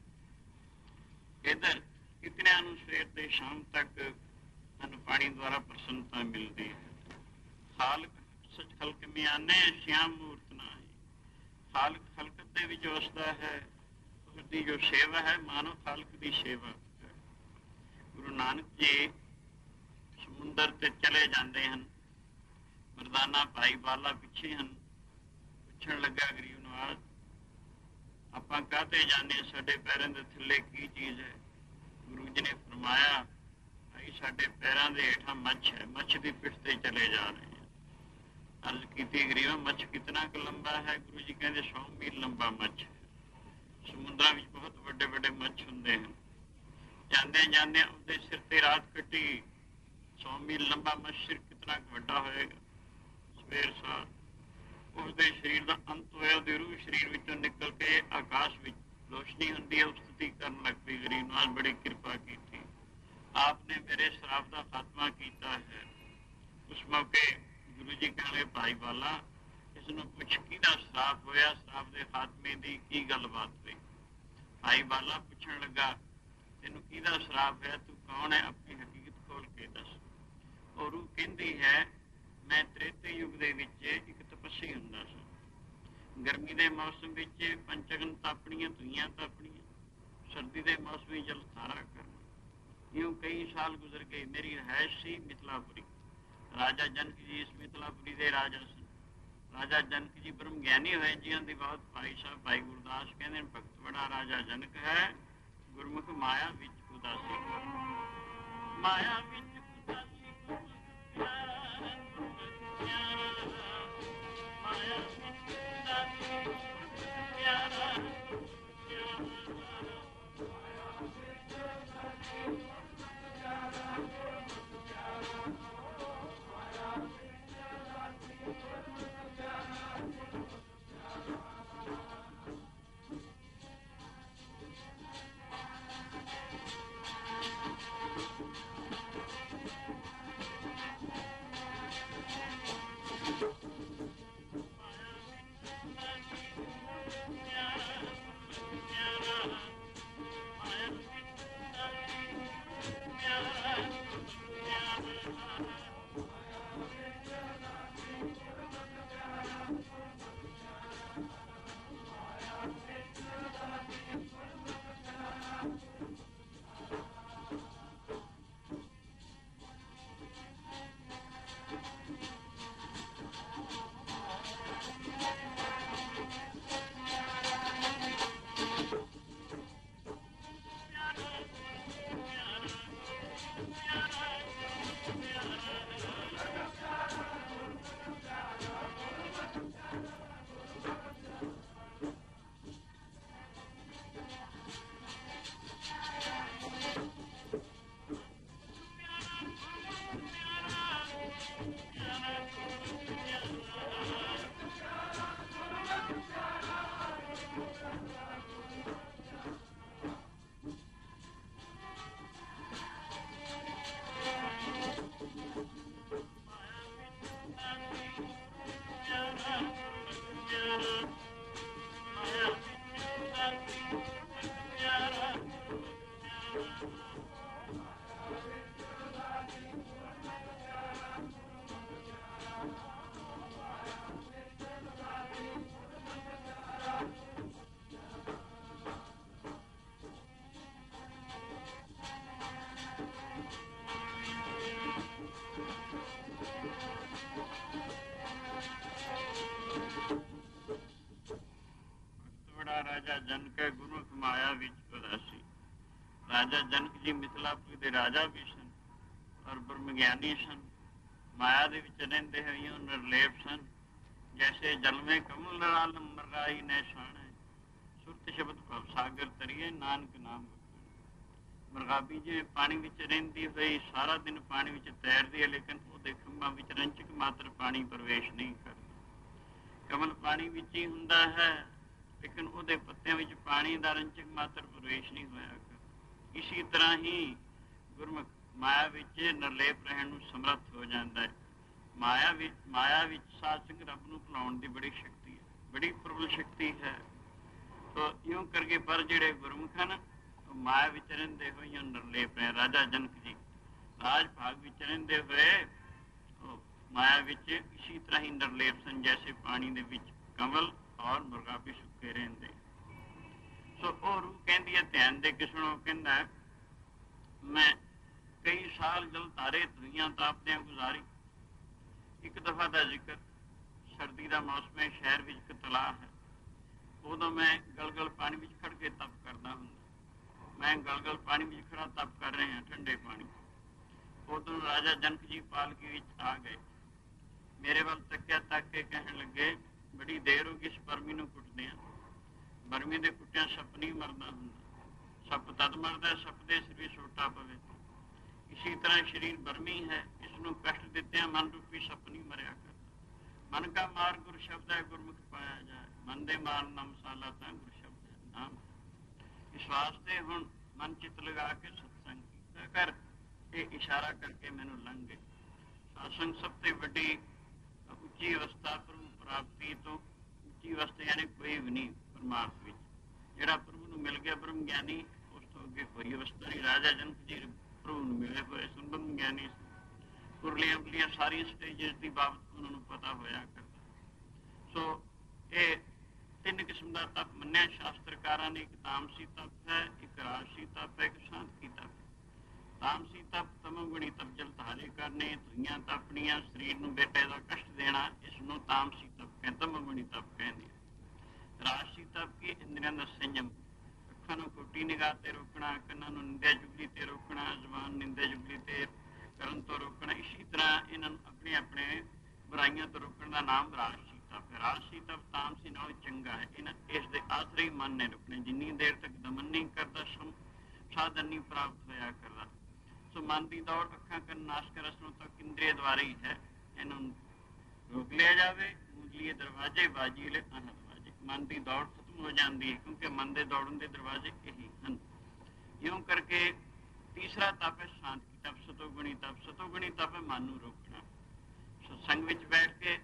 ਕਿਤਨਿਆਂ ਨੂੰ ਸਵੇਰ ਤੇ ਸ਼ਾਮ ਤੱਕ ਸਾਨੂੰ ਪਾਣੀ ਦੁਆਰਾ ਪ੍ਰਸੰਨਤਾ ਮਿਲਦੀ ਹੈ। ਖਾਲਕ ਸੱਚ ਖਲਕ ਮਿਆਨੇ ਸ਼ਿਆਮ ਮੂਰਤ ਨਾਹੀ। ਖਾਲਕ ਖਲਕਤ ਦੇ ਵਿੱਚ ਵਸਦਾ ਹੈ, ਉਸਦੀ ਜੋ ਸੇਵਾ ਹੈ ਮਾਨੋ ਖਾਲਕ ਦੀ ਸੇਵਾ ਹੈ। ਗੁਰੂ ਨਾਨਕ ਜੀ ਸਮੁੰਦਰ ਤੇ ਚਲੇ ਜਾਂਦੇ ਹਨ, ਮਰਦਾਨਾ ਭਾਈ ਬਾਲਾ ਪਿੱਛੇ ਹਨ। ਪੁੱਛਣ ਲੱਗਾ ਗਰੀਬ ਨਵਾਜ਼, ਆਪਾਂ ਕਾਹਤੇ ਜਾਂਦੇ, ਸਾਡੇ ਪੈਰਾਂ ਦੇ ਥੱਲੇ ਕੀ ਚੀਜ਼ ਹੈ? ਗੁਰੂ ਜੀ ਨੇ ਫਰਮਾਇਆ, ਭਾਈ ਸਾਡੇ ਪੈਰਾਂ ਦੇ ਹੇਠਾਂ ਮੱਛ ਹੈ, ਮੱਛ ਦੀ ਪਿੱਠ ਤੇ ਚਲੇ ਜਾ ਰਹੇ ਹਾਂ। ਅਰਜ਼ ਕੀਤੀ, ਗਰੀਬ ਮੱਛ ਕਿਤਨਾ ਕੁ ਲੰਬਾ ਹੈ? ਗੁਰੂ ਜੀ ਕਹਿੰਦੇ 100 ਮੀਲ ਲੰਬਾ ਮੱਛ ਹੈ। ਸਮੁੰਦਰਾਂ ਵਿੱਚ ਬਹੁਤ ਵੱਡੇ ਵੱਡੇ ਮੱਛ ਹੁੰਦੇ ਹਨ। ਜਾਂਦਿਆਂ ਜਾਂਦਿਆਂ ਉਹਦੇ ਸਿਰ ਤੇ ਰਾਤ ਕੱਟੀ। 100 ਮੀਲ ਲੰਬਾ ਮੱਛ ਸਿਰ ਕਿਤਨਾ ਕੁ ਵੱਡਾ ਹੋਏਗਾ? ਸਵੇਰ ਸਾਰ ਉਸਦੇ ਸਰੀਰ ਦਾ ਅੰਤ ਹੋਇਆ, ਉਹਦੀ ਰੂਹ ਸਰੀਰ ਵਿੱਚੋਂ ਨਿਕਲ ਕੇ ਆਕਾਸ਼ ਵਿੱਚ ਰੋਸ਼ਨੀ ਹੁੰਦੀ ਹੈ। ਉਹ ਸਤਿ ਕਰਨ ਲੱਗ ਪਈ, ਗਰੀਬ ਨਾਲ ਬੜੀ ਕਿਰਪਾ ਕੀਤੀ, ਆਪ ਨੇ ਮੇਰੇ ਸ਼ਰਾਬ ਦਾ ਖਾਤਮਾ ਕੀਤਾ ਹੈ। ਉਸ ਮੌਕੇ ਗੁਰੂ ਜੀ ਕਹਿੰਦੇ, ਭਾਈ ਬਾਲਾ ਇਸ ਨੂੰ ਪੁੱਛ ਕਿਹਦਾ ਸ਼ਰਾਪ ਹੋਇਆ, ਸ਼ਰਾਪ ਦੇ ਖਾਤਮੇ ਦੀ ਕੀ ਗੱਲਬਾਤ ਹੋਈ? ਭਾਈ ਬਾਲਾ ਪੁੱਛਣ ਲੱਗਾ, ਤੈਨੂੰ ਕਿਹਦਾ ਸ਼ਰਾਪ ਹੋਇਆ, ਤੂੰ ਕੌਣ ਹੈ, ਆਪਣੀ ਹਕੀਕਤ ਖੋਲ ਕੇ ਦੱਸ। ਉਹ ਰੂਹ ਕਹਿੰਦੀ ਹੈ, ਮੈਂ ਤ੍ਰੇਤੇ ਯੁੱਗ ਦੇ ਵਿੱਚ ਇੱਕ ਤਪੱਸੀ ਹੁੰਦਾ ਸੀ। ਗਰਮੀ ਦੇ ਮੌਸਮ ਵਿੱਚ ਪੰਚਗਨ ਤਾਪਣੀਆਂ, ਧੂਈਆਂ ਤਾਪਣੀਆਂ, ਸਰਦੀ ਦੇ ਮੌਸਮ ਵਿੱਚ ਜਲਧਾਰਾ ਕਰਨਾ। ਇਉਂ ਕਈ ਸਾਲ ਗੁਜ਼ਰ ਗਏ। ਮੇਰੀ ਰਿਹਾਇਸ਼ ਸੀ ਮਿਥਿਲਾਪੁਰੀ। ਰਾਜਾ ਜਨਕ ਜੀ ਇਸ ਮਿਥਿਲਾਪੁਰੀ ਦੇ ਰਾਜਾ ਸਨ। ਰਾਜਾ ਜਨਕ ਜੀ ਬ੍ਰਹਮ ਗਿਆਨੀ ਹੋਏ ਜੀ। ਦੀ ਬਹੁਤ ਭਾਈ ਸਾਹਿਬ ਭਾਈ ਗੁਰਦਾਸ ਕਹਿੰਦੇ ਨੇ, ਭਗਤ ਬੜਾ ਰਾਜਾ ਜਨਕ ਹੈ, ਗੁਰਮੁਖ ਮਾਇਆ ਵਿੱਚ ਉਦਾਸੀ। ਮਾਇਆ ਵਿੱਚ ਉਦਾਸੀ ਮਾਇਆ ਵਿੱਚ ਉਦਾਸੀ ਪਿਆਰਾ ਰਾਜਾ ਜਨਕ ਹੈ, ਗੁਰੂ ਮਾਇਆ ਵਿੱਚ ਉਦਾਸੀ। ਰਾਜਾ ਜਨਕ ਜੀ ਮਿਥਿਲਾਪੁਰੀ ਦੇ ਰਾਜਾ ਵੀ ਸਨ ਔਰ ਬ੍ਰਹਮ ਗਿਆਨੀ ਸਨ। ਮਾਇਆ ਦੇ ਵਿੱਚ ਰਹਿੰਦੇ ਹੋਏ ਉਹ ਨਿਰਲੇਪ ਸਨ। ਜੈਸੇ ਜਲਵੇਂ ਕਮਲ ਨਾਲ ਮਰਰਾਈ ਨੇ ਸਾਣੇ, ਸੁਰਤ ਸ਼ਬਦ ਭਵ ਸਾਗਰ ਤਰੀਏ, ਨਾਨਕ ਨਾਮ। ਮਰਗਾਬੀ ਜਿਵੇਂ ਪਾਣੀ ਵਿੱਚ ਰਹਿੰਦੀ ਹੋਈ ਸਾਰਾ ਦਿਨ ਪਾਣੀ ਵਿੱਚ ਤੈਰਦੀ ਹੈ, ਲੇਕਿਨ ਉਹਦੇ ਖੰਭਾਂ ਵਿੱਚ ਰੰਚਕ ਮਾਤਰ ਪਾਣੀ ਪ੍ਰਵੇਸ਼ ਨਹੀਂ ਕਰਦਾ। ਕਮਲ ਪਾਣੀ ਵਿੱਚ ਹੀ ਹੁੰਦਾ ਹੈ, ਲੇਕਿਨ ਉਹਦੇ ਪੱਤਿਆਂ ਵਿੱਚ ਪਾਣੀ ਦਾ ਰੰਚਕ ਮਾਤਰ ਪ੍ਰਵੇਸ਼ ਨਹੀਂ ਹੋਇਆ ਕਰਦਾ। ਇਸੇ ਤਰ੍ਹਾਂ ਹੀ ਗੁਰਮੁਖ ਮਾਇਆ ਵਿੱਚ ਨਿਰਲੇਪ ਰਹਿਣ ਨੂੰ ਸਮਰੱਥ ਹੋ ਜਾਂਦਾ ਹੈ। ਮਾਇਆ ਵਿੱਚ ਸਾਧ ਸੰਗ ਰੱਬ ਨੂੰ ਭੁਲਾਉਣ ਦੀ ਬੜੀ ਸ਼ਕਤੀ ਹੈ, ਬੜੀ ਪ੍ਰਬਲ ਸ਼ਕਤੀ ਹੈ। ਸੋ ਇਉਂ ਕਰਕੇ ਪਰ ਜਿਹੜੇ ਗੁਰਮੁਖ ਹਨ ਉਹ ਮਾਇਆ ਵਿੱਚ ਰਹਿੰਦੇ ਹੋਏ ਨਿਰਲੇਪ ਰਹੇ। ਰਾਜਾ ਜਨਕ ਜੀ ਰਾਜ ਭਾਗ ਵਿੱਚ ਰਹਿੰਦੇ ਹੋਏ ਉਹ ਮਾਇਆ ਵਿੱਚ ਇਸੇ ਤਰ੍ਹਾਂ ਹੀ ਨਿਰਲੇਪ ਸਨ, ਜੈਸੇ ਪਾਣੀ ਦੇ ਵਿੱਚ ਕਮਲ ਔਰ ਮੁਰਗਾ ਵੀ ਸੁੱਕੇ ਰਹਿੰਦੇ। ਸੋ ਉਹ ਰੂਹ ਕਹਿੰਦੀ ਹੈ ਧਿਆਨ ਦੇ ਕੇ ਸੁਣੋ, ਕਹਿੰਦਾ ਮੈਂ ਕਈ ਸਾਲ ਜਲ ਤਾਰੇ ਧੂਈਆਂ ਤਾਪਦਿਆਂ ਗੁਜ਼ਾਰੀ। ਇੱਕ ਦਫਾ ਦਾ ਜ਼ਿਕਰ, ਸਰਦੀ ਦਾ ਮੌਸਮ ਹੈ, ਸ਼ਹਿਰ ਵਿੱਚ ਇੱਕ ਤਲਾਅ ਹੈ। ਉਦੋਂ ਮੈਂ ਗਲਗਲ ਪਾਣੀ ਵਿੱਚ ਖੜ ਕੇ ਤਪ ਕਰਦਾ ਹੁੰਦਾ। ਮੈਂ ਗਲਗਲ ਪਾਣੀ ਵਿੱਚ ਖੜਾ ਤਪ ਕਰ ਰਿਹਾ ਠੰਡੇ ਪਾਣੀ। ਉਦੋਂ ਰਾਜਾ ਜਨਕ ਜੀ ਪਾਲਕੀ ਵਿੱਚ ਆ ਗਏ, ਮੇਰੇ ਵੱਲ ਤੱਕਿਆ, ਤੱਕ ਕੇ ਕਹਿਣ ਲੱਗੇ ਬੜੀ ਦੇਰ ਹੋ ਗਈ ਇਸ ਬਰਮੀ ਨੂੰ ਕੁੱਟਦੇ ਆ। ਬਰਮੀ ਦੇ ਕੁੱਟਿਆਂ ਸੱਪ ਨਹੀਂ ਮਰਦਾ ਹੁੰਦਾ, ਸੱਪ ਤਦ ਮਰਦਾ ਸੱਪ ਦੇ ਸਿਰ ਵੀ ਸੋਟਾ ਪਵੇ। ਇਸੇ ਤਰ੍ਹਾਂ ਸਰੀਰ ਬਰਮੀ ਹੈ, ਇਸ ਨੂੰ ਕਸ਼ਟ ਦਿੱਤਿਆਂ ਮਨ ਰੂਪੀ ਸੱਪ ਨਹੀਂ ਮਰਿਆ ਕਰਦਾ। ਮਨ ਕਾ ਮਾਰ ਗੁਰ ਸ਼ਬਦ ਹੈ, ਗੁਰਮੁਖ ਪਾਇਆ ਜਾਏ। ਮਨ ਦੇ ਮਾਰ ਨਾ ਮਸਾਲਾ ਤਾਂ ਗੁਰ ਸ਼ਬਦ ਹੈ ਨਾਮ। ਇਸ ਵਾਸਤੇ ਹੁਣ ਮਨ ਚਿੱਤ ਲਗਾ ਕੇ ਸਤਸੰਗ ਕੀਤਾ ਕਰ। ਇਹ ਇਸ਼ਾਰਾ ਕਰਕੇ ਮੈਨੂੰ ਲੰਘ ਗਏ। ਸਤਸੰਗ ਸਭ ਤੋਂ ਵੱਡੀ ਉੱਚੀ ਅਵਸਥਾ ਪ੍ਰਭੂ ਪ੍ਰਾਪਤੀ ਤੋਂ ਉੱਚੀ ਅਵਸਥਾ, ਯਾਨੀ ਕੋਈ ਵੀ ਨਹੀਂ ਪਰਮਾਰਥ ਵਿੱਚ। ਜਿਹੜਾ ਪ੍ਰਭੂ ਨੂੰ ਮਿਲ ਗਿਆ ਬ੍ਰਹਮ ਗਿਆਨੀ, ਉਸ ਤੋਂ ਅੱਗੇ ਕੋਈ ਅਵਸਥਾ ਨਹੀਂ। ਰਾਜਾ ਜਨਕ ਜੀ ਪ੍ਰਭੂ ਨੂੰ ਮਿਲੇ ਹੋਏ ਸਨ, ਬ੍ਰਹਮ ਗਿਆਨੀ। ਕੁਰਲੀਆਂ ਕੁਰਲੀਆਂ ਸਾਰੀਆਂ ਸਟੇਜਿਸ ਦੀ ਬਾਬਤ ਉਹਨਾਂ ਨੂੰ ਪਤਾ ਹੋਇਆ ਕਰਦਾ। ਸੋ ਇਹ ਤਿੰਨ ਕਿਸਮ ਦਾ ਤਪ ਮੰਨਿਆ ਸ਼ਾਸਤਰਕਾਰਾਂ ਨੇ। ਇੱਕ ਤਾਮਸੀ ਤਪ ਹੈ, ਇੱਕ ਰਾਜਸੀ ਤਪ ਹੈ, ਇੱਕ ਸ਼ਾਂਤੀ ਤਪ। ਤਾਮਸੀ ਤਪ ਤਮੋਗੁਣੀ ਤਪ, ਜਲ ਧਾਰੇ ਕਰਨੇ, ਧੂਈਆਂ ਤਾਪਣੀਆਂ, ਸਰੀਰ ਨੂੰ ਬੇਟੇ ਦਾ ਕਸ਼ਟ ਦੇਣਾ, ਇਸ ਨੂੰ ਤਾਮਸੀ ਤਪ ਕਹਿੰਦੇ, ਤਮੋਗੁਣੀ ਤਪ ਕਹਿੰਦੇ। ਰਾਜਸੀ ਤਪ ਕੀ ਇੰਦਰੀਆਂ ਦਾ ਸੰਯਮ, ਅੱਖਾਂ ਨੂੰ ਖੋਟੀ ਨਿਗਾਹ ਤੇ ਰੋਕਣਾ, ਕੰਨਾਂ ਨੂੰ ਨਿੰਦਿਆ ਚੁਗਲੀ ਤੇ ਰੋਕਣਾ, ਜ਼ੁਬਾਨ ਨਿੰਦਿਆ ਚੁਗਲੀ ਤੇ ਕਰਨ ਤੋਂ ਰੋਕਣਾ। ਇਸੇ ਤਰ੍ਹਾਂ ਇਹਨਾਂ ਨੂੰ ਆਪਣੇ ਆਪਣੇ ਬੁਰਾਈਆਂ ਤੋਂ ਰੋਕਣ ਦਾ ਨਾਮ ਰਾਜਸੀ ਤਪ ਹੈ। ਰਾਜਸੀ ਤਪ ਤਾਮਸੀ ਨਾਲੋਂ ਚੰਗਾ ਹੈ। ਇਸ ਦੇ ਆਸਰੇ ਹੀ ਮਨ ਨੇ ਰੁਕਣੇ। ਜਿੰਨੀ ਦੇਰ ਤੱਕ ਦਮਨ ਨਹੀਂ ਕਰਦਾ ਸਾਧਨ ਨਹੀਂ ਪ੍ਰਾਪਤ ਹੋਇਆ ਕਰਦਾ। ਸੋ ਮਨ ਦੀ ਦੌੜ ਅੱਖਾਂ ਕੰਨ ਨਾਸਕ ਰਸਨੋਂ ਤੱਕ ਇੰਦਰੀਏ ਦੁਆਰਾ ਹੀ ਹੈ। ਇਹਨਾਂ ਨੂੰ ਰੋਕ ਲਿਆ ਜਾਵੇ। ਮੁੱਢਲੀਏ ਦਰਵਾਜ਼ੇ ਬਾਜੀ ਲੈ ਅਨ ਦਰਵਾਜ਼ੇ, ਮਨ ਦੀ ਦੌੜ ਖਤਮ ਹੋ ਜਾਂਦੀ ਹੈ, ਕਿਉਂਕਿ ਮਨ ਦੇ ਦੌੜਨ ਦੇ ਦਰਵਾਜ਼ੇ ਇਹੀ ਹਨ। ਇਉਂ ਕਰਕੇ ਤੀਸਰਾ ਤਪ ਹੈ ਸ਼ਾਂਤੀ ਤਪ, ਸਤੋਗੁਣੀ ਤਪ। ਸਤੋਗੁਣੀ ਤਪ ਹੈ ਮਨ ਨੂੰ ਰੋਕਣਾ। ਸਤਸੰਗ ਵਿੱਚ ਬੈਠ ਕੇ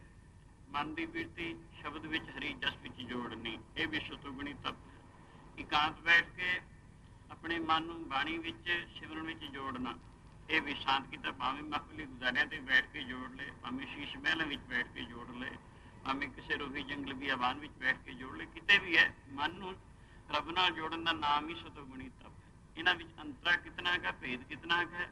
ਮਨ ਦੀ ਬਿਰਤੀ ਸ਼ਬਦ ਵਿੱਚ ਹਰੀ ਜਸ ਵਿੱਚ ਜੋੜਨੀ, ਇਹ ਵੀ ਸਤੋਗੁਣੀ ਤਪ ਹੈ। ਇਕਾਂਤ ਬੈਠ ਕੇ ਆਪਣੇ ਮਨ ਨੂੰ ਬਾਣੀ ਵਿੱਚ ਸਿਮਰਨ ਵਿੱਚ ਜੋੜਨਾ, ਇਹ ਵੀ ਸ਼ਾਂਤ ਕੀਤਾ। ਭਾਵੇਂ ਮਖਮਲੀ ਗੁਜ਼ਾਰਿਆਂ ਤੇ ਬੈਠ ਕੇ ਜੋੜ ਲਏ, ਭਾਵੇਂ ਸ਼ੀਸ਼ ਮਹਿਲਾਂ ਵਿੱਚ ਬੈਠ ਕੇ ਜੋੜ ਲਏ, ਭਾਵੇਂ ਕਿਸੇ ਰੋਹੀ ਜੰਗਲ ਬਿਆਬਾਨ ਵਿੱਚ ਬੈਠ ਕੇ ਜੋੜ ਲਏ, ਕਿਤੇ ਵੀ ਹੈ ਮਨ ਨੂੰ ਰੱਬ ਨਾਲ ਜੋੜਨ ਦਾ ਨਾਮ ਹੀ ਸਤੋਗੁਣੀ ਤਪ ਹੈ। ਇਹਨਾਂ ਵਿੱਚ ਅੰਤਰਾ ਕਿਤਨਾ ਹੈ, ਭੇਦ ਕਿਤਨਾ ਹੈ।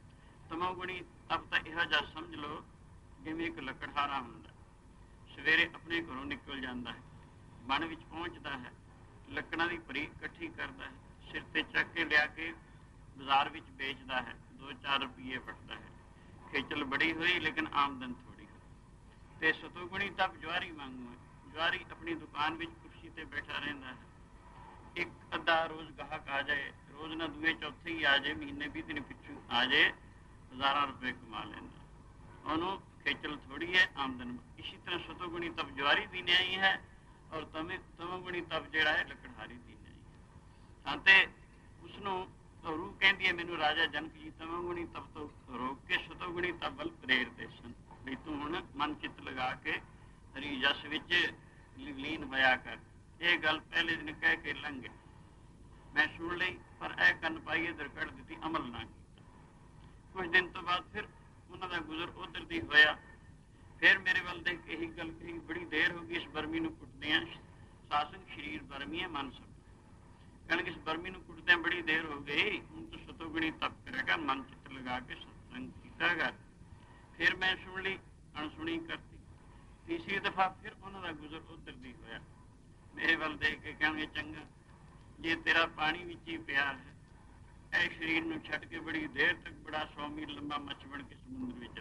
ਤਮੋਗੁਣੀ ਤਪ ਤਾਂ ਇਹੋ ਜਿਹਾ ਸਮਝ ਲਓ ਜਿਵੇਂ ਇੱਕ ਲੱਕੜਹਾਰਾ ਹੁੰਦਾ, ਸਵੇਰੇ ਆਪਣੇ ਘਰੋਂ ਨਿਕਲ ਜਾਂਦਾ ਹੈ, ਬਣ ਵਿੱਚ ਪਹੁੰਚਦਾ ਹੈ, ਲੱਕੜਾਂ ਦੀ ਭਰੀ ਇਕੱਠੀ ਕਰਦਾ ਹੈ, ਸਿਰ ਤੇ ਚੱਕ ਕੇ ਲਿਆ ਕੇ ਬਾਜ਼ਾਰ ਵਿੱਚ ਵੇਚਦਾ ਹੈ, 2-4 ਰੁਪਏ ਵੱਟਦਾ ਹੈ। ਖੇਚਲ ਬੜੀ ਹੋਈ ਲੇਕਿਨ ਆਮਦਨ ਥੋੜੀ ਹੋਈ। ਤੇ ਸਤੋਗੁਣੀ ਤਪ ਜੁਆਰੀ ਵਾਂਗੂ ਹੈ। ਜੁਆਰੀ ਆਪਣੀ ਦੁਕਾਨ ਵਿੱਚ ਕੁਰਸੀ ਤੇ ਬੈਠਾ ਰਹਿੰਦਾ ਹੈ। ਇੱਕ ਅੱਧਾ ਰੋਜ਼ ਗਾਹਕ ਆ ਜਾਏ, ਰੋਜ਼ ਨਾ ਦੂਏ ਚੌਥੇ ਹੀ ਆ ਜਾਏ, ਮਹੀਨੇ 20 ਦਿਨ ਪਿੱਛੋਂ ਆ ਜਾਏ, ਹਜ਼ਾਰਾਂ ਰੁਪਏ ਕਮਾ ਲੈਂਦਾ। ਉਹਨੂੰ ਖੇਚਲ ਥੋੜੀ ਹੈ, ਆਮਦਨ। ਇਸੇ ਤਰ੍ਹਾਂ ਸਤੋਗੁਣੀ ਤਪ ਜੁਆਰੀ ਦੀ ਨਿਆਈ ਹੈ, ਔਰ ਤਮੋਗੁਣੀ ਤਪ ਜਿਹੜਾ ਹੈ ਲੱਕੜਹਾਰੀ ਦੀ ਨਿਆਈ ਹੈ। ਹਾਂ ਤੇ ਉਸਨੂੰ ਰੂਹ ਕਹਿੰਦੀ ਹੈ, ਮੈਨੂੰ ਰਾਜਾ ਜਨਕ ਜੀ ਤਮੋਗੁਣੀ ਤਪ ਤੋਂ ਰੋਕ ਕੇ ਸਤੋਗੁਣੀ ਤਪ ਵੱਲ ਪ੍ਰੇਰਦੇ ਸਨ ਵੀ ਤੂੰ ਹੁਣ ਮਨ ਚਿੱਤ ਲਗਾ ਕੇ ਹਰੀ ਜਸ ਵਿੱਚ ਲੀਨ ਹੋਇਆ ਕਰ। ਇਹ ਗੱਲ ਪਹਿਲੇ ਦਿਨ ਕਹਿ ਕੇ ਲੰਘੇ, ਮੈਂ ਸੁਣ ਲਈ, ਪਰ ਇਹ ਕੰਨ ਪਾਈ ਇੱਧਰ ਕੱਢ ਦਿੱਤੀ, ਅਮਲ ਨਾ ਕੀਤਾ। ਕੁਝ ਦਿਨ ਤੋਂ ਬਾਅਦ ਫਿਰ ਉਹਨਾਂ ਦਾ ਗੁਜ਼ਰ ਉਧਰ ਦੀ ਹੋਇਆ। ਫਿਰ ਮੇਰੇ ਵੱਲ ਦੇਖ ਕੇ ਇਹੀ ਗੱਲ ਕਹੀ, ਬੜੀ ਦੇਰ ਹੋ ਗਈ ਇਸ ਬਰਮੀ ਨੂੰ ਕੁੱਟਦਿਆਂ। ਸਾਸਨ ਸਰੀਰ ਬਰਮੀ ਹੈ, ਮਨ ਸਭ ਕਹਿਣਗੇ ਇਸ ਬਰਮੀ ਨੂੰ ਕੁੱਟਦਿਆਂ ਬੜੀ ਦੇਰ ਹੋ ਗਈ, ਹੁਣ ਤੂੰ ਸਤੋਗੁਣੀ ਤਪ ਕਰੇਗਾ, ਮਨ ਚਿੱਤ ਲਗਾ ਕੇ ਸਤਸੰਗ ਕੀਤਾ ਕਰ। ਫਿਰ ਮੈਂ ਸੁਣ ਲਈ, ਅਣਸੁਣੀ ਕਰਤੀ। ਤੀਸਰੀ ਦਫਾ ਫਿਰ ਉਹਨਾਂ ਦਾ ਗੁਜ਼ਰ ਉਧਰ ਦੀ ਹੋਇਆ। ਮੇਰੇ ਵੱਲ ਦੇਖ ਕੇ ਕਹਿਣਗੇ, ਚੰਗਾ ਜੇ ਤੇਰਾ ਪਾਣੀ ਵਿੱਚ ਹੀ ਪਿਆਰ ਹੈ, ਇਹ ਸਰੀਰ ਨੂੰ ਛੱਡ ਕੇ ਬੜੀ ਦੇਰ ਤੱਕ ਬੜਾ 100 ਮੀਲ ਲੰਬਾ ਮੱਛ ਬਣ ਕੇ ਸਮੁੰਦਰ ਵਿੱਚ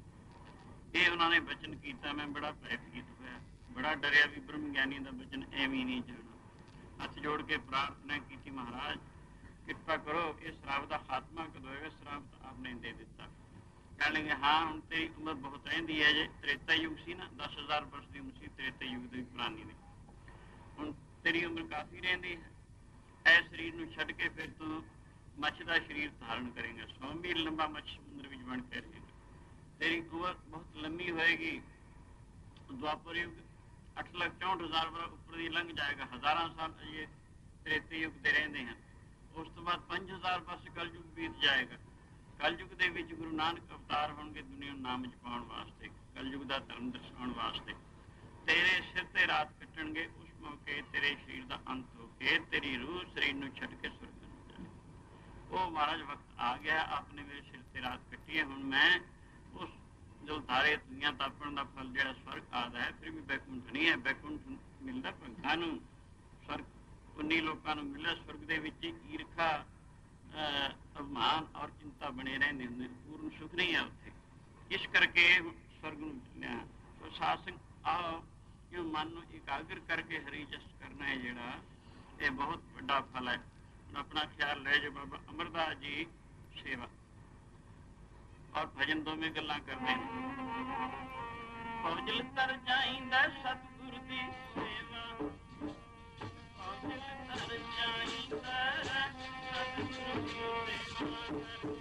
ਰਹੇਗਾ। ਇਹ ਉਹਨਾਂ ਨੇ ਬਚਨ ਕੀਤਾ। ਮੈਂ ਬੜਾ ਭੈਭੀਤ ਹੋਇਆ, ਬੜਾ ਡਰਿਆ ਵੀ ਬ੍ਰਹਮ ਗਿਆਨੀ ਦਾ ਬਚਨ ਐਵੇਂ ਨਹੀਂ ਜਾਣਾ। ਹੱਥ ਜੋੜ ਕੇ ਪ੍ਰਾਰਥਨਾ ਕੀਤੀ, ਮਹਾਰਾਜ ਕਿਰਪਾ ਕਰੋ, ਇਹ ਸ਼ਰਾਬ ਦਾ ਖਾਤਮਾ ਕਦੋਂ ਹੋਏਗਾ? ਸ਼ਰਾਬ ਤਾਂ ਆਪਨੇ ਦੇ ਦਿੱਤਾ। ਕਹਿ ਲੈਂਗੇ ਹਾਂ ਹੁਣ ਤੇਰੀ ਉਮਰ ਬਹੁਤ ਰਹਿੰਦੀ ਹੈ। ਜੇ ਤ੍ਰੇਤਾ ਯੁੱਗ ਸੀ ਨਾ, 10,000 ਵਰਸ ਦੀ ਉਮਰ ਸੀ ਤ੍ਰੇਤਾ ਯੁੱਗ ਦੀ ਪੁਰਾਣੀ ਦੀ, ਹੁਣ ਤੇਰੀ ਉਮਰ ਕਾਫੀ ਰਹਿੰਦੀ ਹੈ। ਇਸ ਸਰੀਰ ਨੂੰ ਛੱਡ ਕੇ ਫਿਰ ਤੂੰ ਮੱਛ ਦਾ ਸਰੀਰ ਧਾਰਨ ਕਰੇਗਾ, 100 ਮੀਲ ਲੰਬਾ ਮੱਛ ਸਮੁੰਦਰ ਵਿੱਚ ਬਣ ਕੇ ਰਹੇਗਾ। ਤੇਰੀ ਉਮਰ ਬਹੁਤ ਲੰਮੀ ਹੋਏਗੀ। ਦੁਆਪਰ ਯੁੱਗ 8,64,000 ਵਰ੍ਹਾ ਉੱਪਰ ਦੀ ਲੰਘ ਜਾਏਗਾ, ਹਜ਼ਾਰਾਂ ਸਾਲ ਅਜੇ ਤ੍ਰੇਤੇ ਯੁੱਗ ਦੇ ਰਹਿੰਦੇ ਹਨ। ਉਸ ਤੋਂ ਬਾਅਦ 5,000 ਵਰਸ ਕਲਯੁੱਗ ਬੀਤ ਜਾਏਗਾ। ਕਲਯੁੱਗ ਦੇ ਵਿੱਚ ਗੁਰੂ ਨਾਨਕ ਅਵਤਾਰ ਹੋਣਗੇ ਦੁਨੀਆ ਨੂੰ ਨਾਮ ਜਪਾਉਣ ਵਾਸਤੇ, ਕਲਯੁੱਗ ਦਾ ਧਰਮ ਦਰਸਾਉਣ ਵਾਸਤੇ। ਤੇਰੇ ਸਿਰ ਤੇ ਰਾਤ ਕੱਟਣਗੇ, ਉਸ ਮੌਕੇ ਤੇਰੇ ਸਰੀਰ ਦਾ ਅੰਤ ਹੋ ਕੇ ਤੇਰੀ ਰੂਹ ਸਰੀਰ ਨੂੰ ਛੱਡ ਕੇ ਸੁਰਗ ਨੂੰ ਜਾਏ। ਉਹ ਮਹਾਰਾਜ ਵਕਤ ਆ ਗਿਆ, ਆਪਨੇ ਮੇਰੇ ਸਿਰ ਤੇ ਰਾਤ ਕੱਟੀ ਹੈ। ਹੁਣ ਮੈਂ ਉਸ ਜੋ ਤਾਰੇ ਦੁਨੀਆਂ ਤਾਪਣ ਦਾ ਫਲ ਜਿਹੜਾ ਸਵਰਗ ਆਦਾ ਹੈ, ਫਿਰ ਵੀ ਬੈਕੁੰਠ ਨਹੀਂ ਹੈ। ਬੈਕੁੰਠ ਮਿਲਦਾ ਭਗਤਾਂ ਨੂੰ, ਸਵਰਗ ਪੁੰਨੀ ਲੋਕਾਂ ਨੂੰ ਮਿਲਿਆ। ਸਵਰਗ ਦੇ ਵਿੱਚ ਈਰਖਾ, ਅਭਿਮਾਨ ਔਰ ਚਿੰਤਾ ਬਣੇ ਰਹਿੰਦੇ ਹੁੰਦੇ, ਪੂਰਨ ਸੁਖ ਨਹੀਂ ਹੈ ਉੱਥੇ। ਇਸ ਕਰਕੇ ਸਵਰਗ ਨੂੰ ਚੱਲਿਆ। ਸੋ ਸਾਸੰਗ ਆਓ, ਇਹ ਮਨ ਨੂੰ ਇਕਾਗਰ ਕਰਕੇ ਹਰੀ ਜਸ ਕਰਨਾ ਹੈ ਜਿਹੜਾ, ਇਹ ਬਹੁਤ ਵੱਡਾ ਫਲ ਹੈ। ਆਪਣਾ ਖਿਆਲ ਲੈ ਜੋ ਬਾਬਾ ਅਮਰਦਾਸ ਜੀ ਸੇਵਾ ਔਰ ਭਜਨ ਦੋਵੇਂ ਗੱਲਾਂ ਕਰਦੇ ਨੇ। ਫੌਜਲ ਤਰ ਜਾਈਂਦਾ ਸਤਿਗੁਰ ਦੀ ਸੇਵਾ, ਫੌਜਲ ਤਰ ਜਾਈਂਦਾ ਸਤਿਗੁਰ ਦੀ ਸੇਵਾ ਕਰਕੇ।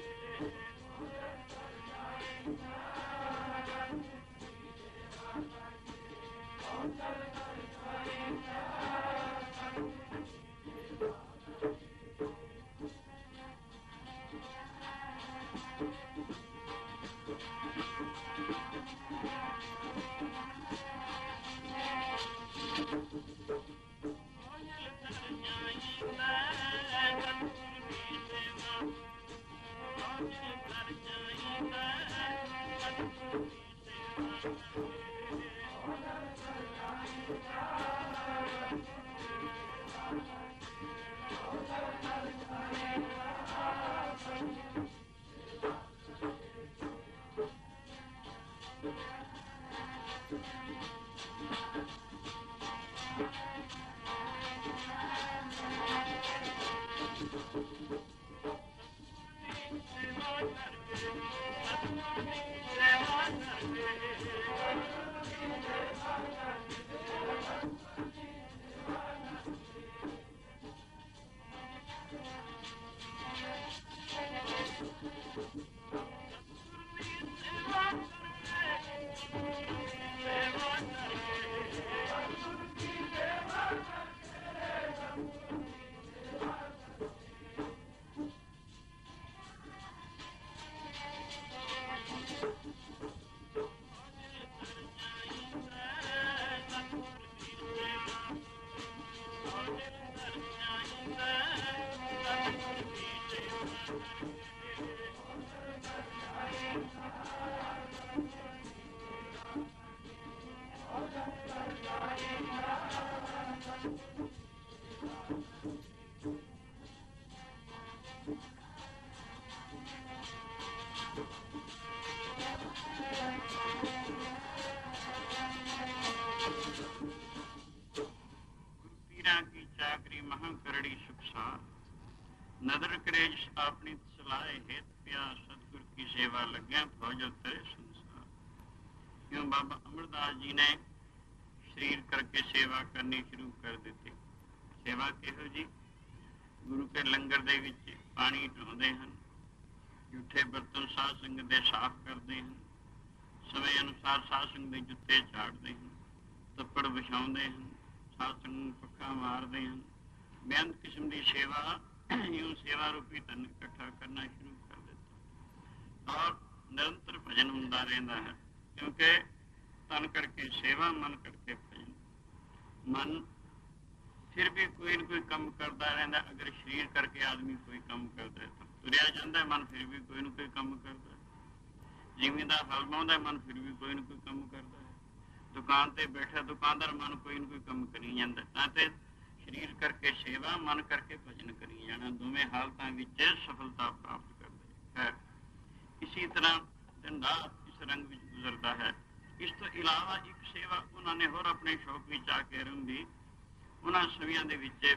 ਨਦਰ ਕਰੇ ਜਿਸ ਆਪਣੀ ਸਲਾਹ ਹੇਤ ਪਿਆ, ਸਤਿਗੁਰ ਕੀ ਸੇਵਾ ਲੱਗਿਆ ਫੌਜਲ ਤਰੇ ਸੰਸਾਰ। ਕਿਉਂ ਬਾਬਾ ਅਮਰਦਾਸ ਜੀ ਨੇ ਸਰੀਰ ਕਰਕੇ ਸੇਵਾ ਕਰਨੀ ਸ਼ੁਰੂ ਕਰ ਦਿੱਤੀ। ਸੇਵਾ ਕਿਹੋ ਜੀ? ਗੁਰੂ ਕੇ ਲੰਗਰ ਦੇ ਵਿੱਚ ਪਾਣੀ ਢਾਉਂਦੇ ਹਨ, ਝੂਠੇ ਬਰਤਨ ਸਾਧ ਸੰਗਤ ਦੇ ਸਾਫ਼ ਕਰਦੇ ਹਨ, ਸਮੇਂ ਅਨੁਸਾਰ ਸਾਧ ਸੰਗਤ ਦੇ ਜੁੱਤੇ ਝਾੜਦੇ ਹਨ, ਤੱਪੜ ਵਿਛਾਉਂਦੇ ਹਨ, ਸਾਧ ਸੰਗਤ ਨੂੰ ਪੱਖਾ ਮਾਰਦੇ ਹਨ। ਬੇਅੰਤ ਕਿਸਮ ਦੀ ਸੇਵਾ, ਇਉਂ ਸੇਵਾ ਰੂਪੀ ਧਨ ਇਕੱਠਾ ਕਰਨਾ ਸ਼ੁਰੂ ਕਰ ਦਿੱਤਾ ਔਰ ਨਿਰੰਤਰ ਭਜਨ ਹੁੰਦਾ ਰਹਿੰਦਾ ਹੈ। ਕਿਉਂਕਿ ਤਨ ਕਰਕੇ ਸੇਵਾ, ਮਨ ਕਰਕੇ ਭਜਨ। ਮਨ ਫਿਰ ਵੀ ਕੋਈ ਨਾ ਕੋਈ ਕੰਮ ਕਰਦਾ ਰਹਿੰਦਾ। ਅਗਰ ਸਰੀਰ ਕਰਕੇ ਆਦਮੀ ਕੋਈ ਕੰਮ ਕਰਦਾ ਹੈ ਤਾਂ ਤੁਰਿਆ ਜਾਂਦਾ, ਮਨ ਫਿਰ ਵੀ ਕੋਈ ਨਾ ਕੋਈ ਕੰਮ ਕਰਦਾ ਹੈ। ਜ਼ਿਮੀਂਦਾਰ ਹਲ ਵਾਹੁੰਦਾ, ਮਨ ਫਿਰ ਵੀ ਕੋਈ ਨਾ ਕੋਈ ਕੰਮ ਕਰਦਾ ਹੈ। ਦੁਕਾਨ ਤੇ ਬੈਠਾ ਦੁਕਾਨਦਾਰ, ਮਨ ਕੋਈ ਨਾ ਕੋਈ ਕੰਮ ਕਰੀ ਜਾਂਦਾ। ਤਾਂ ਤੇ ਸਰੀਰ ਕਰਕੇ ਸੇਵਾ, ਮਨ ਕਰਕੇ ਭਜਨ ਕਰੀ ਜਾਣਾ, ਦੋਵੇਂ ਹਾਲਤਾਂ ਵਿੱਚ ਸਫਲਤਾ ਪ੍ਰਾਪਤ ਕਰਦੇ ਹੈ। ਇਸੇ ਤਰ੍ਹਾਂ ਦਿਨ ਰਾਤ ਇਸ ਰੰਗ ਵਿੱਚ ਗੁਜ਼ਰਦਾ ਹੈ। ਇਸ ਤੋਂ ਇਲਾਵਾ ਇੱਕ ਸੇਵਾ ਉਹਨਾਂ ਨੇ ਹੋਰ ਆਪਣੇ ਸ਼ੌਕ ਵਿੱਚ ਆ ਕੇ ਆਰੰਭੀ। ਉਹਨਾਂ ਸਮਿਆਂ ਦੇ ਵਿੱਚ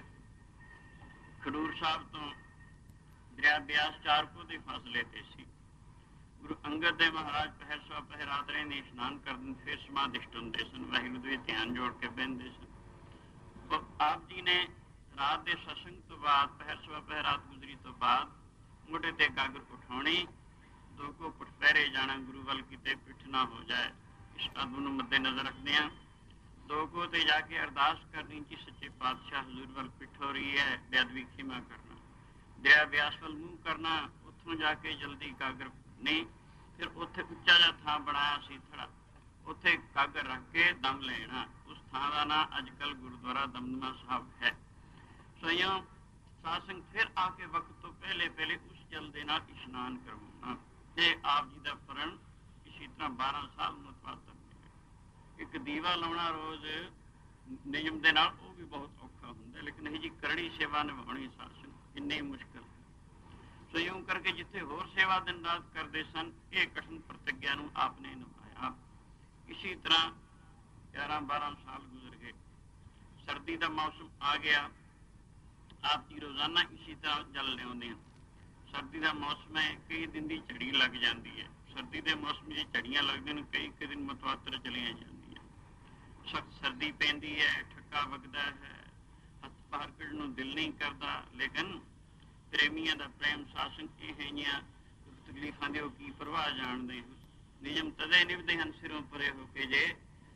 ਖਡੂਰ ਸਾਹਿਬ ਤੋਂ ਦਰਿਆ ਬਿਆਸ 4 ਕੋਹ ਦੇ ਫਾਸਲੇ ਤੇ ਸੀ। ਗੁਰੂ ਅੰਗਦ ਦੇ ਮਹਾਰਾਜ ਪਹਿਰ ਸਵਾ ਪਹਿਰਾਦਰੇ ਨੇ ਇਸ਼ਨਾਨ ਕਰਨ ਫਿਰ ਸਮਾਧਿਸ਼ਟ ਹੁੰਦੇ ਸਨ, ਵਾਹਿਗੁਰੂ ਦੇ ਧਿਆਨ ਜੋੜ ਕੇ ਬਹਿੰਦੇ ਸਨ। ਆਪ ਜੀ ਨੇ ਰਾਤ ਦੇ ਸਤਸੰਗ ਤੋਂ ਬਾਅਦ ਪਹਿਰ ਸਵਾ ਪਹਿਰਾਤ ਗੁਜ਼ਰੀ ਤੋਂ ਬਾਅਦ ਮੋਢੇ ਤੇ ਗਾਗਰ ਉਠਾਉਣੀ, ਦੋ ਕੋ ਪਹਿਰੇ ਜਾਣਾ, ਗੁਰੂ ਵੱਲ ਕਿਤੇ ਪਿੱਠ ਨਾ ਹੋ ਜਾਏ। ਇਸ ਆਦੂ ਨੂੰ ਮੱਦੇ ਨਜ਼ਰ ਰੱਖਦੇ ਹਾਂ। ਦੋ ਕੋ ਤੇ ਜਾ ਕੇ ਅਰਦਾਸ ਕਰਨੀ ਕਿ ਸੱਚੇ ਪਾਤਸ਼ਾਹ ਹਜ਼ੂਰ ਵੱਲ ਪਿੱਠ ਹੋ ਰਹੀ ਹੈ, ਬੇਅਦਬੀ ਖਿਮਾ ਕਰਨਾ। ਦਇਆ ਬਿਆਸ ਵੱਲ ਮੂੰਹ ਕਰਨਾ, ਉੱਥੋਂ ਜਾ ਕੇ ਜਲਦੀ ਗਾਗਰ ਨਹੀਂ। ਫਿਰ ਉੱਥੇ ਉੱਚਾ ਜਿਹਾ ਥਾਂ ਬਣਾਇਆ ਸੀ ਥੜਾ, ਉੱਥੇ ਗਾਗਰ ਰੱਖ ਕੇ ਦਮ ਲੈਣਾ। ਉਸ ਥਾਂ ਦਾ ਨਾਂ ਅੱਜ ਕੱਲ੍ਹ ਗੁਰਦੁਆਰਾ ਦਮਦਮਾ ਸਾਹਿਬ ਹੈ। ਸੋਇਓ ਸਾਧ ਸੰਗਤ ਫਿਰ ਆ ਕੇ ਵਕਤ ਤੋਂ ਪਹਿਲੇ ਉਸ ਜਲ ਦੇ ਨਾਲ ਇਸ਼ਨਾਨ ਕਰਵਾਉਣਾ। ਇਹ ਆਪ ਜੀ ਦਾ ਪਰਨ ਇਸੇ ਤਰ੍ਹਾਂ 12 ਸਾਲ ਮੁਤਵਾਤਰ ਹੈ। ਇੱਕ ਦੀਵਾ ਲਾਉਣਾ ਰੋਜ਼ ਨਿਯਮ ਦੇ ਨਾਲ, ਉਹ ਵੀ ਬਹੁਤ ਔਖਾ ਹੁੰਦਾ, ਲੇਕਿਨ ਇਹ ਜੀ ਕਰੜੀ ਸੇਵਾ ਨਿਭਾਉਣੀ ਸਾਧ ਸੰਗਤ ਇੰਨੀ ਮੁਸ਼ਕਿਲ ਹੈ। ਸੋ ਇਉਂ ਕਰਕੇ ਜਿੱਥੇ ਹੋਰ ਸੇਵਾ ਦਿਨ ਰਾਤ ਕਰਦੇ ਸਨ, ਇਹ ਕਠਿਨ ਪ੍ਰਤਿਗਿਆ ਨੂੰ ਆਪ ਨੇ ਨਿਭਾਇਆ। ਇਸੇ ਤਰ੍ਹਾਂ 11-12 ਸਾਲ ਗੁਜ਼ਰ ਗਏ। ਸਰਦੀ ਦਾ ਮੌਸਮ ਆ ਗਿਆ। ਆਪ ਜੀ ਰੋਜ਼ਾਨਾ ਇਸੇ ਤਰ੍ਹਾਂ ਜਲ ਲਿਆਉਂਦੇ ਹਨ। ਸਰਦੀ ਦਾ ਮੌਸਮ ਹੈ, ਕਈ ਦਿਨ ਦੀ ਝੜੀ ਲੱਗ ਜਾਂਦੀ ਹੈ। ਸਰਦੀ ਦੇ ਮੌਸਮ 'ਚ ਝੜੀਆਂ ਲੱਗਦੀਆਂ ਨੇ, ਕਈ ਦਿਨ ਮੁਤਵਾਤਰ ਚਲੀਆਂ ਜਾਂਦੀਆਂ। ਸਖਤ ਸਰਦੀ ਪੈਂਦੀ ਹੈ, ਠੱਕਾ ਵਗਦਾ ਹੈ, ਹੱਥ ਬਾਹਰ ਕੱਢਣ ਨੂੰ ਦਿਲ ਨਹੀਂ ਕਰਦਾ। ਲੇਕਿਨ ਪ੍ਰੇਮੀਆਂ ਦਾ ਪ੍ਰੇਮ ਸਾਸਨ ਇਹ ਜਿਹੀਆਂ ਤਕਲੀਫਾਂ ਦੇ ਉਹ ਕੀ ਪ੍ਰਵਾਹ ਜਾਣਦੇ ਹਨ। ਨਿਯਮ ਤਦੇ ਨਿਭਦੇ ਹਨ ਸਿਰੋਂ ਪਰੇ ਹੋ ਕੇ, ਜੇ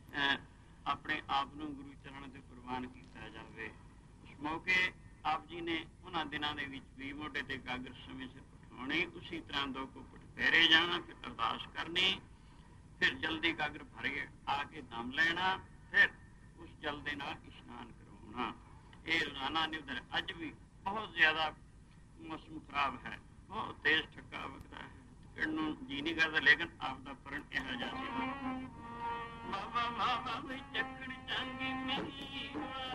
ਆਪਣੇ ਆਪ ਨੂੰ ਗੁਰੂ ਚਰਨ ਤੇ ਕੁਰਬਾਨ ਕੀਤਾ ਜਾਵੇ। ਉਸ ਮੌਕੇ ਆਪ ਜੀ ਨੇ ਉਹਨਾਂ ਦਿਨਾਂ ਦੇ ਵਿੱਚ ਵੀ ਮੋਢੇ ਤੇ ਗਾਗਰ ਸਮੇਂ ਸਿਰ ਉਠਾਉਣੀ, ਉਸੀ ਤਰ੍ਹਾਂ ਦੋ ਕੋ ਪਹਿਰੇ ਜਾਣਾ, ਫਿਰ ਅਰਦਾਸ ਕਰਨੀ, ਫਿਰ ਜਲਦੀ ਗਾਗਰ ਭਰ ਆ ਕੇ ਦਮ ਲੈਣਾ, ਫਿਰ ਉਸ ਜਲ ਦੇ ਨਾਲ ਇਸ਼ਨਾਨ ਕਰਵਾਉਣਾ। ਇਹ ਰੋਜ਼ਾਨਾ ਨਿਭਦਾ। ਅੱਜ ਵੀ ਬਹੁਤ ਜ਼ਿਆਦਾ ਮੌਸਮ ਖਰਾਬ ਹੈ, ਬਹੁਤ ਤੇਜ਼ ਠੱਕਾ ਵਗਦਾ ਹੈ, ਇਹਨੂੰ ਜੀ ਨਹੀਂ ਕਰਦਾ, ਲੇਕਿਨ ਆਪ ਦਾ ਪਰਨ ਇਹੋ ਜਿਹਾ ਸੀ। ਬਾਬਾ ਬਾਬਾ ਵੀ ਚੱਕੜ ਚਾਂਗੀ ਮੇਰੀ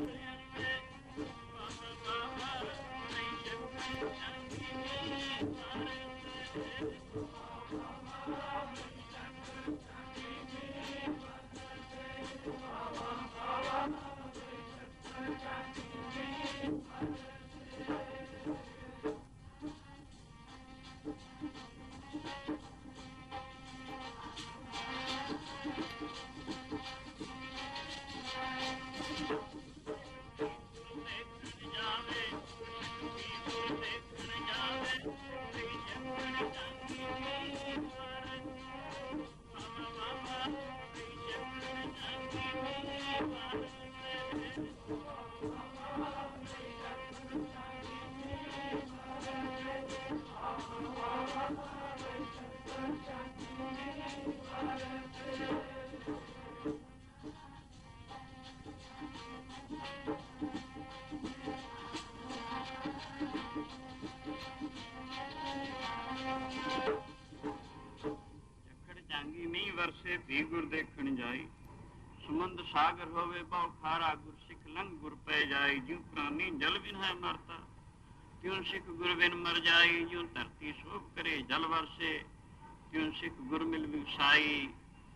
ਵਰਸੇ ਵੀ ਗੁਰ ਦੇਖਣ ਜਾਈ, ਸਮੁੰਦ ਸਾਗਰ ਹੋਵੇ ਬਹੁ ਖਾਰਾ, ਗੁਰ ਸਿੱਖ ਲੰਘ ਗੁਰ ਪੈ ਜਾਈ। ਜਿਉ ਪ੍ਰਾਨੀ ਜਲ ਬਿਨ ਹੈ ਮਰਤਾ, ਤਿਉ ਸਿੱਖ ਗੁਰ ਬਿਨ ਮਰ ਜਾਈ। ਜਿਉ ਧਰਤੀ ਸੋਭ ਕਰੇ ਜਲ ਵਰਸੇ, ਤਿਉ ਸਿੱਖ ਗੁਰ ਮਿਲ ਵਿਸਾਈ।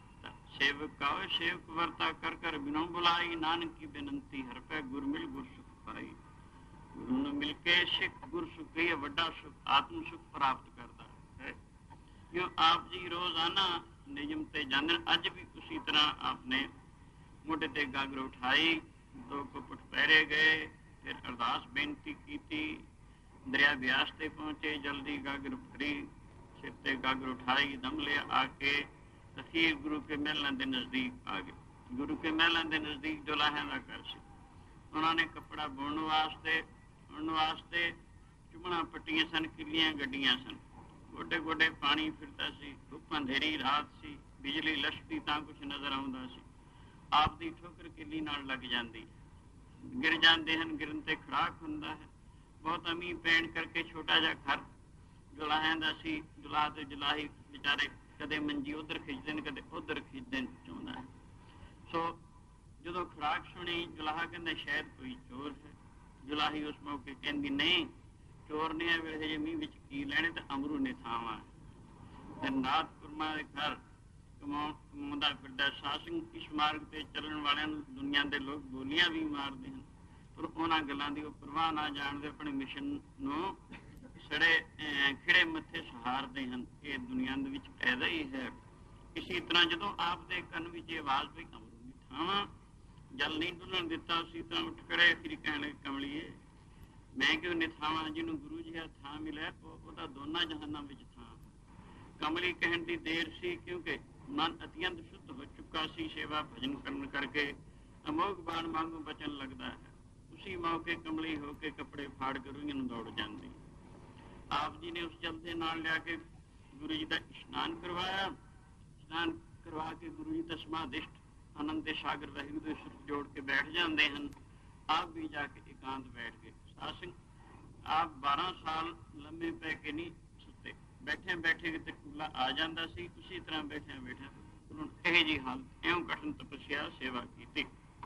ਸੇਵਕ ਕਾਵੇ ਸੇਵਕ ਵਰਤਾ, ਕਰ ਕਰ ਬਿਨੋਂ ਬੁਲਾਈ। ਨਾਨਕ ਕੀ ਬੇਨੰਤੀ ਹਰ ਪੈ ਗੁਰ ਮਿਲ ਗੁਰ ਸੁਖ ਪਾਈ। ਗੁਰੂ ਨੂੰ ਮਿਲ ਕੇ ਸਿੱਖ ਗੁਰ ਸੁਖ ਹੀ ਵੱਡਾ ਸੁਖ, ਆਤਮ ਸੁਖ ਪ੍ਰਾਪਤ ਕਰਦਾ ਹੈ। ਕਿਉਂ ਆਪ ਜੀ ਰੋਜ਼ਾਨਾ ਨਿਯਮ ਤੇ ਜਾਂਦੇ। ਅੱਜ ਵੀ ਉਸੀ ਤਰ੍ਹਾਂ ਆਪਨੇ ਮੋਢੇ ਤੇ ਗਾਗਰ ਉਠਾਈ, ਦੋ ਕੁਪਟ ਪਹਿਰੇ ਗਏ, ਫਿਰ ਅਰਦਾਸ ਬੇਨਤੀ ਕੀਤੀ, ਦਰਿਆ ਬਿਆਸ ਤੇ ਪਹੁੰਚੇ, ਜਲਦੀ ਗਾਗਰ ਭਰੀ, ਸਿਰ ਤੇ ਗਾਗਰ ਉਠਾਈ, ਦਮ ਲਿਆ। ਆ ਕੇ ਅਖੀਰ ਗੁਰੂ ਕੇ ਮਹਿਲਾਂ ਦੇ ਨਜ਼ਦੀਕ ਆ ਗਏ। ਗੁਰੂ ਕੇ ਮਹਿਲਾਂ ਦੇ ਨਜ਼ਦੀਕ ਜੁਲਾਹਿਆਂ ਦਾ ਘਰ ਸੀ। ਉਹਨਾਂ ਨੇ ਕੱਪੜਾ ਬੁਣਨ ਵਾਸਤੇ ਚੁੰਮਣਾ ਪੱਟੀਆਂ ਸਨ, ਕਿੱਲੀਆਂ ਗੱਡੀਆਂ ਸਨ। ਗੋਡੇ ਗੋਡੇ ਪਾਣੀ ਫਿਰਦਾ ਸੀ, ਧੁੱਪ ਅੰਧੇਰੀ ਰਾਤ ਸੀ, ਬਿਜਲੀ ਲਸ਼ਕਦੀ ਤਾਂ ਕੁਛ ਨਜ਼ਰ ਆਉਂਦਾ ਸੀ। ਆਪ ਦੀ ਠੋਕਰ ਕਿੱਲੀ ਨਾਲ ਲੱਗ ਜਾਂਦੀ, ਗਿਰ ਜਾਂਦੇ ਹਨ, ਗਿਰਨ ਤੇ ਖੜਾਕ ਹੁੰਦਾ ਹੈ। ਬਹੁਤ ਅਮੀਰ ਪੈਣ ਕਰਕੇ ਛੋਟਾ ਜਿਹਾ ਘਰ ਜੁਲਾਹਿਆਂ ਦਾ ਸੀ। ਜੁਲਾਹ ਤੇ ਜੁਲਾਹੀ ਵਿਚਾਰੇ ਕਦੇ ਮੰਜੀ ਉੱਧਰ ਖਿੱਚਦੇ ਨੇ, ਕਦੇ ਉੱਧਰ ਖਿੱਚਦੇ ਚਾਹੁੰਦਾ ਹੈ। ਸੋ ਜਦੋਂ ਖੜਾਕ ਸੁਣੀ, ਜੁਲਾਹਾ ਕਹਿੰਦਾ ਸ਼ਾਇਦ ਕੋਈ ਚੋਰ ਹੈ। ਜੁਲਾਹੀ ਉਸ ਮੌਕੇ ਕਹਿੰਦੀ ਨਹੀਂ, ਚੋਰ ਨੇ ਵੇਲੇ ਜੇ ਮੀਂਹ ਵਿੱਚ ਕੀ ਲੈਣੇ, ਤੇ ਅਮਰੂ ਨੇ ਥਾਵਾਂ। ਦਿਨ ਰਾਤ ਕੁਰਮਾ ਦੇ ਘਰ ਕਮਾਉਂਦਾ ਫਿਰਦਾ ਸਾਸੰਗ। ਇਸ ਮਾਰਗ ਤੇ ਚੱਲਣ ਵਾਲਿਆਂ ਨੂੰ ਦੁਨੀਆ ਦੇ ਲੋਕ ਗੋਲੀਆਂ ਵੀ ਮਾਰਦੇ ਹਨ, ਪਰ ਉਹਨਾਂ ਗੱਲਾਂ ਦੀ ਉਹ ਪਰਵਾਹ ਨਾ ਜਾਣਦੇ, ਆਪਣੇ ਮਿਸ਼ਨ ਨੂੰ ਖਿੜੇ ਮੱਥੇ ਸਹਾਰਦੇ ਹਨ। ਇਹ ਦੁਨੀਆ ਦੇ ਵਿੱਚ ਪੈਦਾ ਹੀ ਹੈ। ਇਸੇ ਤਰ੍ਹਾਂ ਜਦੋਂ ਆਪ ਦੇ ਕੰਨ ਵਿੱਚ ਇਹ ਆਵਾਜ਼ ਪਈ ਕਮਲੂਗੀ ਥਾਵਾਂ ਜਲ ਨਹੀਂ ਡੁੱਲਣ ਦਿੱਤਾ, ਉਸੇ ਤਰ੍ਹਾਂ ਉੱਠ ਖੜੇ ਫਿਰ ਕਹਿਣ ਲੱਗੇ ਕਮਲੀਏ ਮੈਂ ਕਿਉਂ ਨਿਥਾਵਾਂ, ਜਿਹਨੂੰ ਗੁਰੂ ਜੀ ਦਾ ਥਾਂ ਮਿਲਿਆ ਉਹਦਾ ਦੋਨਾਂ ਜਹਾਨਾਂ ਵਿੱਚ ਥਾਂ। ਕਮਲੀ ਕਹਿਣ ਦੀ ਦੇਰ ਸੀ, ਕਿਉਂਕਿ ਮਨ ਅਤਿਅੰਤ ਸ਼ੁੱਧ ਹੋ ਚੁੱਕਾ ਸੀ। ਸੇਵਾ ਭਜਨ ਕਰਨ ਕਰਕੇ ਅਮੋਘ ਬਾਣ ਵਾਂਗੂ ਬਚਨ ਲੱਗਦਾ ਹੈ। ਉਸੀ ਮੌਕੇ ਕਮਲੀ ਹੋ ਕੇ ਕੱਪੜੇ ਫਾੜ ਕੇ ਰੂਹੀਆਂ ਨੂੰ ਦੌੜ ਜਾਂਦੀ। ਆਪ ਜੀ ਨੇ ਉਸ ਜਲ ਦੇ ਨਾਲ ਲਿਆ ਕੇ ਗੁਰੂ ਜੀ ਦਾ ਇਸ਼ਨਾਨ ਕਰਵਾਇਆ। ਇਸ਼ਨਾਨ ਕਰਵਾ ਕੇ ਗੁਰੂ ਜੀ ਦਾ ਸਮਾਧਿਸ਼ਟ ਆਨੰਦ ਦੇ ਸਾਗਰ ਵਾਹਿਗੁਰੂ ਦੇ ਸਿਰ ਜੋੜ ਕੇ ਬੈਠ ਜਾਂਦੇ ਹਨ। ਆਪ ਵੀ ਜਾ ਕੇ ਇਕਾਂਤ ਬੈਠ ਗਏ। ਸਾਧ ਸਿੰਘ ਆਪ 12 ਸਾਲ ਲੰਮੇ ਪੈ ਕੇ ਨਹੀਂ ਸੁੱਤੇ, ਬੈਠੇ ਬੈਠੇ ਕਿਤੇ ਕੂਲਾ ਆ ਜਾਂਦਾ ਸੀ। ਉਸੇ ਤਰ੍ਹਾਂ ਬੈਠਿਆਂ ਬੈਠਿਆਂ ਇਹ ਜਿਹੀ ਹਾਲਤ ਇਉਂ ਕਠਿਨ ਤਪੱਸਿਆ ਸੇਵਾ ਕੀਤੀ।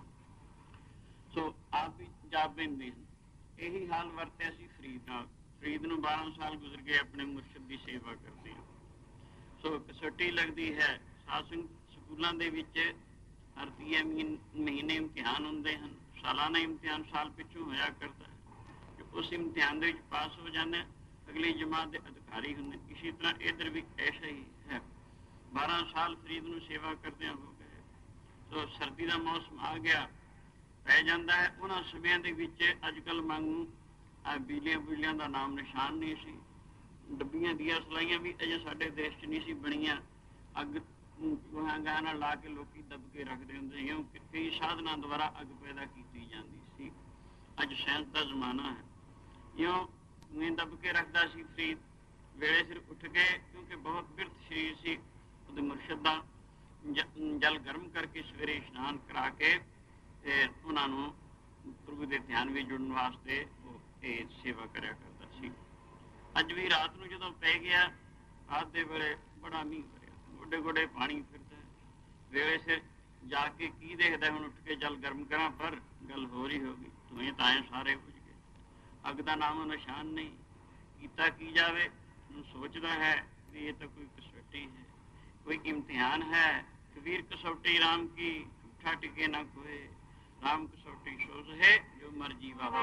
ਸੋ ਆਪ ਵੀ ਜਾ ਪੈਂਦੇ ਹਨ। ਇਹੀ ਹਾਲ ਵਰਤਿਆ ਸੀ ਫਰੀਦ ਨਾਲ। ਫਰੀਦ ਨੂੰ 12 ਸਾਲ ਗੁਜ਼ਰ ਗਏ ਆਪਣੇ ਮੁਰਸ਼ਿਦ ਦੀ ਸੇਵਾ ਕਰਦੇ ਆ। ਸੋ ਕਸੌਟੀ ਲੱਗਦੀ ਹੈ। ਸਾਧ ਸਿੰਘ ਸਕੂਲਾਂ ਦੇ ਵਿੱਚ ਹਰ ਤੀਏ ਮਹੀਨੇ ਇਮਤਿਹਾਨ ਹੁੰਦੇ ਹਨ। ਸਾਲਾਨਾ ਇਮਤਿਹਾਨ ਸਾਲ ਪਿੱਛੋਂ ਹੋਇਆ ਕਰਦਾ ਹੈ। ਉਸ ਇਮਤਿਹਾਨ ਦੇ ਵਿੱਚ ਪਾਸ ਹੋ ਜਾਂਦੇ ਅਗਲੀ ਜਮਾਤ ਦੇ ਅਧਿਕਾਰੀ ਹੁੰਦੇ। ਇਸੇ ਤਰ੍ਹਾਂ ਇੱਧਰ ਵੀ ਐਸਾ ਹੀ ਹੈ। 12 ਸਾਲ ਫਰੀਦ ਨੂੰ ਸੇਵਾ ਕਰਦਿਆਂ ਹੋ ਗਏ। ਸੋ ਸਰਦੀ ਦਾ ਮੌਸਮ ਆ ਗਿਆ, ਪੈ ਜਾਂਦਾ ਹੈ। ਉਹਨਾਂ ਸਮਿਆਂ ਦੇ ਵਿੱਚ ਅੱਜ ਕੱਲ੍ਹ ਵਾਂਗੂ ਬਿਜਲੀਆਂ ਬੁਜਲੀਆਂ ਦਾ ਨਾਮ ਨਿਸ਼ਾਨ ਨਹੀਂ ਸੀ। ਡੱਬੀਆਂ ਦੀਆਂ ਸਲਾਈਆਂ ਵੀ ਅਜੇ ਸਾਡੇ ਦੇਸ਼ 'ਚ ਨਹੀਂ ਸੀ ਬਣੀਆਂ। ਅੱਗ ਗਾਂ ਨਾਲ ਲਾ ਕੇ ਲੋਕੀ ਦੱਬ ਕੇ ਰੱਖਦੇ ਹੁੰਦੇ ਸੀ। ਕਈ ਸਾਧਨਾਂ ਦੁਆਰਾ ਅੱਗ ਪੈਦਾ ਕੀਤੀ ਜਾਂਦੀ ਸੀ। ਅੱਜ ਸਾਇੰਸ ਦਾ ਜ਼ਮਾਨਾ ਹੈ। ਇਉਂ ਦੱਬ ਕੇ ਰੱਖਦਾ ਸੀ ਫਰੀਦ। ਵੇਲੇ ਸਿਰ ਉੱਠ ਗਏ, ਕਿਉਂਕਿ ਬਹੁਤ ਬਿਰਧ ਸਰੀਰ ਸੀ। ਉਹਦੇ ਮੁਰਸ਼ਿਦ ਦਾ ਜਲ ਗਰਮ ਕਰਕੇ ਸਵੇਰੇ ਇਸ਼ਨਾਨ ਕਰਾ ਕੇ ਤੇ ਉਹਨਾਂ ਨੂੰ ਪ੍ਰਭੂ ਦੇ ਧਿਆਨ ਵਿੱਚ ਜੁੜਨ ਵਾਸਤੇ ਉਹ ਇਹ ਸੇਵਾ ਕਰਿਆ ਕਰਦਾ ਸੀ। ਅੱਜ ਵੀ ਰਾਤ ਨੂੰ ਜਦੋਂ ਪੈ ਗਿਆ, ਰਾਤ ਦੇ ਵੇਲੇ ਬੜਾ ਮੀਂਹ ਵਰਿਆ, ਗੋਡੇ ਗੋਡੇ ਪਾਣੀ ਫਿਰਦਾ। ਵੇਲੇ ਸਿਰ ਜਾ ਕੇ ਕੀ ਦੇਖਦਾ, ਹੁਣ ਉੱਠ ਕੇ ਜਲ ਗਰਮ ਕਰਾਂ, ਪਰ ਗੱਲ ਹੋਰ ਹੀ ਹੋ ਗਈ। ਧੂਏ ਤਾਏ ਸਾਰੇ ਬੁਝ ਗਏ। ਅੱਗ ਦਾ ਨਾਮ ਨਿਸ਼ਾਨ ਨਹੀਂ। ਕੀਤਾ ਕੀ ਜਾਵੇ। ਹੁਣ ਸੋਚਦਾ ਹੈ ਵੀ ਇਹ ਤਾਂ ਕੋਈ ਕਸੌਟੀ ਹੈ, ਕੋਈ ਇਮਤਿਹਾਨ ਹੈ। ਕਬੀਰ ਕਸੌਟੀ ਰਾਮ ਕੀ ਝੂਠਾ ਟਿਕੇ ਨਾ ਕੋਏ। ਰਾਮ ਕਸੌਟੀ ਸੋਚ ਹੈ ਜੋ ਮਰਜੀ ਬਾਬਾ।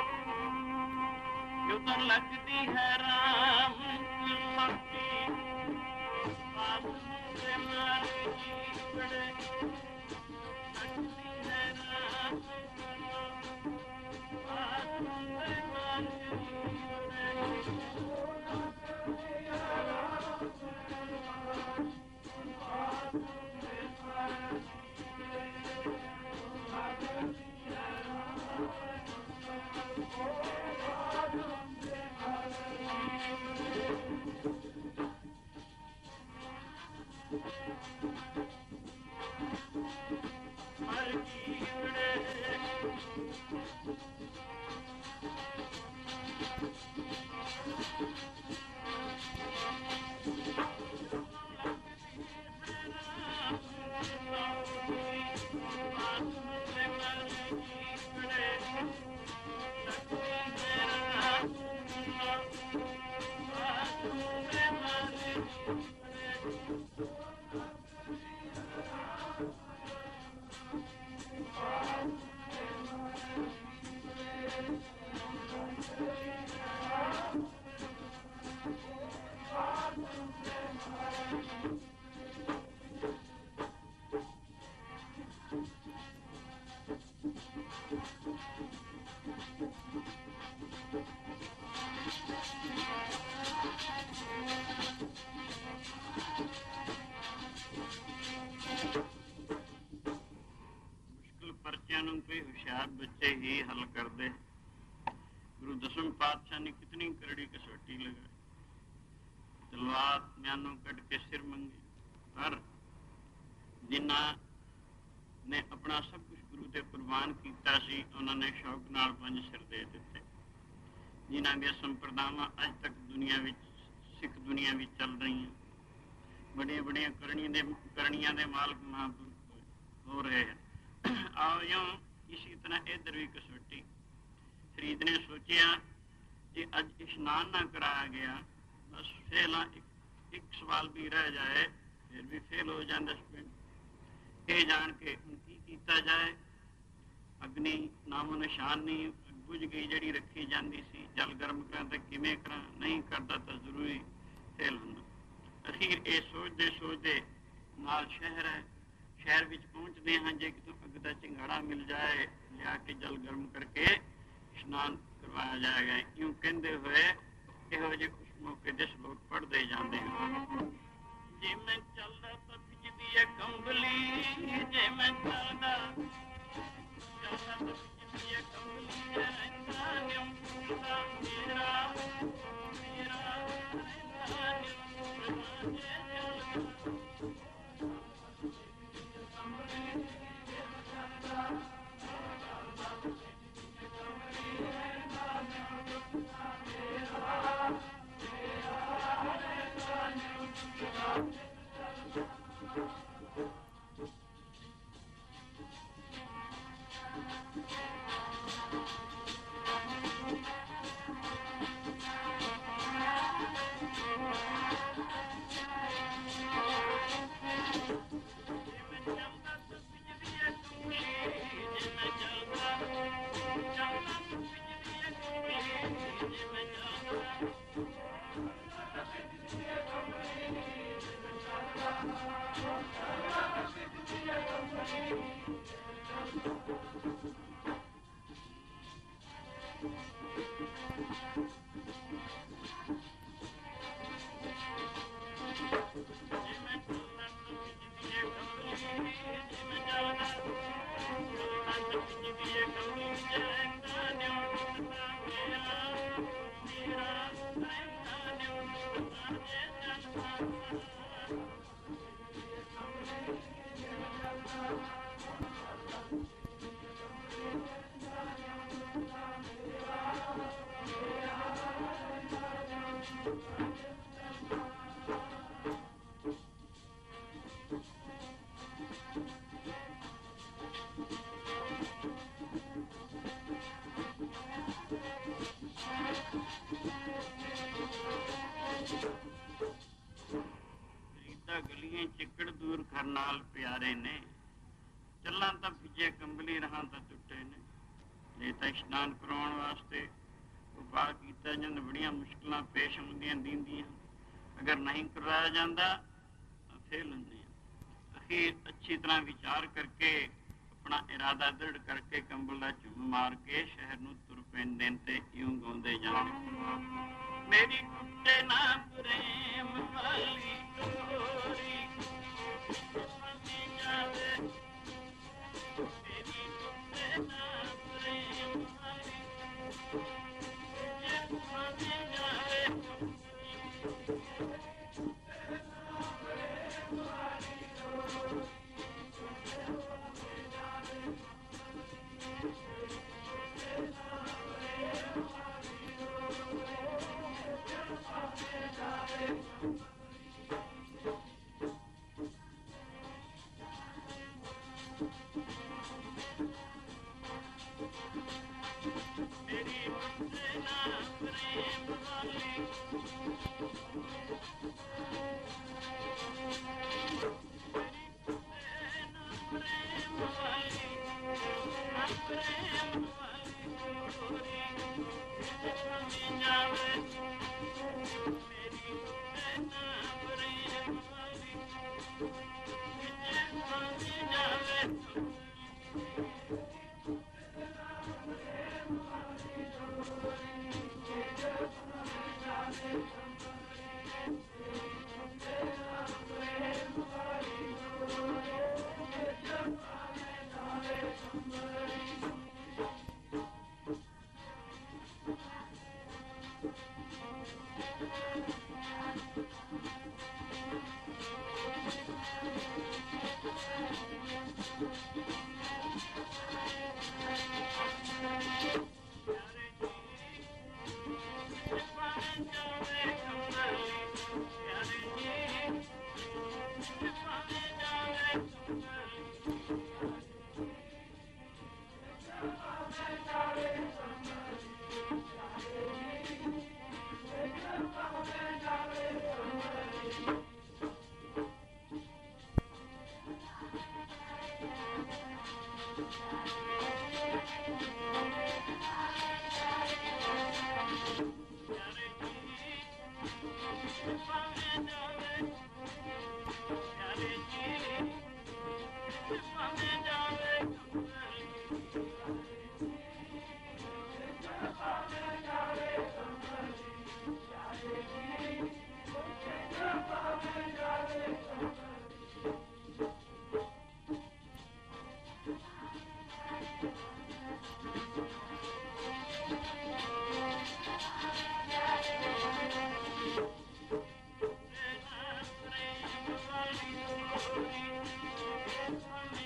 ਜੋ ਤਾਂ ਲੱਗਦੀ ਹੈ ਰਾਮ ਕਸੌਟੀ ਨੂੰ ਕੋਈ ਹੁਸ਼ਿਆਰ ਬੱਚੇ ਹੀ ਹੱਲ ਕਰਦੇ। ਗੁਰੂ ਦਸਮ ਪਾਤਸ਼ਾਹ ਨੇ ਕਿਤਨੀ ਕਰੜੀ ਕਸੌਟੀ ਲਗਾਈ। ਤਲਵਾਰ ਮਿਆਨੋਂ ਕੱਢ ਕੇ ਸਿਰ ਮੰਗੇ, ਪਰ ਜਿਨ੍ਹਾਂ ਨੇ ਆਪਣਾ ਸਭ ਕੁਝ ਗੁਰੂ ਤੇ ਕੁਰਬਾਨ ਕੀਤਾ ਸੀ, ਉਹਨਾਂ ਨੇ ਸ਼ੌਕ ਨਾਲ 5 ਸਿਰ ਦੇ ਦਿੱਤੇ। ਜਿਨ੍ਹਾਂ ਦੀਆਂ ਸੰਪਰਦਾਵਾਂ ਅੱਜ ਤੱਕ ਦੁਨੀਆ ਵਿੱਚ, ਸਿੱਖ ਦੁਨੀਆ ਵਿੱਚ ਚੱਲ ਰਹੀਆਂ। ਬੜੀਆਂ ਬੜੀਆਂ ਕਰਨੀਆਂ ਦੇ ਮਾਲਕ ਮਹਾਂਪੁਰਖ ਹੋ ਰਹੇ ਹਨ। ਆਓ ਇਸੀ ਤਰ੍ਹਾਂ ਇੱਧਰ ਵੀ ਕਸੌਟੀ। ਫਰੀਦ ਨੇ ਸੋਚਿਆ ਜੇ ਅੱਜ ਇਸ਼ਨਾਨ ਨਾ ਕਰਾਇਆ ਗਿਆ, ਬਸ ਫੇਲਾਂ ਇੱਕ ਸਵਾਲ ਵੀ ਰਹਿ ਜਾਏ, ਫਿਰ ਵੀ ਫੇਲ ਹੋ ਜਾਂਦਾ ਪਿੰਡ। ਇਹ ਜਾਣ ਕੇ ਹੁਣ ਕੀ ਕੀਤਾ ਜਾਏ। ਅਗਨੀ ਨਾਮੋ ਨਿਸ਼ਾਨ ਨਹੀਂ, ਬੁਝ ਗਈ ਜਿਹੜੀ ਰੱਖੀ ਜਾਂਦੀ ਸੀ। ਜਲ ਗਰਮ ਕਰਾਂ ਤਾਂ ਕਿਵੇਂ ਕਰਾਂ, ਨਹੀਂ ਕਰਦਾ ਤਾਂ ਜ਼ਰੂਰੀ ਫੇਲ ਹੁੰਦਾ। ਅਖੀਰ ਇਹ ਸੋਚਦੇ ਸੋਚਦੇ ਨਾਲ ਸ਼ਹਿਰ ਹੈ, ਸ਼ਹਿਰ ਵਿੱਚ ਪਹੁੰਚਦੇ ਹਾਂ। ਜੇ ਕਿਤੋਂ ਅੱਗ ਦਾ ਚਿੰਗਾੜਾ ਮਿਲ ਜਾਏ, ਲਿਆ ਕੇ ਜਲ ਗਰਮ ਕਰਕੇ ਇਸ਼ਨਾਨ ਕਰਵਾਇਆ ਜਾਏਗਾ। ਇਉਂ ਕਹਿੰਦੇ ਹੋਏ ਇਹੋ ਜਿਹੇ ਉਸ ਮੌਕੇ ਦੇ ਸ਼ਲੋਕ ਪੜ੍ਹਦੇ ਜਾਂਦੇ ਹਨ। ਜੇ ਮੈਂ ਚੱਲਦਾ ਤਾਂ ਭਿੱਜਦੀ ਹੈ ਕੰਬਲੀ, ਜੇ ਮੈਂ ਚੱਲਦਾ ਤਾਂ ਭਿੱਜਦੀ ਹੈ ਕੰਬਲੀ, ਰਹਿੰਦਾ ਨਿਉਂ ਮੇਰਾ ਮੇਰਾ ਰਹਿੰਦਾ ਨਿਉਂ ਗਲੀਆਂ ਚਿੱਕੜ ਦੂਰ ਕਰਨ ਨਾਲ ਪਿਆਰੇ ਨੇ, ਚੱਲਾਂ ਤਾਂ ਭਿੱਜੇ ਕੰਬਲੀ, ਰਹਾਂ ਤਾਂ ਟੁੱਟੇ ਨੇ। ਜੇ ਤਾਂ ਇਸ਼ਨਾਨ ਕਰਾਉਣ ਵਾਸਤੇ ਉਪਾਅ ਕੀਤਾ ਜਾਂਦਾ, ਬੜੀਆਂ ਮੁਸ਼ਕਿਲਾਂ ਪੇਸ਼ ਆਉਂਦੀਆਂ ਦਿੰਦੀਆਂ। ਅਗਰ ਨਹੀਂ ਕਰਵਾਇਆ ਜਾਂਦਾ ਤਾਂ ਫੇਲ ਹੁੰਦੇ ਆ। ਅਖੀਰ ਅੱਛੀ ਤਰ੍ਹਾਂ ਵਿਚਾਰ ਕਰਕੇ, ਆਪਣਾ ਇਰਾਦਾ ਦ੍ਰਿੜ ਕਰਕੇ, ਕੰਬਲ ਦਾ ਝੁੰਮ ਮਾਰ ਕੇ ਸ਼ਹਿਰ ਨੂੰ ਤੁਰ ਪੈਂਦੇ ਤੇ ਇਉਂ ਗਾਉਂਦੇ ਜਾਂਦੇ। ਮੇਰੀ ਟੁੱਟੇ ਨਾ ਪ੍ਰੇਮ ਵਾਲੀ ਡੋਰੀ, ਜਾਵੇ ਮੇਰੀ ਟੁੱਟੇ ਨਾ ਪ੍ਰੇਮ ਵਾਲੀ, ਜਾਵੇ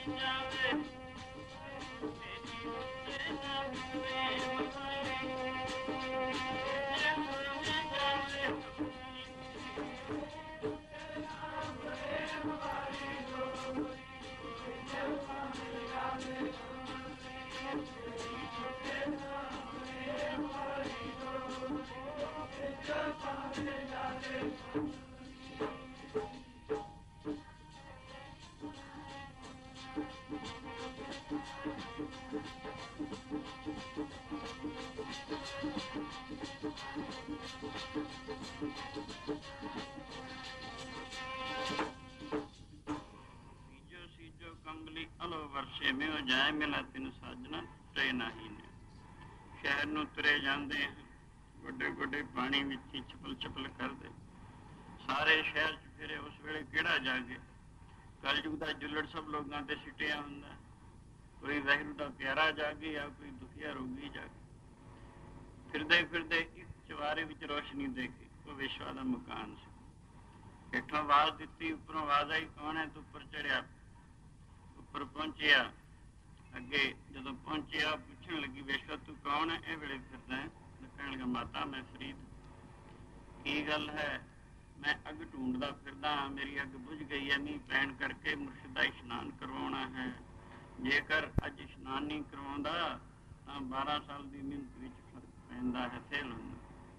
ਵਰਸੇ ਮਿਓ ਜਾਏ ਮਿਲਾ ਤਿਨ ਸਾਜਣਾ ਤਰੇ ਨਹੀਂ ਨੇ। ਸ਼ਹਿਰ ਨੂੰ ਤੁਰੇ ਜਾਂਦੇ ਹਨ, ਵੱਡੇ ਵੱਡੇ ਪਾਣੀ ਵਿੱਚ ਹੀ ਛਪਲ ਛਪਲ ਕਰਦੇ। ਸਾਰੇ ਸ਼ਹਿਰ 'ਚ ਫਿਰੇ ਉਸ ਵੇਲੇ ਕਿਹੜਾ ਜਾਗੇ। ਕਲਯੁਗ ਦਾ ਜੁੱਲੜ ਸਭ ਲੋਕਾਂ ਤੇ ਸਿੱਟਿਆ ਹੁੰਦਾ। ਕੋਈ ਵਾਹਿਗੁਰੂ ਦਾ ਪਿਆਰਾ ਜਾਗੇ ਜਾਂ ਕੋਈ ਦੁਖੀਆ ਰੋਗੀ ਜਾਗੇ। ਫਿਰਦੇ ਫਿਰਦੇ ਇੱਕ ਚਵਾਰੇ ਵਿੱਚ ਰੋਸ਼ਨੀ ਦੇਖੀ, ਉਹ ਵਿਸ਼ਵਾ ਦਾ ਮਕਾਨ ਸੀ। ਹੇਠੋਂ ਆਵਾਜ਼ ਦਿੱਤੀ, ਉੱਪਰੋਂ ਆਵਾਜ਼ ਆਈ, ਕੌਣ ਹੈ? ਤੂੰ ਉੱਪਰ ਚੜਿਆ। ਉੱਪਰ ਪਹੁੰਚਿਆ, ਅੱਗੇ ਜਦੋਂ ਪਹੁੰਚਿਆ ਪੁੱਛਣ ਲੱਗੀ, ਵਿਸ਼ਵਾ ਤੂੰ ਕੌਣ ਹੈ? ਇਹ ਵੇਲੇ ਫਿਰਦਾ ਹੈ। ਕਹਿਣ ਲੱਗਾ, ਮਾਤਾ ਮੈਂ ਫਰੀਦ। ਕੀ ਗੱਲ ਹੈ? ਮੈਂ ਅੱਗ ਢੂੰਡਦਾ ਫਿਰਦਾ ਹਾਂ, ਮੇਰੀ ਅੱਗ ਬੁਝ ਗਈ ਹੈ, ਮੀਂਹ ਪੈਣ ਕਰਕੇ ਮੁਰਸ਼ਿਦ ਦਾ ਇਸ਼ਨਾਨ ਕਰਵਾਉਣਾ ਹੈ। ਜੇਕਰ ਅੱਜ ਇਸ਼ਨਾਨ ਨਹੀਂ ਕਰਵਾਉਂਦਾ ਤਾਂ 12 ਸਾਲ ਦੀ ਮਿਹਨਤ ਵਿੱਚ ਫਰਕ ਪੈਂਦਾ ਹੈ, ਫੇਲ ਹੁੰਦਾ।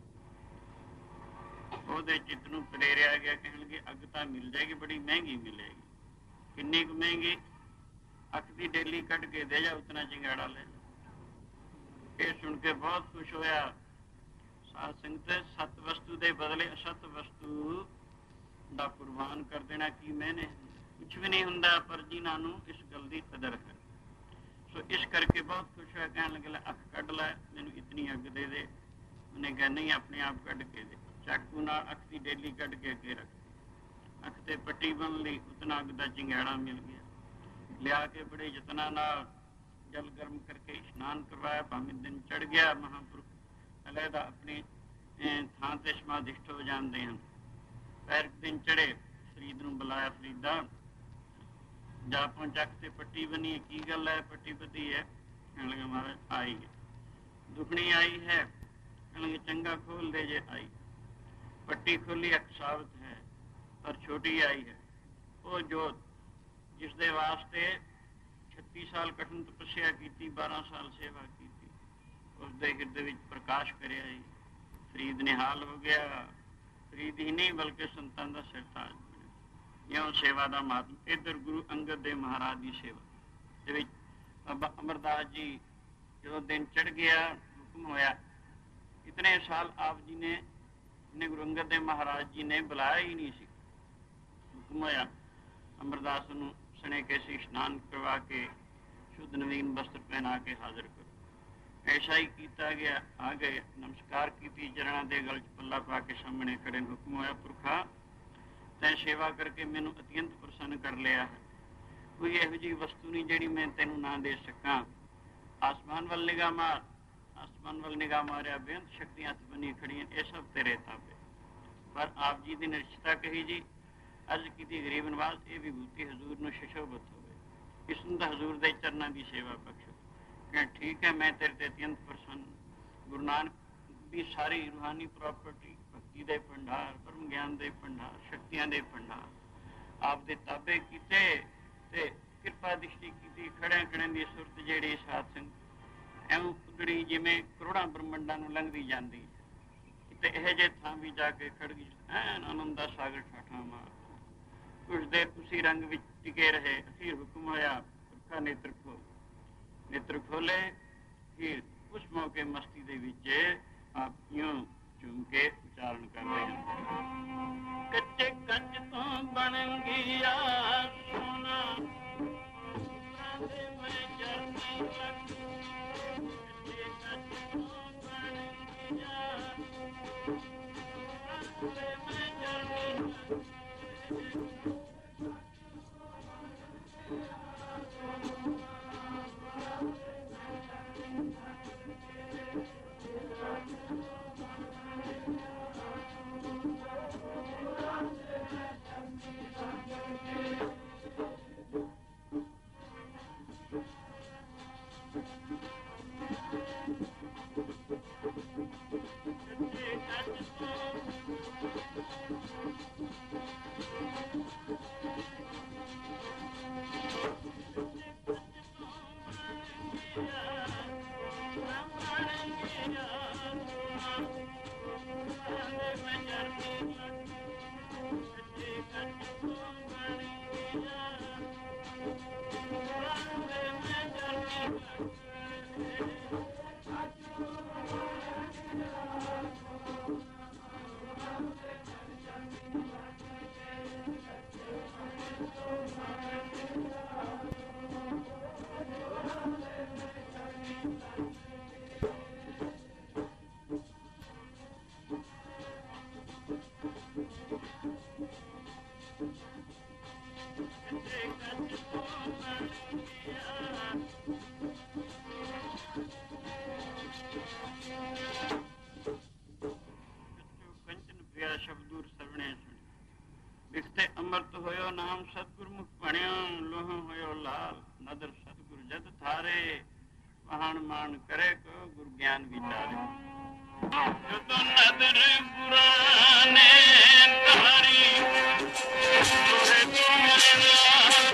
ਉਹਦੇ ਚਿੱਤ ਨੂੰ ਪ੍ਰੇਰਿਆ ਗਿਆ, ਕਹਿਣ ਲੱਗੇ ਅੱਗ ਤਾਂ ਮਿਲ ਜਾਏਗੀ, ਬੜੀ ਮਹਿੰਗੀ ਮਿਲੇਗੀ। ਕਿੰਨੀ ਕੁ ਮਹਿੰਗੀ? ਅੱਖ ਦੀ ਡੇਲੀ ਕੱਢ ਕੇ ਦੇ ਜਾ, ਉਤਨਾ ਚਿੰਗਾੜਾ ਲੈ ਜਾ। ਇਹ ਸੁਣ ਕੇ ਬਹੁਤ ਖੁਸ਼ ਹੋਇਆ। ਸਾਧ ਸੰਗਤ, ਸਤ ਵਸਤੂ ਦੇ ਬਦਲੇ ਅਸਤ ਵਸਤੂ ਦਾ ਕੁਰਬਾਨ ਕਰ ਦੇਣਾ ਕੀ ਮੈਨੇ? ਕੁਛ ਵੀ ਨਹੀਂ ਹੁੰਦਾ, ਪਰ ਜਿਨ੍ਹਾਂ ਨੂੰ ਇਸ ਗੱਲ ਦੀ ਕਦਰ ਹੈ। ਸੋ ਇਸ ਕਰਕੇ ਬਹੁਤ ਖੁਸ਼ ਹੋਇਆ, ਕਹਿਣ ਲੱਗੇ ਅੱਖ ਕੱਢ ਲੈ, ਮੈਨੂੰ ਇਤਨੀ ਅੱਗ ਦੇ ਦੇ। ਉਹਨੇ ਕਿਹਾ ਨਹੀਂ, ਆਪਣੇ ਆਪ ਕੱਢ ਕੇ ਦੇ। ਚਾਕੂ ਨਾਲ ਅੱਖ ਦੀ ਡੇਲੀ ਕੱਢ ਕੇ ਅੱਗੇ ਰੱਖ। ਅੱਖ ਤੇ ਪੱਟੀ ਬੰਨ ਲਈ, ਉਤਨਾ ਅੱਗ ਦਾ ਚਿੰਗਾੜਾ ਮਿਲ ਗਿਆ। ਲਿਆ ਕੇ ਬੜੇ ਯਤਨਾਂ ਨਾਲ ਜਲ ਗਰਮ ਕਰਕੇ ਇਸ਼ਨਾਨ ਕਰਵਾਇਆ। ਭਾਵੇਂ ਦਿਨ ਚੜ੍ਹ ਗਿਆ, ਮਹਾਂਪੁਰਖ ਅਲੈਦਾ ਆਪਣੀ ਥਾਂ ਤੇ ਸਮਾਧਿਸ਼ਟ ਹੋ ਜਾਂਦੇ ਹਨ। ਪੈਰ ਦਿਨ ਚੜ੍ਹੇ, ਫਰੀਦ ਨੂੰ ਬੁਲਾਇਆ, ਫਰੀਦਾ ਜਾ ਪਹੁੰਚ, ਅੱਖ ਤੇ ਪੱਟੀ ਬਣੀ ਹੈ, ਕੀ ਗੱਲ ਹੈ? ਪੱਟੀ ਬੱਧੀ ਹੈ। ਕਹਿਣ ਲੱਗਾ ਮਹਾਰਾਜ ਆਈ ਹੈ, ਦੁਖਣੀ ਆਈ ਹੈ। ਕਹਿਣ ਲੱਗੇ ਚੰਗਾ ਖੋਲ ਦੇ ਜੇ ਆਈ। ਪੱਟੀ ਖੋਲੀ, ਅੱਖ ਸਾਬਤ ਹੈ ਪਰ ਛੋਟੀ ਆਈ ਹੈ। ਉਹ ਜੋਤ ਜਿਸ ਦੇ ਵਾਸਤੇ 36 ਸਾਲ ਕਠਿਨ ਤਪੱਸਿਆ ਕੀਤੀ, 12 ਸਾਲ ਸੇਵਾ ਕੀਤੀ, ਉਸ ਦੇ ਹਿਰਦੇ ਵਿੱਚ ਪ੍ਰਕਾਸ਼ ਕਰਿਆ ਜੀ। ਫਰੀਦ ਨਿਹਾਲ ਹੋ ਗਿਆ। ਫਰੀਦ ਹੀ ਨਹੀਂ ਬਲਕਿ ਸੰਤਾਂ ਦਾ ਸਰਤਾਜ ਬਣਿਆ। ਇਉਂ ਸੇਵਾ ਦਾ ਮਾਧਿਅਮ। ਇੱਧਰ ਗੁਰੂ ਅੰਗਦ ਦੇਵ ਮਹਾਰਾਜ ਦੀ ਸੇਵਾ ਦੇ ਵਿੱਚ ਬਾਬਾ ਅਮਰਦਾਸ ਜੀ, ਜਦੋਂ ਦਿਨ ਚੜ੍ਹ ਗਿਆ, ਹੁਕਮ ਹੋਇਆ। ਇਤਨੇ ਸਾਲ ਆਪ ਜੀ ਨੇ ਗੁਰੂ ਅੰਗਦ ਦੇਵ ਮਹਾਰਾਜ ਜੀ ਨੇ ਬੁਲਾਇਆ ਹੀ ਨਹੀਂ ਸੀ। ਹੁਕਮ ਹੋਇਆ ਅਮਰਦਾਸ ਨੂੰ ਸਣੇ ਕੈਸੀ ਇਸ਼ਨਾਨ ਕਰਵਾ ਕੇ ਸ਼ੁੱਧ ਨਵੀਨ ਵਸਤਰ ਪਹਿਨਾ ਕੇ ਹਾਜ਼ਰ ਕਰੋ। ਐਸਾ ਹੀ ਕੀਤਾ ਗਿਆ। ਆ ਗਏ, ਨਮਸਕਾਰ ਕੀਤੀ, ਚਰਨਾਂ ਦੇ ਗਲ 'ਚ ਪੱਲਾ ਪਾ ਕੇ ਸਾਹਮਣੇ ਖੜੇ। ਹੁਕਮ ਹੋਇਆ, ਪੁਰਖਾ ਤੈਂ ਸੇਵਾ ਕਰਕੇ ਮੈਨੂੰ ਅਤਿਅੰਤ ਪ੍ਰਸੰਨ ਕਰ ਲਿਆ ਹੈ। ਕੋਈ ਇਹੋ ਜਿਹੀ ਵਸਤੂ ਨਹੀਂ ਜਿਹੜੀ ਮੈਂ ਤੈਨੂੰ ਨਾ ਦੇ ਸਕਾਂ। ਆਸਮਾਨ ਵੱਲ ਨਿਗਾਹ ਮਾਰ। ਆਸਮਾਨ ਵੱਲ ਨਿਗਾਹ ਮਾਰਿਆ, ਬੇਅੰਤ ਸ਼ਕਤੀਆਂ ਹੱਥ ਬਣੀ ਖੜੀਆਂ, ਇਹ ਸਭ ਤੇਰੇ ਤਾਬੇ। ਪਰ ਆਪ ਜੀ ਦੀ ਨਿਸ਼ਚਤਾ ਕਹੀ ਜੀ, ਅੱਜ ਕੀਤੀ ਗਰੀਬ ਨਵਾਜ਼, ਇਹ ਵਿਭੂਤੀ ਹਜ਼ੂਰ ਨੂੰ ਸ਼ਸ਼ੋਭਤ ਹੋਵੇ, ਇਸ ਨੂੰ ਤਾਂ ਹਜ਼ੂਰ ਦੇ ਚਰਨਾਂ ਦੀ ਸੇਵਾ ਬਖਸ਼ੋ। ਕਿ ਠੀਕ ਹੈ, ਮੈਂ ਤੇਰੇ ਤੇ ਅਤਿਅੰਤ ਪ੍ਰਸੰਨ। ਗੁਰੂ ਨਾਨਕ ਦੀ ਸਾਰੀ ਰੂਹਾਨੀ ਪ੍ਰਾਪਰਟੀ, ਭਗਤੀ ਦੇ ਭੰਡਾਰ, ਪਰਮ ਗਿਆਨ ਦੇ ਭੰਡਾਰ, ਸ਼ਕਤੀਆਂ ਦੇ ਭੰਡਾਰ ਆਪ ਦੇ ਤਾਬੇ ਕੀਤੇ ਤੇ ਕਿਰਪਾ ਦ੍ਰਿਸ਼ਟੀ ਕੀਤੀ। ਖੜਿਆਂ ਖੜਿਆਂ ਦੀ ਸੁਰਤ ਜਿਹੜੀ ਸਾਧ ਸੰਗਤ ਐਵੇਂ ਉਗੜੀ ਜਿਵੇਂ ਕਰੋੜਾਂ ਬ੍ਰਹਮੰਡਾਂ ਨੂੰ ਲੰਘਦੀ ਜਾਂਦੀ ਹੈ। ਤੇ ਇਹ ਜਿਹੇ ਥਾਂ ਵੀ ਜਾ ਕੇ ਖੜ ਗਈ, ਐਨ ਆਨੰਦ ਦਾ ਸਾਗਰ ਠਾਠਾਂ ਮਾਰ। ਕੁਛ ਦੇਰ ਉਸੀ ਰੰਗ ਵਿੱਚ ਟਿਕੇ ਰਹੇ। ਅਖੀਰ ਹੁਕਮ ਹੋਇਆ, ਪੁਰਖਾ ਨੇਤਰ ਖੋਲ। ਨੇਤਰ ਖੋਲੇ। ਫਿਰ ਉਸ ਮੌਕੇ ਮਸਤੀ ਦੇ ਵਿੱਚ ਆਪ ਇਉਂ ਝੂਮ ਕੇ ਉਚਾਰਨ ਕਰ ਰਹੇ ਹਨ। ਕੱਚੇ ਕੱਚ ਤੋਂ ਬਣ ਗਿਆ ਸੋਨਾ, ਮੈਂ ਜਰਨੀ ਲੱਗ। ਕੱਚੇ ਕੱਚ ਤੋਂ ਬਣ ਗਿਆ ਮੈਂ ਜਰਨੀ ਲੱਗ। ਲਾਲ ਨਦਰ ਸਤਿਗੁਰ ਜਦ ਥਾਰੇ ਵਹਣ ਮਾਨ ਕਰੇ ਕੋ ਗੁਰ ਗਿਆਨ ਵਿਚਾਰੇ ਜਦੋਂ ਨਦਰ ਗੁਰਾਂ ਨੇ ਧਾਰੀ ਤੋਰੇ ਤੁਮਰੇ ਲਾਲ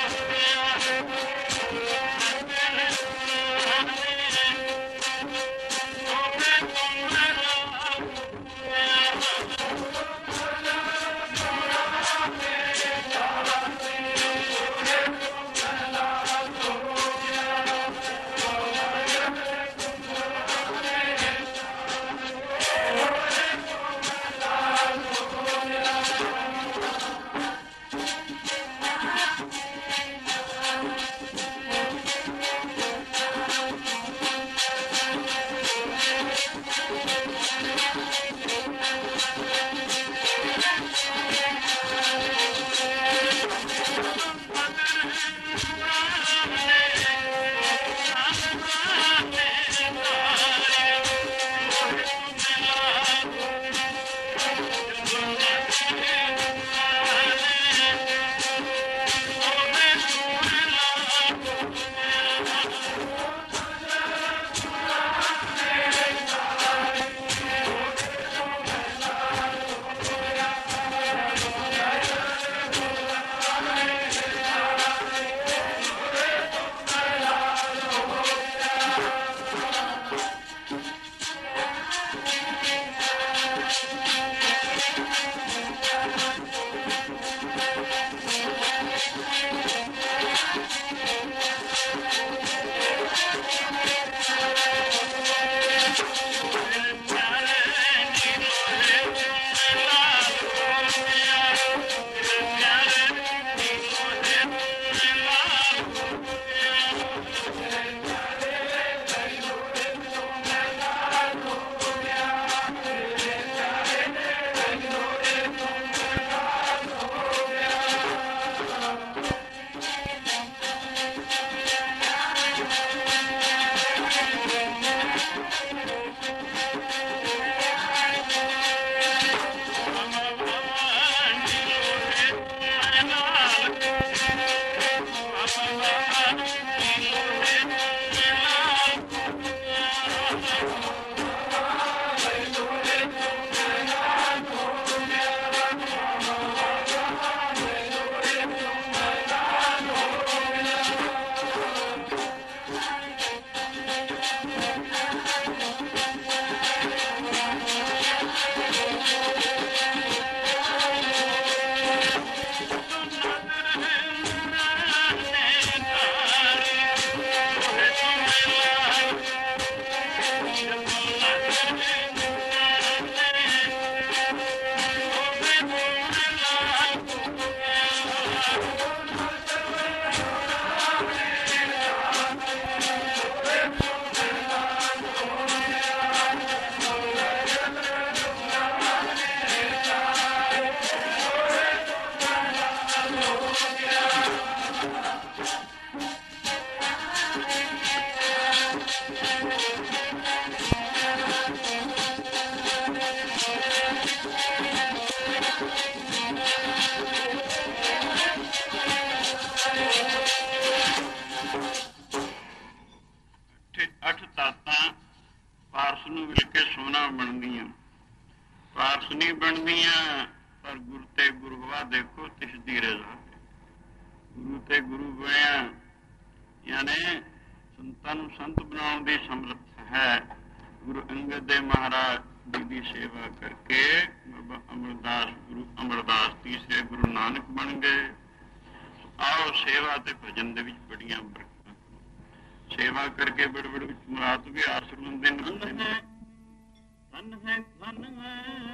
ਬਣਦੀਆਂ ਪਾਰਸ ਨਹੀਂ ਬਣਦੀਆਂ ਪਰ ਗੁਰੂ ਤੇ ਗੁਰੂ ਹਵਾ ਦੇਖੋ ਤਿਸ ਦੀ ਰਜ਼ਾ ਗੁਰੂ ਤੇ ਗੁਰੂ ਬਣਿਆ ਯਾਨੀ ਸੰਤਾਂ ਨੂੰ ਸੰਤ ਬਣਾਉਣ ਦੀ ਸਮਰੱਥ ਹੈ। ਗੁਰੂ ਅੰਗਦ ਦੇਵ ਮਹਾਰਾਜ ਜੀ ਦੀ ਸੇਵਾ ਕਰਕੇ ਬਾਬਾ ਅਮਰਦਾਸ ਗੁਰੂ ਅਮਰਦਾਸ ਤੀਸਰੇ ਗੁਰੂ ਨਾਨਕ ਬਣ ਗਏ। ਆਓ ਸੇਵਾ ਤੇ ਭਜਨ ਦੇ ਵਿੱਚ ਬੜੀਆਂ ਬਰਕਤਾਂ, ਸੇਵਾ ਕਰਕੇ ਬੜ ਵਿੱਚ ਮੁਰਾਦ ਵੀ ਆਸਰ ਹੁੰਦੇ ਨੇ। ਧਨ ਹੈ ਧਨ ਹੈ